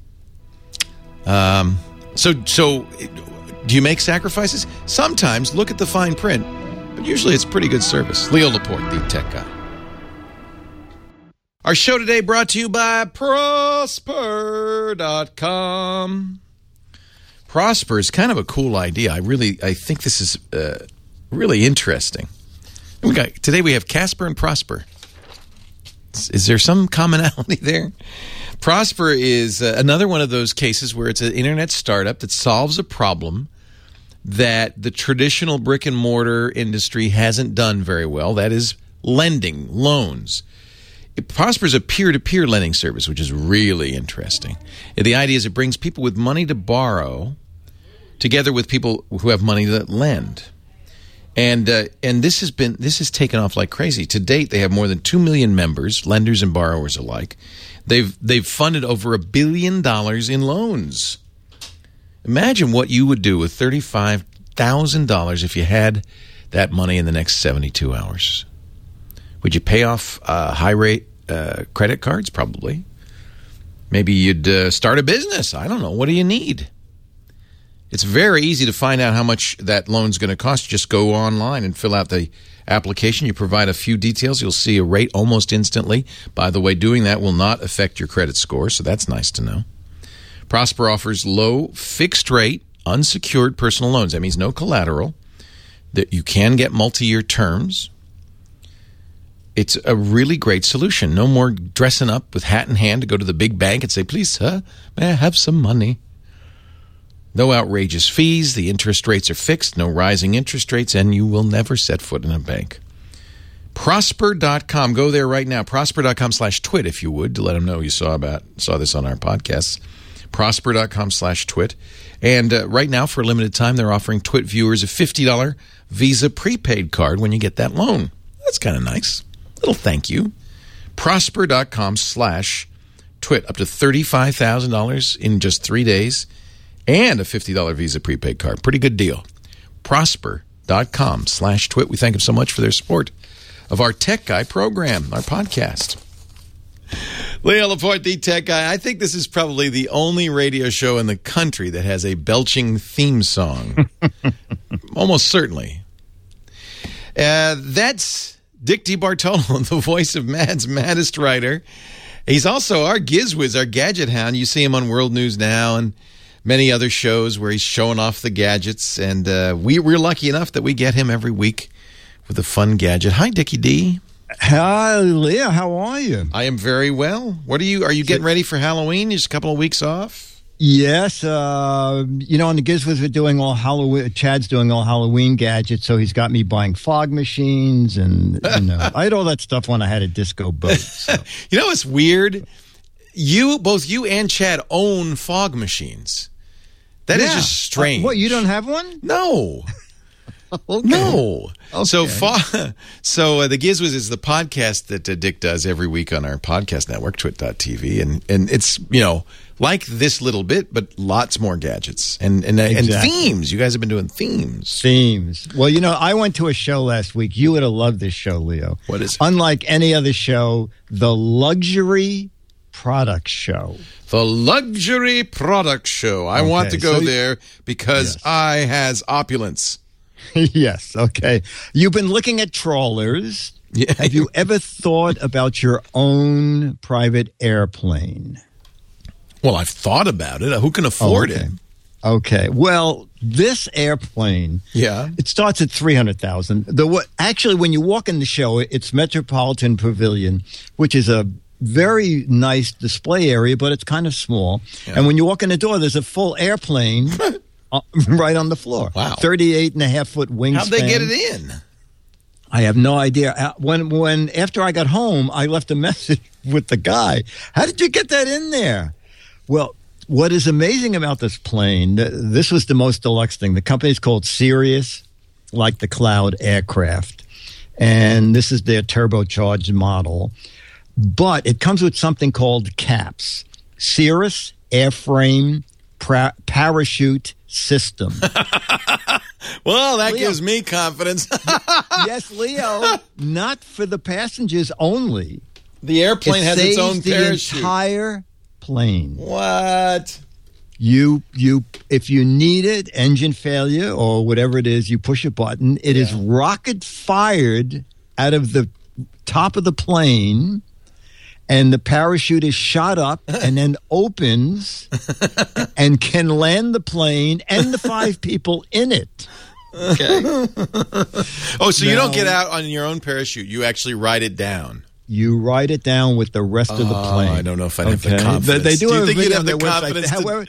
Um. So so. Do you make sacrifices? Sometimes. Look at the fine print. But usually it's pretty good service. Leo Laporte, the tech guy. Our show today brought to you by Prosper dot com. Prosper is kind of a cool idea. I really, I think this is uh, really interesting. We got today. We have Casper and Prosper. Is, is there some commonality there? Prosper is uh, another one of those cases where it's an internet startup that solves a problem that the traditional brick and mortar industry hasn't done very well. That is lending, loans. It Prosper is a peer-to-peer lending service, which is really interesting. And the idea is it brings people with money to borrow together with people who have money to lend. And uh, and this has been this has taken off like crazy. To date, they have more than two million members, lenders and borrowers alike. They've they've funded over a billion dollars in loans. Imagine what you would do with thirty-five thousand dollars if you had that money in the next seventy-two hours. Would you pay off uh, high-rate uh, credit cards? Probably. Maybe you'd uh, start a business. I don't know. What do you need? It's very easy to find out how much that loan's going to cost. You just go online and fill out the application. You provide a few details. You'll see a rate almost instantly. By the way, doing that will not affect your credit score, so that's nice to know. Prosper offers low, fixed-rate, unsecured personal loans. That means no collateral. That you can get multi-year terms. It's a really great solution. No more dressing up with hat in hand to go to the big bank and say, please, sir, may I have some money? No outrageous fees. The interest rates are fixed. No rising interest rates, and you will never set foot in a bank. Prosper dot com. Go there right now. Prosper dot com slash twit, if you would, to let them know you saw about saw this on our podcasts. Prosper dot com slash twit. And uh, right now, for a limited time, they're offering Twit viewers a fifty dollars Visa prepaid card when you get that loan. That's kind of nice. Little thank you. Prosper dot com slash twit. Up to thirty-five thousand dollars in just three days. And a fifty dollars Visa prepaid card. Pretty good deal. Prosper dot com slash twit. We thank them so much for their support of our Tech Guy program, our podcast. Leo Laporte, the Tech Guy. I think this is probably the only radio show in the country that has a belching theme song. Almost certainly. Uh, that's Dick DeBartolo, the voice of Mad's maddest writer. He's also our Gizwiz, our gadget hound. You see him on World News Now and many other shows where he's showing off the gadgets. And uh, we, we're lucky enough that we get him every week with a fun gadget. Hi, Dickie D. Hi, Leah. How are you? I am very well. What are you? Are you getting ready for Halloween? Just a couple of weeks off? Yes. Uh, you know, on the Gizwiz, we're doing all Halloween. Chad's doing all Halloween gadgets, so he's got me buying fog machines, and you know, I had all that stuff when I had a disco boat. So. You know what's weird? You, both you and Chad, own fog machines. That yeah. is just strange. Uh, what? You don't have one? No. Okay. No. Okay. So, fa- so uh, the Gizwiz is the podcast that uh, Dick does every week on our podcast network, twit dot t v, and and it's you know like this little bit, but lots more gadgets and and, exactly. and themes. You guys have been doing themes. Themes. Well, you know, I went to a show last week. You would have loved this show, Leo. What is it? Unlike any other show, the Luxury Product Show. The Luxury Product Show. I okay, want to go so there because yes. I has opulence. Yes, okay. You've been looking at trawlers. Yeah. Have you ever thought about your own private airplane? Well, I've thought about it. Who can afford oh, okay. it? Okay. Well, this airplane, yeah, it starts at three hundred thousand dollars. The what? Actually, when you walk in the show, it's Metropolitan Pavilion, which is a very nice display area, but it's kind of small. Yeah. And when you walk in the door, there's a full airplane uh, right on the floor. Wow. thirty-eight and a half foot wingspan. How'd they get it in? I have no idea. When, when after I got home, I left a message with the guy. How did you get that in there? Well, what is amazing about this plane, this was the most deluxe thing. The company's called Sirius, like the Cloud aircraft. And this is their turbocharged model. But it comes with something called CAPS, Cirrus Airframe pra- Parachute System. Well, that Leo, gives me confidence. Yes, Leo, not for the passengers only. The airplane it has its own the parachute. Entire plane. What? You you if you need it, engine failure or whatever it is, you push a button. It yeah. is rocket fired out of the top of the plane. and the parachute is shot up and then opens and can land the plane and the five people in it. Okay. Oh, so Now- you don't get out on your own parachute. You actually ride it down. You write it down with the rest of the Oh, plane. I don't know if I'd have the Okay? confidence. They, they do, Do you have a think you'd video have on the their website. confidence to- However,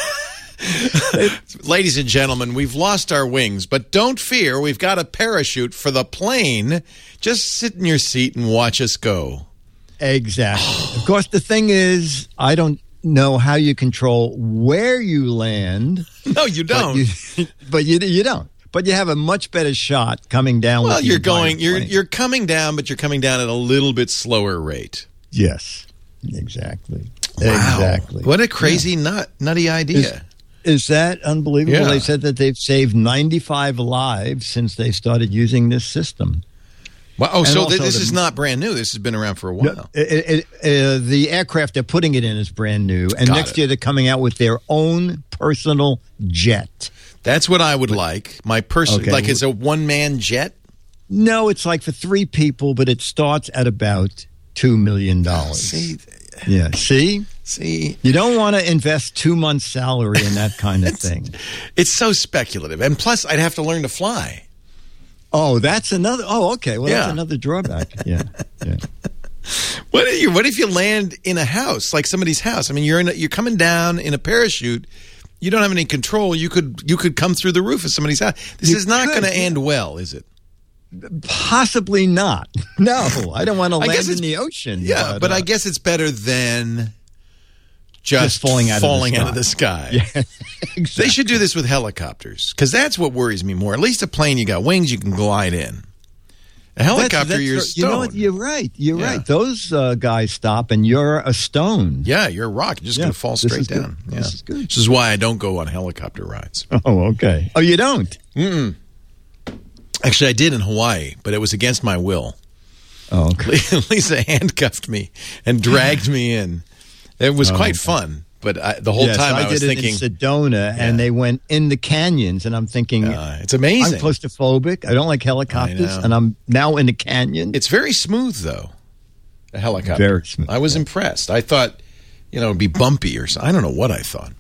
Ladies and gentlemen, we've lost our wings, but don't fear. We've got a parachute for the plane. Just sit in your seat and watch us go. exactly. Of course, the thing is, I don't know how you control where you land. No, you don't. But you, but you, you don't. But you have a much better shot coming down. Well, with the you're entire going. You're plane. you're coming down, but you're coming down at a little bit slower rate. Yes, exactly. Wow. Exactly. What a crazy nut, nutty idea. Is, is that unbelievable? Yeah. They said that they've saved ninety-five lives since they started using this system. Well, oh, And so also th- this the- is not brand new. This has been around for a while. It, it, uh, the aircraft they're putting it in is brand new, and Got next it. year they're coming out with their own personal jet. That's what I would like. My person, Okay. like, it's a one man jet. No, it's like for three people, but it starts at about two million dollars. See, Yeah, see, see, you don't want to invest two months' salary in that kind of thing. it's so speculative, and plus, I'd have to learn to fly. Oh, that's another. Oh, okay. Well, Yeah. that's another drawback. Yeah, yeah. What if you, what if you land in a house, like somebody's house? I mean, you're in a, you're coming down in a parachute. You don't have any control. You could you could come through the roof of somebody's house. This You is not could, going to yeah. end well, is it? Possibly not. No, I don't want to I land guess in it's- the ocean. Yeah, but uh, I guess it's better than just, Just falling out of the falling out sky. of the sky. Yeah, They should do this with helicopters, because that's what worries me more. At least a plane, you got wings, you can glide in. A helicopter, That's- that's you're right. You know what? stoned. You're right. You're Yeah. right. Those uh, guys stop, and you're a stone. Yeah, you're a rock. You're just Yeah, going to fall this straight is good. down. Yeah. This is good. Which is why I don't go on helicopter rides. Oh, okay. Oh, you don't? Mm-mm. Actually, I did in Hawaii, but it was against my will. Oh, okay. Lisa handcuffed me and dragged me in. It was Oh, quite okay. fun, but I, the whole Yes, time I, I, was did thinking, it in Sedona, and they went in the canyons, and I'm thinking, uh, it's amazing. I'm claustrophobic. I don't like helicopters, know. and I'm now in the canyon. It's very smooth, though, a helicopter. Very smooth, I was impressed. I thought, you know, it'd be bumpy or something. I don't know what I thought.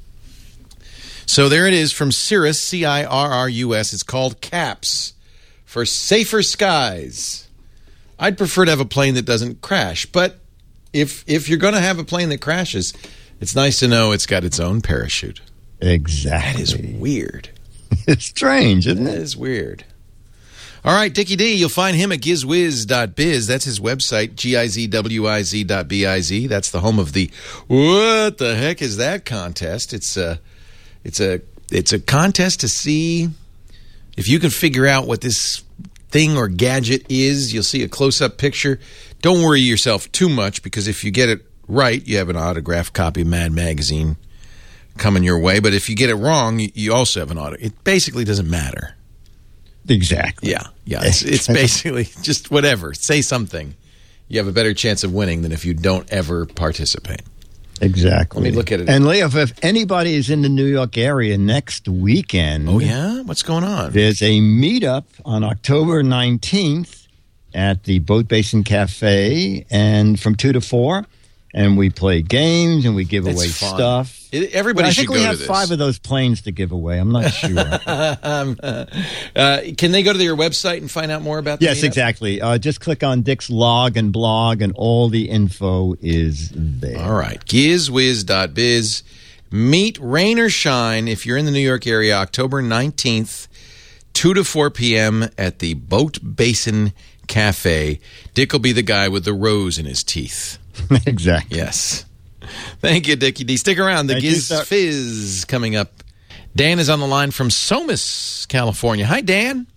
So there it is from Cirrus, C I R R U S. It's called CAPS, for Safer Skies. I'd prefer to have a plane that doesn't crash, but if if you're going to have a plane that crashes, it's nice to know it's got its own parachute. Exactly. That is weird. It's strange, isn't That it? is weird. All right, Dickie D, you'll find him at gizwiz dot biz. That's his website, G I Z W I Z dot B I Z. That's the home of the What the Heck Is That contest. It's a, it's a, it's a contest to see if you can figure out what this thing or gadget is. You'll see a close-up picture. Don't worry yourself too much, because if you get it right, you have an autographed copy of Mad Magazine coming your way. But if you get it wrong, you- you also have an auto. It basically doesn't matter. Exactly. Yeah, yeah. It's, it's basically just whatever. Say something. You have a better chance of winning than if you don't ever participate. Exactly. Let me look at it. And Leo, if anybody is in the New York area next weekend, Oh, yeah? What's going on? there's a meetup on October nineteenth at the Boat Basin Cafe, and from two to four, and we play games and we give It's away fun. stuff. It- everybody I should think go we to have this. five of those planes to give away. I'm not sure. um, uh, uh, can they go to your website and find out more about the Yes, meetup? exactly. Uh, just click on Dick's log and blog, and all the info is there. All right. gizwiz dot biz. Meet, rain or shine, if you're in the New York area, October nineteenth, two to four p.m. at the Boat Basin Cafe. Dick will be the guy with the rose in his teeth. Exactly. Yes. Thank you, Dickie D. Stick around. The Thank you, Giz sir. Fizz coming up. Dan is on the line from Somas, California. Hi, Dan.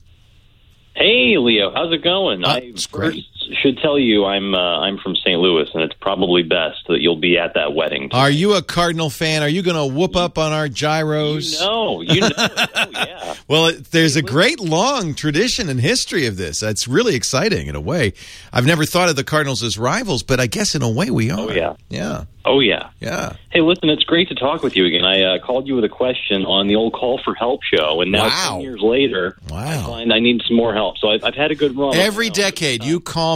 Hey, Leo, how's it going? Uh, I it's great. first should tell you I'm uh, I'm from Saint Louis, and it's probably best that you'll be at that wedding. Are you a Cardinal fan? Are you going to whoop up on our gyros? No, you know it. Oh, yeah. Well, it, there's a great long tradition and history of this. It's really exciting in a way. I've never thought of the Cardinals as rivals, but I guess in a way we are. Oh, yeah. Yeah. Oh, yeah. Yeah. Hey, listen, it's great to talk with you again. I uh, called you with a question on the old Call for Help show, and now Wow. ten years later, Wow. I find I need some more help. So I've, I've had a good run. Every decade, you call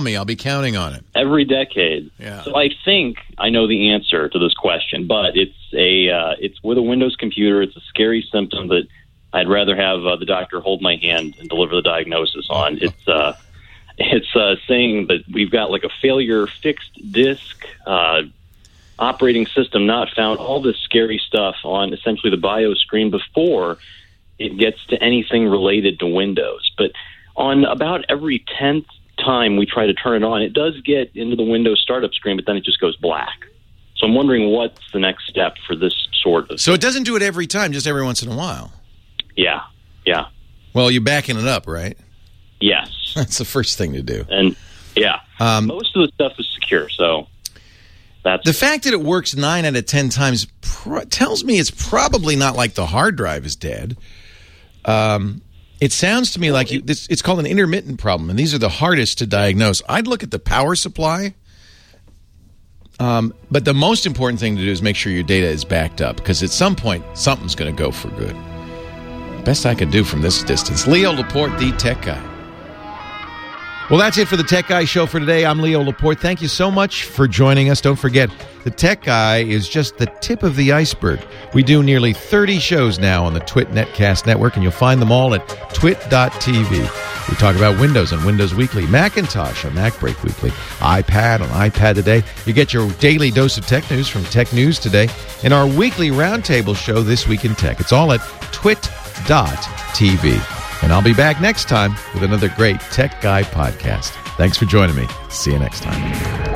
me. I'll be counting on it. Every decade. Yeah. So I think I know the answer to this question, but it's a uh, it's with a Windows computer. It's a scary symptom that I'd rather have uh, the doctor hold my hand and deliver the diagnosis on. It's uh, it's uh, saying that we've got like a failure fixed disk, uh, operating system not found, all this scary stuff on essentially the BIOS screen before it gets to anything related to Windows. But on about every tenth time we try to turn it on, it does get into the Windows startup screen, but then it just goes black. So I'm wondering what's the next step for this sort of... So it doesn't do it every time, just every once in a while? Yeah, yeah. Well, you're backing it up, right? Yes. That's the first thing to do. And, yeah, um, most of the stuff is secure, so... That's the fact that it works nine out of ten times pr- tells me it's probably not like the hard drive is dead. Um, it sounds to me like you, this, it's called an intermittent problem, and these are the hardest to diagnose. I'd look at the power supply, um, but the most important thing to do is make sure your data is backed up, because at some point, something's going to go for good. Best I could do from this distance. Leo Laporte, the tech guy. Well, that's it for the Tech Guy Show for today. I'm Leo Laporte. Thank you so much for joining us. Don't forget, the Tech Guy is just the tip of the iceberg. We do nearly thirty shows now on the Twit Netcast Network, and you'll find them all at twit dot t v. We talk about Windows on Windows Weekly, Macintosh on MacBreak Weekly, iPad on iPad Today. You get your daily dose of tech news from Tech News Today, and our weekly roundtable show, This Week in Tech. It's all at twit dot t v. And I'll be back next time with another great Tech Guy podcast. Thanks for joining me. See you next time.